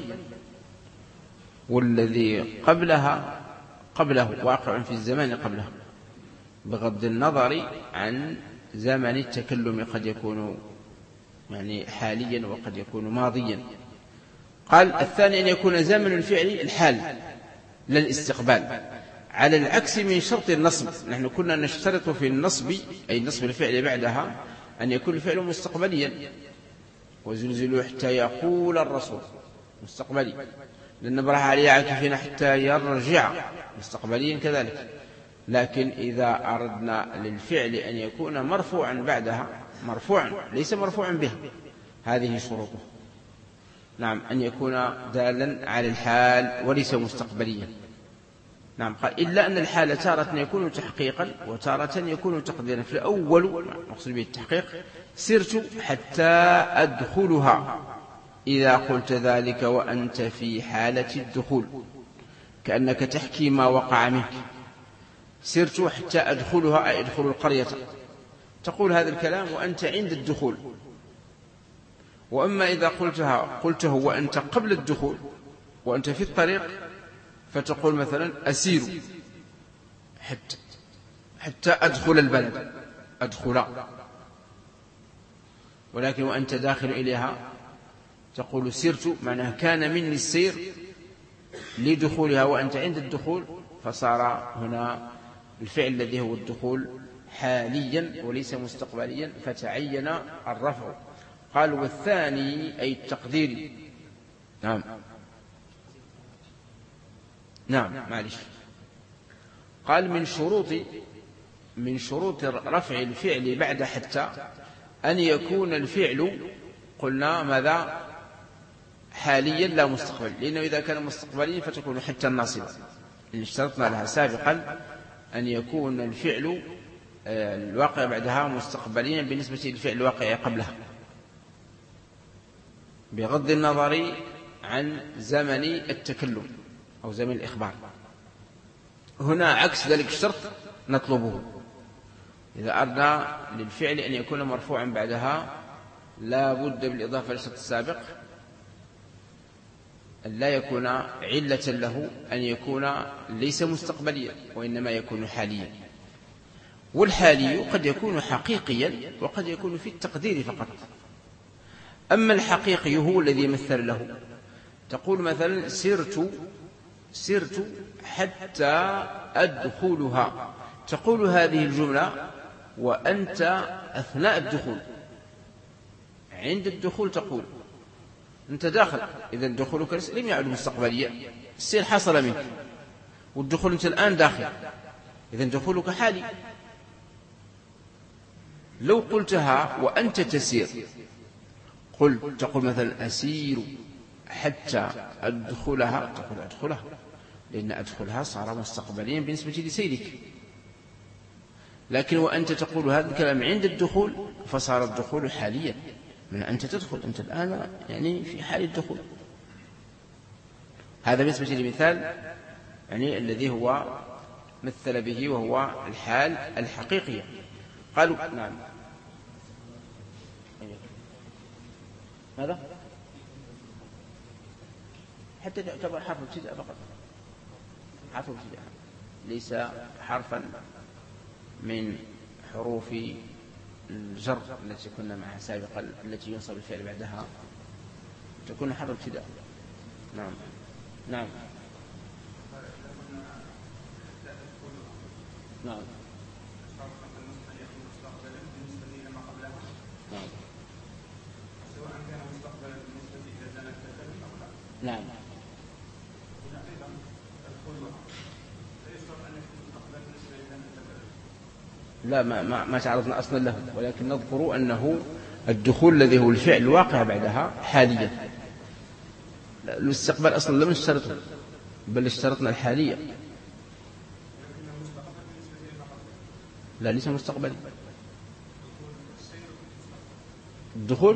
والذي قبلها قبله واقع في الزمان قبله، بغض النظر عن زمن التكلم، قد يكون يعني حاليا وقد يكون ماضيا. قال الثاني أن يكون زمن الفعل الحال لا الاستقبال، على العكس من شرط النصب. نحن كنا نشترط في النصب أي نصب الفعل بعدها أن يكون الفعل مستقبليا، وزلزلوا حتى يقول الرسول مستقبلي، لأن نبرح عليه عاكفين حتى يرجع مستقبليا كذلك. لكن إذا أردنا للفعل أن يكون مرفوعا بعدها، مرفوعا ليس مرفوعا به، هذه شروطه. نعم، أن يكون دالا على الحال وليس مستقبليا. نعم، قال إلا أن الحال تارة يكون تحقيقا وتارة يكون تقديرا. في الأول مقصود به التحقيق: سرت حتى أدخلها، إذا قلت ذلك وأنت في حالة الدخول كأنك تحكي ما وقع منك. سرت حتى أدخلها أي أدخل القرية، تقول هذا الكلام وأنت عند الدخول. وأما إذا قلتها قلته وأنت قبل الدخول وأنت في الطريق، فتقول مثلا أسير حتى, حتى أدخل البلد، أدخل. ولكن وأنت داخل إليها تقول سرت، معناها كان مني السير لدخولها وأنت عند الدخول، فصار هنا الفعل الذي هو الدخول حاليا وليس مستقبليا، فتعين الرفع. قال والثاني أي التقدير. نعم نعم معلش. قال من شروط من شروط رفع الفعل بعد حتى أن يكون الفعل قلنا ماذا حاليا لا مستقبل، لأنه إذا كان مستقبليا فتكون حتى الناصبة. إن اشترطنا لها سابقا أن يكون الفعل الواقع بعدها مستقبليا بالنسبة للفعل الواقع قبلها، بغض النظر عن زمن التكلم أو زمن الإخبار. هنا عكس ذلك الشرط نطلبه. إذا أردنا للفعل أن يكون مرفوعا بعدها لا بد بالإضافة للشرط السابق أن لا يكون علة له أن يكون ليس مستقبليا وإنما يكون حاليا. والحالي قد يكون حقيقيا وقد يكون في التقدير فقط. أما الحقيقي هو الذي يمثل له. تقول مثلا سرت سرت حتى أدخلها، تقول هذه الجملة وأنت أثناء الدخول، عند الدخول تقول أنت داخل، إذا دخولك لم يعد مستقبليا، السير حصل منك، والدخول أنت الآن داخل، إذا دخولك حالي. لو قلتها وأنت تسير قل تقول مثلا أسير حتى أدخلها، تقول أدخلها، لأن أدخلها صار مستقبليا بالنسبة لسيرك. لكن وأنت تقول هذا الكلام عند الدخول فصار الدخول حاليا، من أنت تدخل، أنت الآن يعني في حال الدخول. هذا بالنسبة للمثال يعني الذي هو مثل به وهو الحال الحقيقية. قالوا نعم هذا حتى تعتبر حرف ابتداء فقط، حرف ابتداء ليس حرفا من حروف الجر التي كنا معها سابقا التي ينصب الفعل بعدها، تكون حرف ابتداء. نعم نعم نعم نعم سواء كان مستقبلا بالنسبة إلى زمن التكلم أو لا. نعم. أيضا الخلوة لا يشترط أن يكون مستقبلا بالنسبة إلى زمن التكلم. لا ما ما, ما تعرضنا أصلا له، ولكن نذكر أنه الدخول الذي هو الفعل الواقع بعدها حاليا. الاستقبال أصلا لم نشترطه، بل اشترطنا الحالية. لا ليس مستقبلي. الدخول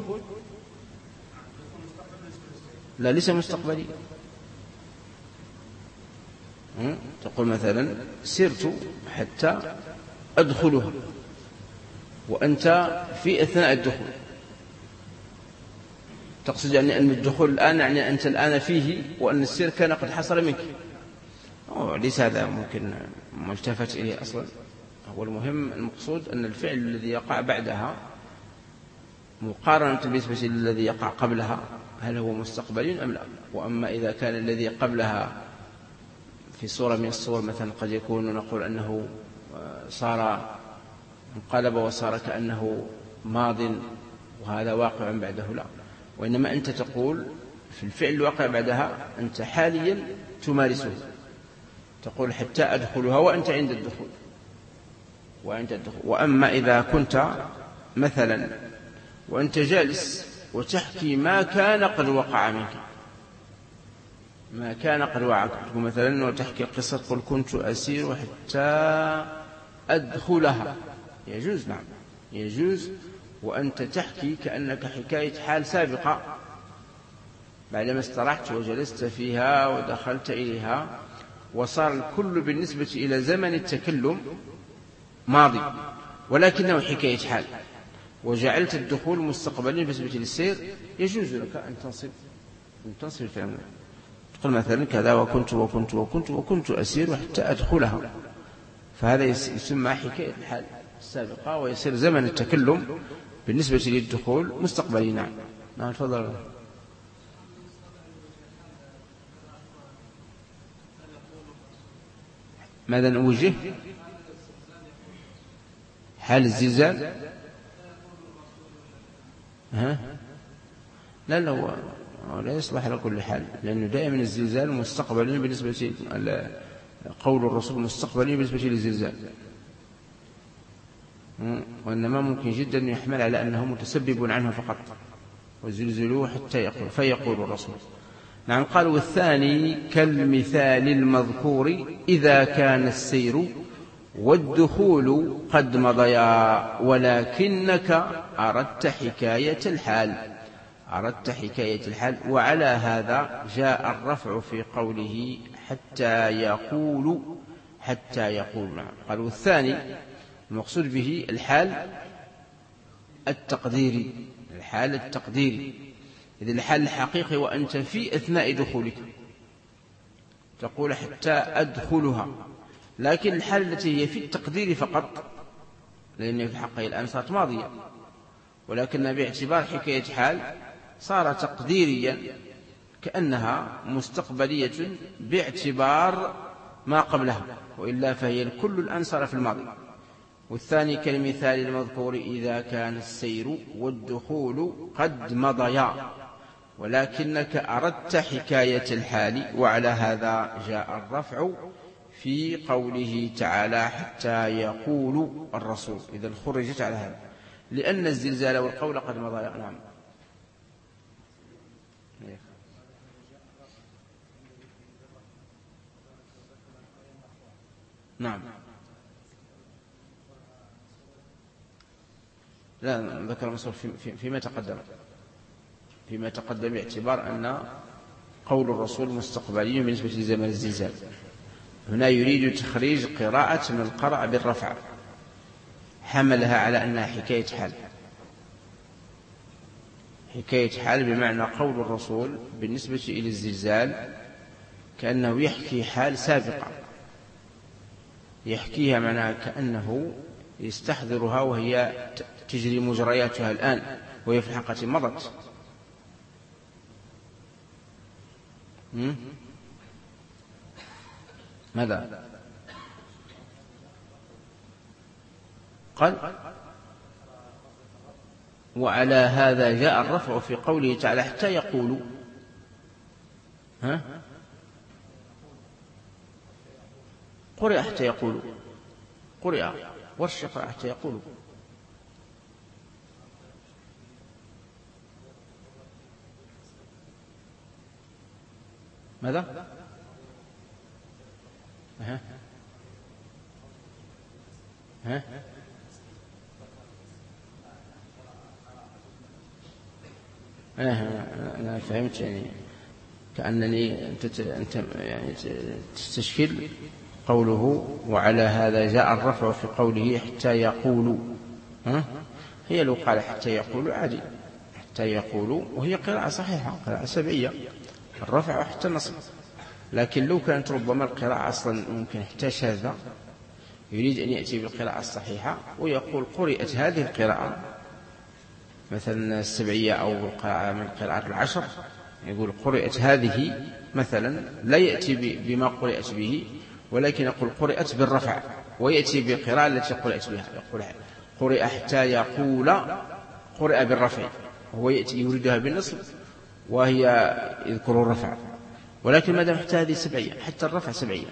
لا ليس مستقبلي. تقول مثلا سرت حتى أدخلها وأنت في أثناء الدخول، تقصد يعني أن الدخول الآن يعني أنت الآن فيه وأن السير كان قد حصل منك. أوه ليس هذا ممكن ملتفت إليه أصلا. هو المهم المقصود أن الفعل الذي يقع بعدها مقارنة بالنسبة للذي يقع قبلها هل هو مستقبلي أم لا. وأما إذا كان الذي قبلها في صورة من الصور مثلا قد يكون نقول أنه صار انقلب وصار كأنه ماض وهذا واقع بعده، لا. وإنما أنت تقول في الفعل الواقع بعدها أنت حاليا تمارسه، تقول حتى أدخلها وأنت عند الدخول وأنت الدخول. وأما إذا كنت مثلا وأنت جالس وتحكي ما كان قد وقع منك، ما كان قد وقع مثلا وتحكي قصة قل كنت أسير حتى أدخلها، يجوز، نعم يجوز. وأنت تحكي كأنك حكاية حال سابقة بعدما استرحت وجلست فيها ودخلت إليها وصار الكل بالنسبة إلى زمن التكلم ماضي ولكنه حكاية حال، وجعلت الدخول مستقبلا بالنسبة للسير، يجوز لك أن تنصب أن تنصب الفعل. تقول مثلا كذا وكنت وكنت وكنت وكنت أسير حتى أدخلها، فهذا يسمى حكاية الحال السابقة ويصير زمن التكلم بالنسبة للدخول مستقبلي. نعم نعم تفضل. ماذا نوجه؟ حال الزلزال؟ ها؟ لا لا هو لا يصلح على كل حال، لأنه دائما الزلزال مستقبلي بالنسبة قول الرسول مستقبلي بالنسبة للزلزال، وإنما ممكن جدا يحمل على أنه متسبب عنه فقط، وزلزلوه حتى يقول فيقول الرسول. نعم. قال والثاني كالمثال المذكور إذا كان السير والدخول قد مضيا ولكنك أردت حكاية الحال، أردت حكاية الحال. وعلى هذا جاء الرفع في قوله حتى يقول حتى يقول. قال والثاني المقصود به الحال التقديري، الحال التقديري. إذا الحال الحقيقي وأنت في أثناء دخولك تقول حتى أدخلها، لكن الحال التي هي في التقدير فقط لأن في الحق الآن صارت ماضية، ولكنها باعتبار حكاية حال صار تقديريا كأنها مستقبلية باعتبار ما قبلها، وإلا فهي الكل الآن صار في الماضي. والثاني كالمثال المذكور إذا كان السير والدخول قد مضيا ولكنك أردت حكاية الحال. وعلى هذا جاء الرفع في قوله تعالى حتى يقول الرسول، إذا خرجت على هذا لأن الزلزال والقول قد مضيا. نعم. نعم. لا ذكر مصر في فيما تقدم فيما تقدم باعتبار أن قول الرسول مستقبلي بالنسبة لزمن الزلزال. هنا يريد تخريج قراءة من قرأ بالرفع حملها على أنها حكاية حال، حكاية حال بمعنى قول الرسول بالنسبة إلى الزلزال كأنه يحكي حال سابقة، يحكيها معناها كأنه يستحضرها وهي تجري مجرياتها الآن وهي في الحقيقة مضت. ماذا قال؟ وعلى هذا جاء الرفع في قوله تعالى حتى يقولوا. ها قرئ حتى يقولوا، قرئ والشفع حتى يقولوا. ماذا؟ ها ها أنا أنا فهمت يعني كأنني أنت أنت يعني تستشكل قوله وعلى هذا جاء الرفع في قوله حتى يقولوا. ها؟ هي لو قال حتى يقولوا عادي، حتى يقولوا وهي قراءة صحيحة، قراءة سبعية، الرفع وحتى النصب. لكن لو كانت ربما القراءة أصلا ممكن حتى شاذة، يريد أن يأتي بالقراءة الصحيحة ويقول قرئت هذه القراءة مثلا السبعية أو من القراءات العشر، يقول قرئت هذه مثلا، لا يأتي بما قرئت به، ولكن يقول قرئت بالرفع، ويأتي بالقراءة التي قرئت بها، يقول قرئ حتى يقول قرئ بالرفع، وهو يأتي يريدها بالنصب وهي يذكر الرفع. ولكن ما دام حتى هذه سبعية، حتى الرفع سبعية.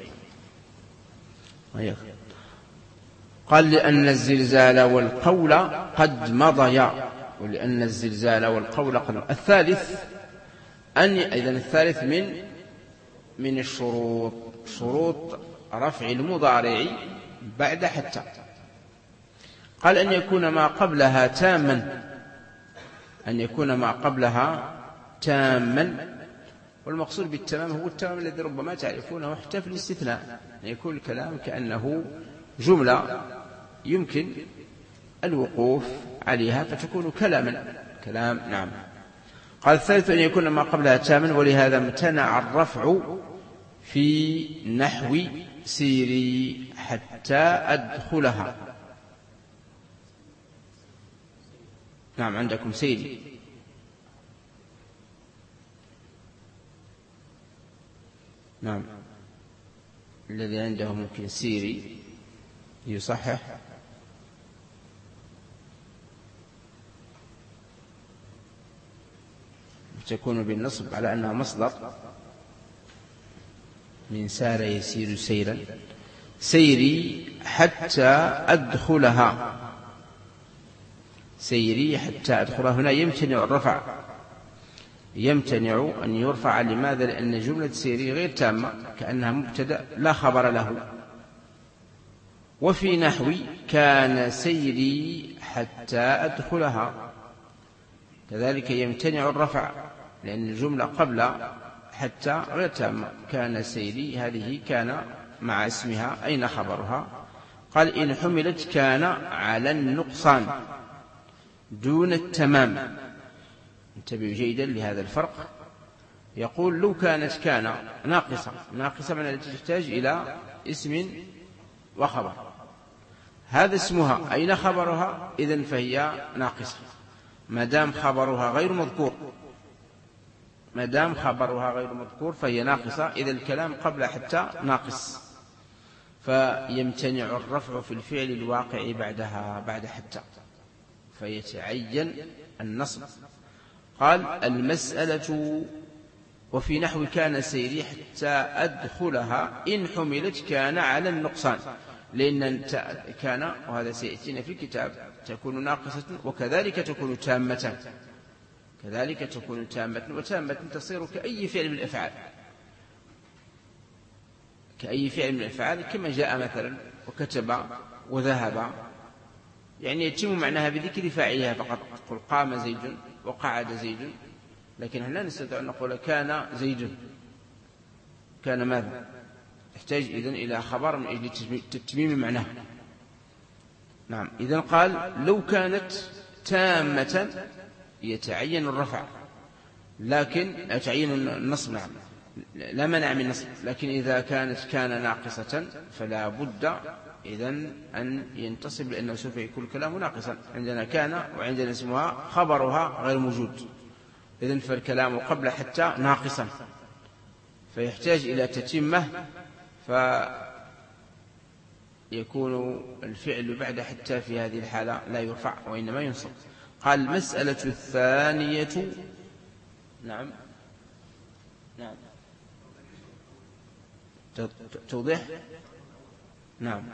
قال لأن الزلزال والقول قد مضيا، ولأن الزلزال والقول قد مضيا. الثالث أن إذن الثالث من من الشروط، شروط رفع المضارع بعد حتى. قال أن يكون ما قبلها تاما، أن يكون ما قبلها تاما، والمقصود بالتمام هو التمام الذي ربما تعرفونه حتى في الاستثناء، أن يكون الكلام كأنه جملة يمكن الوقوف عليها فتكون كلاما كلام. نعم. قال الثالث أن يكون ما قبلها تاما، ولهذا امتنع الرفع في نحو سيري حتى أدخلها. نعم عندكم سيري. نعم الذي عنده ممكن سيري يصحح. تكون بالنصب على أنها مصدر من سار يسير سيرا، سيري حتى أدخلها، سيري حتى أدخلها. هنا يمتنع الرفع، يمتنع أن يرفع. لماذا؟ لأن جملة سيري غير تامة، كأنها مبتدأ لا خبر له. وفي نحو كان سيري حتى أدخلها كذلك يمتنع الرفع، لأن الجملة قبل حتى غير تامة. كان سيري هذه كان مع اسمها، أين خبرها؟ قال إن حملت كان على النقصان دون التمام. انتبهوا جيدا لهذا الفرق. يقول لو كانت كان ناقصة، ناقصة من التي تحتاج إلى اسم وخبر، هذا اسمها، أين خبرها؟ إذن فهي ناقصة ما دام خبرها غير مذكور، ما دام خبرها غير مذكور فهي ناقصة. إذا الكلام قبل حتى ناقص، فيمتنع الرفع في الفعل الواقع بعدها بعد حتى، فيتعين النصب. قال المسألة وفي نحو كان سيري حتى أدخلها إن حملت كان على النقصان، لأن كان وهذا سيأتينا في الكتاب تكون ناقصة وكذلك تكون تامة، كذلك تكون تامة، وتامة تصير كأي فعل من الأفعال، كأي فعل من الأفعال، كما جاء مثلا وكتب وذهب، يعني يتم معناها بذكر فاعلها فقط. قل قام زيد وقعد زيد، لكن هل لا نستطيع أن نقول كان زيد؟ كان ماذا؟ يحتاج إذن إلى خبر من أجل تتميم معناه. نعم. إذن قال لو كانت تامة يتعين الرفع، لكن يتعين النصب. نعم لا منع من النصب، لكن إذا كانت كان ناقصة فلا بد إذن أن ينتصب، لأنه سوف يكون الكلام ناقصا. عندنا كان وعندنا اسمها خبرها غير موجود، إذن فالكلام قبل حتى ناقصا، فيحتاج إلى تتمة، فيكون الفعل بعد حتى في هذه الحالة لا يرفع وإنما ينصب. قال المسألة الثانية. نعم نعم توضيح. نعم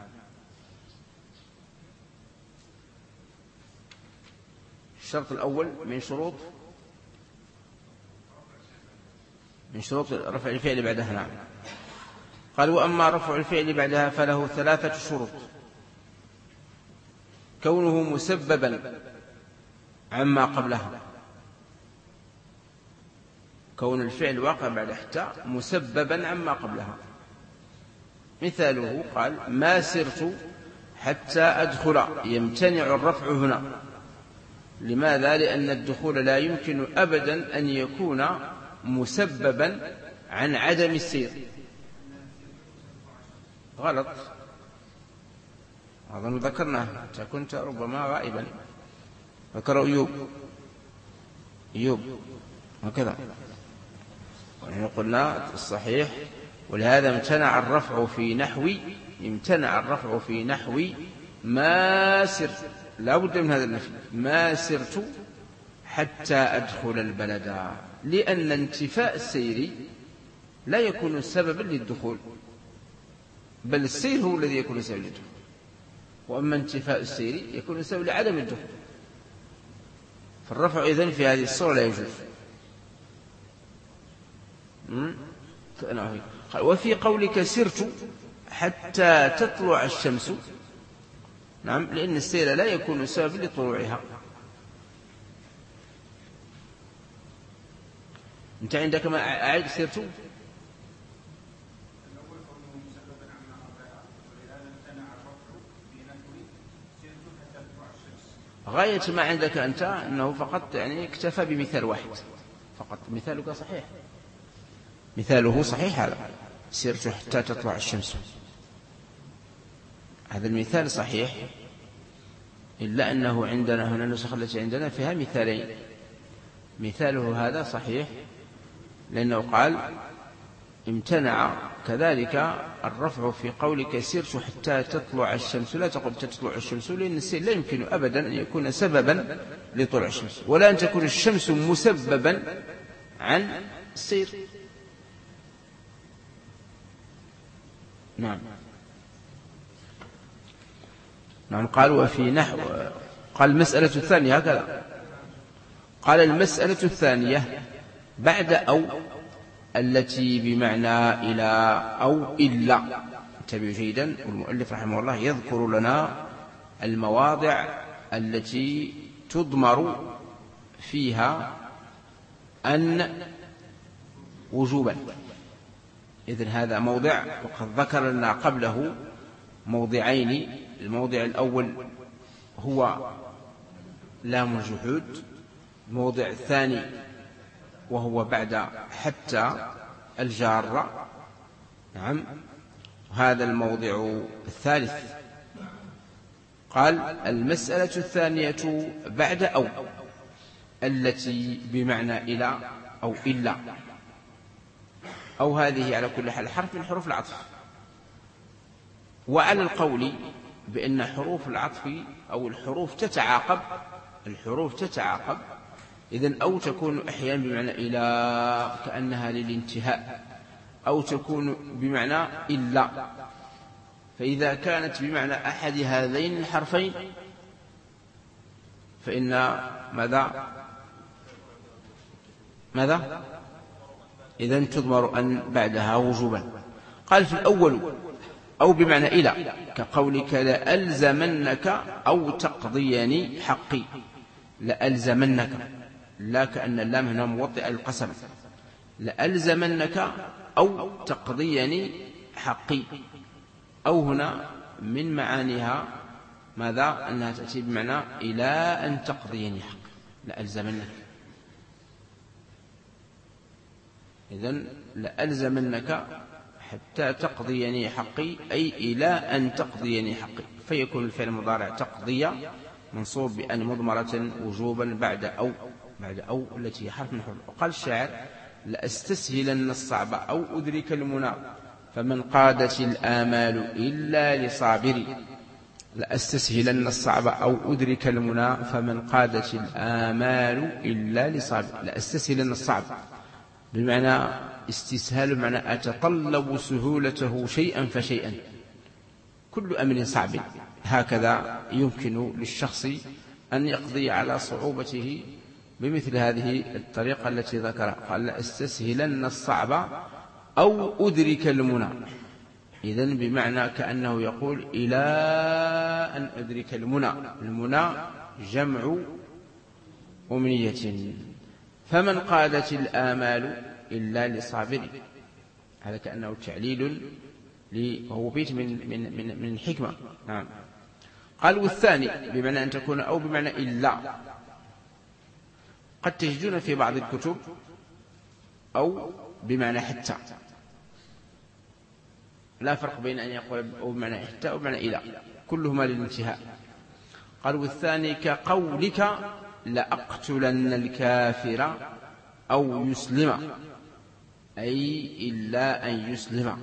الشرط الأول من شروط من شروط رفع الفعل بعدها. نعم. قال وأما رفع الفعل بعدها فله ثلاثة شروط: كونه مسببا عما قبلها، كون الفعل واقع بعد حتى مسببا عما قبلها. مثاله قال ما سرت حتى أدخل، يمتنع الرفع هنا. لماذا؟ لأن الدخول لا يمكن أبدا أن يكون مسببا عن عدم السير. غلط، أظن ذكرناه، كنت ربما غائبا. ذكر أيوب أيوب هكذا، ونحن قلنا الصحيح. ولهذا امتنع الرفع في نحو امتنع الرفع في نحو ما سرت، لا بد من هذا النفي، ما سرت حتى أدخل البلد، لأن انتفاء السير لا يكون سببا للدخول، بل السير هو الذي يكون سببا للدخول، وأما انتفاء السير يكون سببا لعدم الدخول. فالرفع إذن في هذه الصورة لا يجوز. وفي قولك سرت حتى تطلع الشمس، نعم، لأن السير لا يكون سببا لطلوعها. أنت عندك ما أعد سرت غاية ما عندك أنت أنه فقط يعني اكتفى بمثال واحد فقط. مثالك صحيح، مثاله صحيح، هذا سرت حتى تطلع الشمس، هذا المثال صحيح، إلا أنه عندنا هنا النسخة التي عندنا فيها مثالين. مثاله هذا صحيح لأنه قال امتنع كذلك الرفع في قولك سرت حتى تطلع الشمس. لا تقل تطلع الشمس، لأن السير لا يمكن أبدا أن يكون سببا لطلوع الشمس، ولا أن تكون الشمس مسببا عن السير. نعم نعم قال وفي نحو، قال المسألة الثانية هكذا، قال المسألة الثانية بعد أو التي بمعنى إلى أو إلا. انتبهوا جيدا، والمؤلف رحمه الله يذكر لنا المواضع التي تضمر فيها أن وجوبا. إذن هذا موضع، وقد ذكر لنا قبله موضعين. الموضع الأول هو لام الجحود، الموضع الثاني وهو بعد حتى الجارة. نعم، هذا الموضع الثالث. قال المسألة الثانية بعد أو التي بمعنى إلى أو إلا. أو هذه على كل حال حرف من حروف العطف. وعلى القول بأن حروف العطف أو الحروف تتعاقب، الحروف تتعاقب، إذن أو تكون أحيانا بمعنى إلى كأنها للانتهاء، أو تكون بمعنى إلا. فإذا كانت بمعنى أحد هذين الحرفين فإن ماذا ماذا إذن تضمر أن بعدها وجوبا. قال في الأول أو بمعنى إلى، كقولك لألزمنك أو تقضيني حقي. لألزمنك، لا كأن اللام هنا موطئ القسم. لألزمنك أو تقضيني حقي. أو هنا من معانيها ماذا؟ أنها تأتي بمعنى إلى أن تقضيني حقي. لألزمنك، إذن لألزمنك حتى تقضيني حقي، أي إلى أن تقضيني حقي. فيكون الفعل المضارع تقضي منصوب بأن مضمرة وجوبا بعد أو بعد أو التي حرف من حروف. وقال الشاعر لأستسهلن الصعب أو أدرك المنى فمن قادت الآمال إلا لصابري. لأستسهلن الصعب أو أدرك المنى فمن قادت الآمال إلا لصابري. لأستسهلن الصعب بمعنى استسهال، بمعنى أتطلب سهولته شيئا فشيئا. كل أمر صعب هكذا يمكن للشخص أن يقضي على صعوبته بمثل هذه الطريقة التي ذكرها. قال لأستسهلن الصعب أو أدرك المنى، إذن بمعنى كأنه يقول إلى أن أدرك المنى. المنى جمع أمنية، فمن قادت الآمال إلا لصابر. هذا كأنه تعليل، وهو بيت من, من, من, من الحكمة. نعم. قال والثاني بمعنى أن تكون أو بمعنى إلا. قد تجدون في بعض الكتب أو بمعنى حتى، لا فرق بين أن يقول أو بمعنى حتى أو بمعنى إلا، كلهما للانتهاء. قال والثاني كقولك لأقتلن الكافر أو يسلم، أي إلا أن يسلم.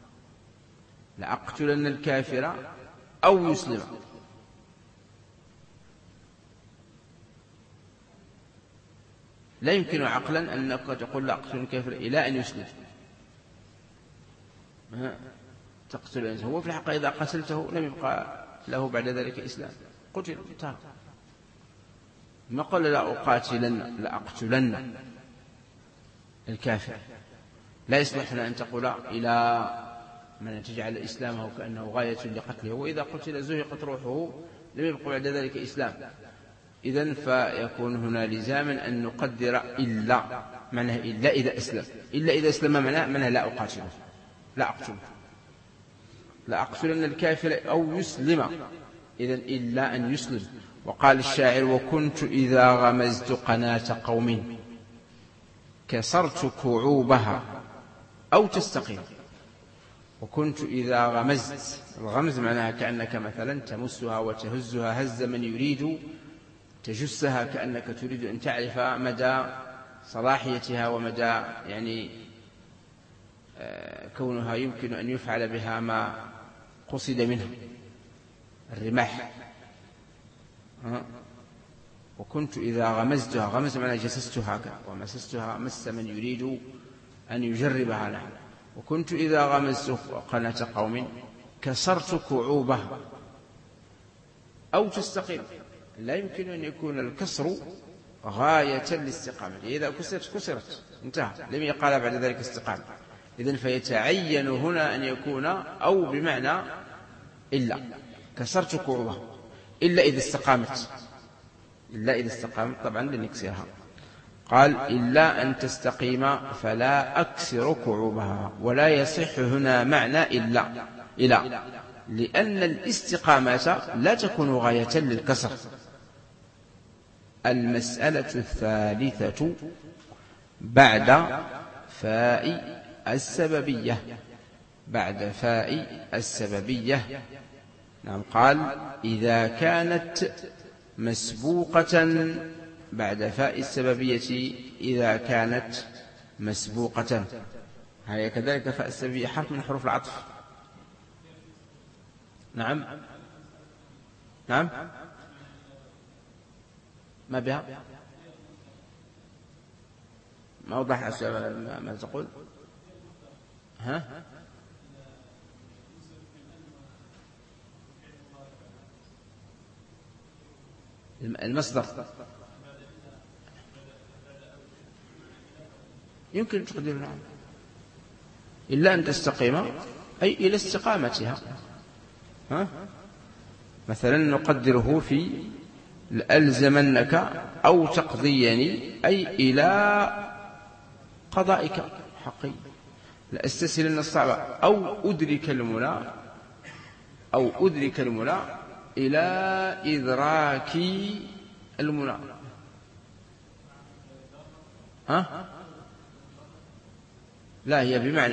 لأقتلن الكافر أو يسلم. لا يمكن عقلا أنك تقول لأقتلن الكافر إلى أن يسلم. تقتل الإنسان، هو في الحقيقة إذا قتلته لم يبقى له بعد ذلك إسلام، قتل انتهى. ما قال لا أقاتلن، لا أقتلن الكافر. لا يصلح لنا أن تقول إلى من تجعل إسلامه كأنه غاية لقتله، وإذا قتل زهقت روحه لم يبقى بعد ذلك إسلام. إذن فيكون هنا لزاما أن نقدر إلا، معناه إلا إذا أسلم، إلا إذا أسلم معناه معناه لا أقاتله، لا أقتله. لا أقتلن الكافر أو يسلم، إذن إلا أن يسلم. وقال الشاعر وكنت إذا غمزت قناة قوم كسرت كعوبها أو تستقيم. وكنت إذا غمزت، الغمز معناها كأنك مثلا تمسها وتهزها هز من يريد تجسها، كأنك تريد أن تعرف مدى صلاحيتها ومدى يعني كونها يمكن أن يفعل بها ما قصد منه الرماح. وكنت إذا غمزتها، غمز معنى جسستها ومسستها، مس من يريد أن يجربها له. وكنت إذا غمزت قناة قوم كسرت كعوبها أو تستقيم. لا يمكن أن يكون الكسر غاية الاستقامة، إذا كسرت كسرت انتهى، لم يقال بعد ذلك استقامة. إذن فيتعين هنا أن يكون أو بمعنى إلا، كسرت كعوبها إلا إذا استقامت، إلا إذا استقامت طبعا لنكسرها. قال إلا أن تستقيم فلا أكسر كعوبها. ولا يصح هنا معنى إلا إلا لأن الاستقامة لا تكون غاية للكسر. المسألة الثالثة بعد فاء السببية، بعد فاء السببية. نعم. قال إذا كانت مسبوقة، بعد فاء السببية إذا كانت مسبوقة. هي كذلك فاء السببية حرف من حروف العطف. نعم نعم ما بها، ما وضح ما تقول. ها المصدر يمكن تقدير نعم. إلا أن تستقيم أي إلى استقامتها. ها؟ مثلا نقدره في لألزمنك أو تقضيني أي إلى قضائك حقي، لأستسهلن الصعب أو أدرك المنى، أو أدرك المنى إلى إدراك المنى. ها؟ لا هي بمعنى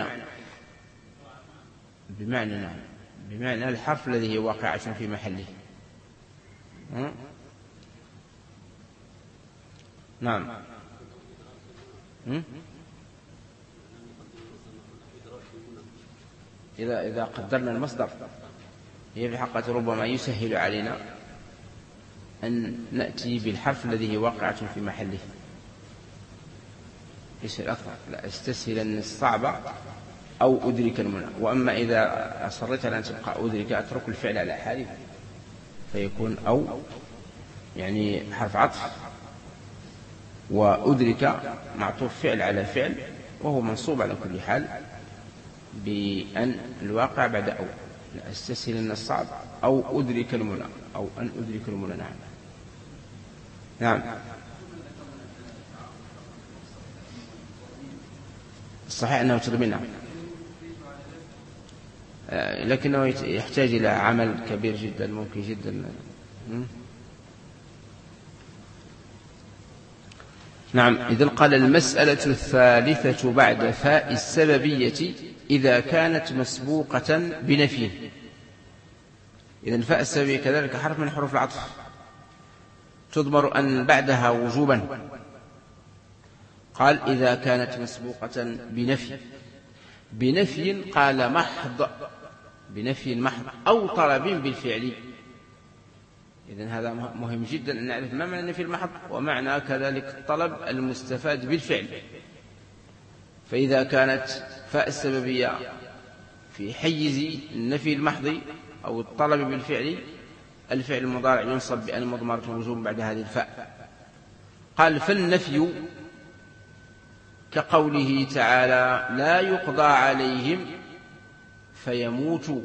بمعنى نعم، بمعنى الحرف الذي هي واقعة في محله. ها؟ نعم. م? إذا إذا قدرنا المصدر هي في الحقيقة ربما يسهل علينا أن نأتي بالحرف الذي هي واقعة في محله. إيش الأفضل؟ لا أستسهل الصعب أو أدرك المنى. وأما إذا أصريت على أن تبقى أدرك أترك الفعل على حاله فيكون أو يعني حرف عطف، وأدرك معطوف فعل على فعل وهو منصوب على كل حال بأن الواقع بعد أو. لا أستسهل الصعب أو أدرك المنى، أو أن أدرك المنى. نعم نعم الصحيح أنه تضمنها، لكنه يحتاج إلى عمل كبير جدا ممكن جدا. نعم. إذن قال المسألة الثالثة بعد فاء السببية إذا كانت مسبوقة بنفي. إذن فاء السببية كذلك حرف من حروف العطف تضمر أن بعدها وجوبا. قال إذا كانت مسبوقة بنفي، بنفي قال محض، بنفي محض أو طلب بالفعل. إذن هذا مهم جدا أن نعرف ما معنى النفي المحض ومعنى كذلك الطلب المستفاد بالفعل. فإذا كانت فاء السببية في حيز النفي المحض أو الطلب بالفعل، الفعل المضارع ينصب بأن مضمرة وجوب بعد هذه الفاء. قال فالنفي كقوله تعالى لا يقضى عليهم فيموتوا.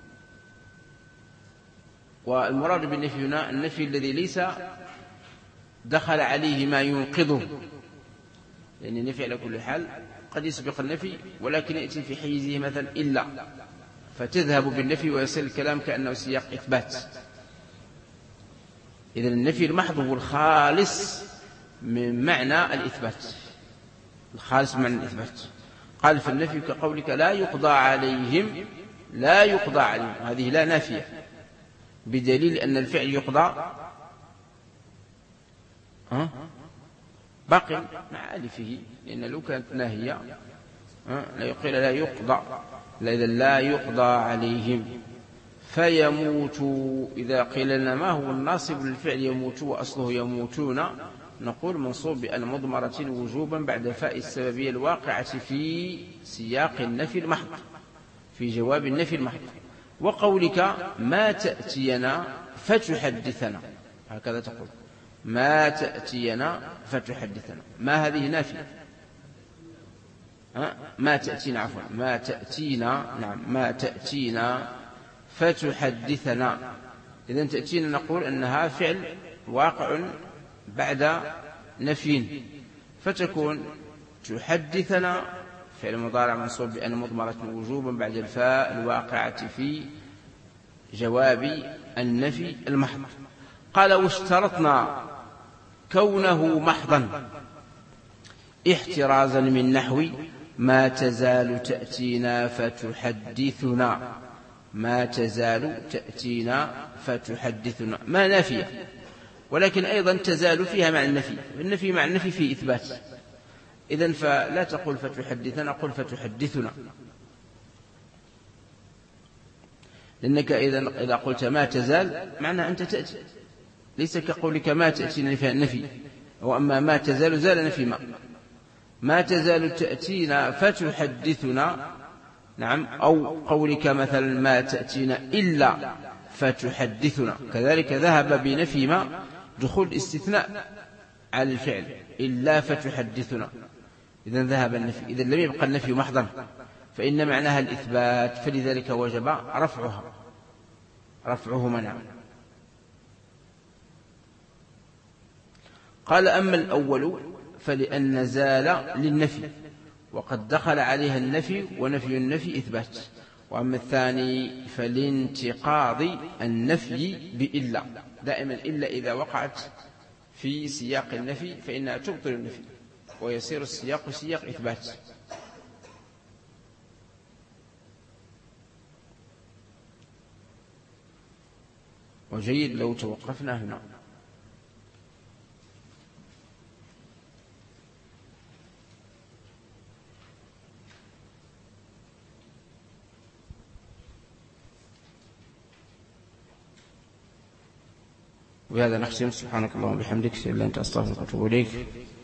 والمراد بالنفي هنا النفي الذي ليس دخل عليه ما ينقضه، لأن النفي على كل حال قد يسبق النفي ولكن يأتي في حيزه مثلا إلا، فتذهب بالنفي ويصل الكلام كأنه سياق إثبات. إذن النفي المحض هو الخالص من معنى الإثبات، الخالص من معنى الإثبات. قال فالنفي كقولك لا يقضى عليهم، لا يقضى عليهم هذه لا نافية، بدليل أن الفعل يقضى باقي مع ألفه، لأن لو كانت ناهية لا يقول لا يقضى، إذا لا يقضى عليهم. فيموتوا إذا قيل لنا ما هو الناصب للفعل يموت وأصله يموتون، نقول منصوب بأن مضمرة وجوبا بعد فاء السببية الواقعة في سياق النفي المحض، في جواب النفي المحض. وقولك ما تأتينا فتحدثنا، هكذا تقول ما تأتينا فتحدثنا، ما هذه نافية، ما تأتينا عفوا ما تأتينا نعم ما تأتينا فتحدثنا. إذن تأتينا نقول أنها فعل واقع بعد نفي، فتكون تحدثنا فعل مضارع منصوب بأن مضمرة وجوبا بعد الفاء الواقعة في جواب النفي المحض. قال واشترطنا كونه محضا احترازا من نحو ما تزال تأتينا فتحدثنا، ما تزال تأتينا فتحدثنا، ما نافية ولكن أيضا تزال فيها مع النفي، النفي مع النفي في إثبات. إذن فلا تقول فتحدثنا، قل فتحدثنا، لأنك إذا قلت ما تزال معنى أنت تأتي، ليس كقولك ما تأتينا فيها النفي، وأما ما تزال زال نفي ما ما تزال تأتينا فتحدثنا. نعم. أو قولك مثلا ما تأتينا إلا فتحدثنا، كذلك ذهب بنفي ما دخول الاستثناء على الفعل إلا فتحدثنا، إذن ذهب النفي، إذن لم يبقى النفي محضا، فإن معناها الإثبات، فلذلك وجب رفعها رفعه منع. قال أما الأول فلأن زال للنفي وقد دخل عليها النفي، ونفي النفي إثبات. وأما الثاني فلانتقاض النفي بإلا، دائما إلا إذا وقعت في سياق النفي فإنها تبطل النفي ويصير السياق سياق إثبات. وجيد لو توقفنا هنا. وبهذا نختم. سبحانك اللهم وبحمدك، لا إله إلا أنت، أستغفرك وأتوب إليك.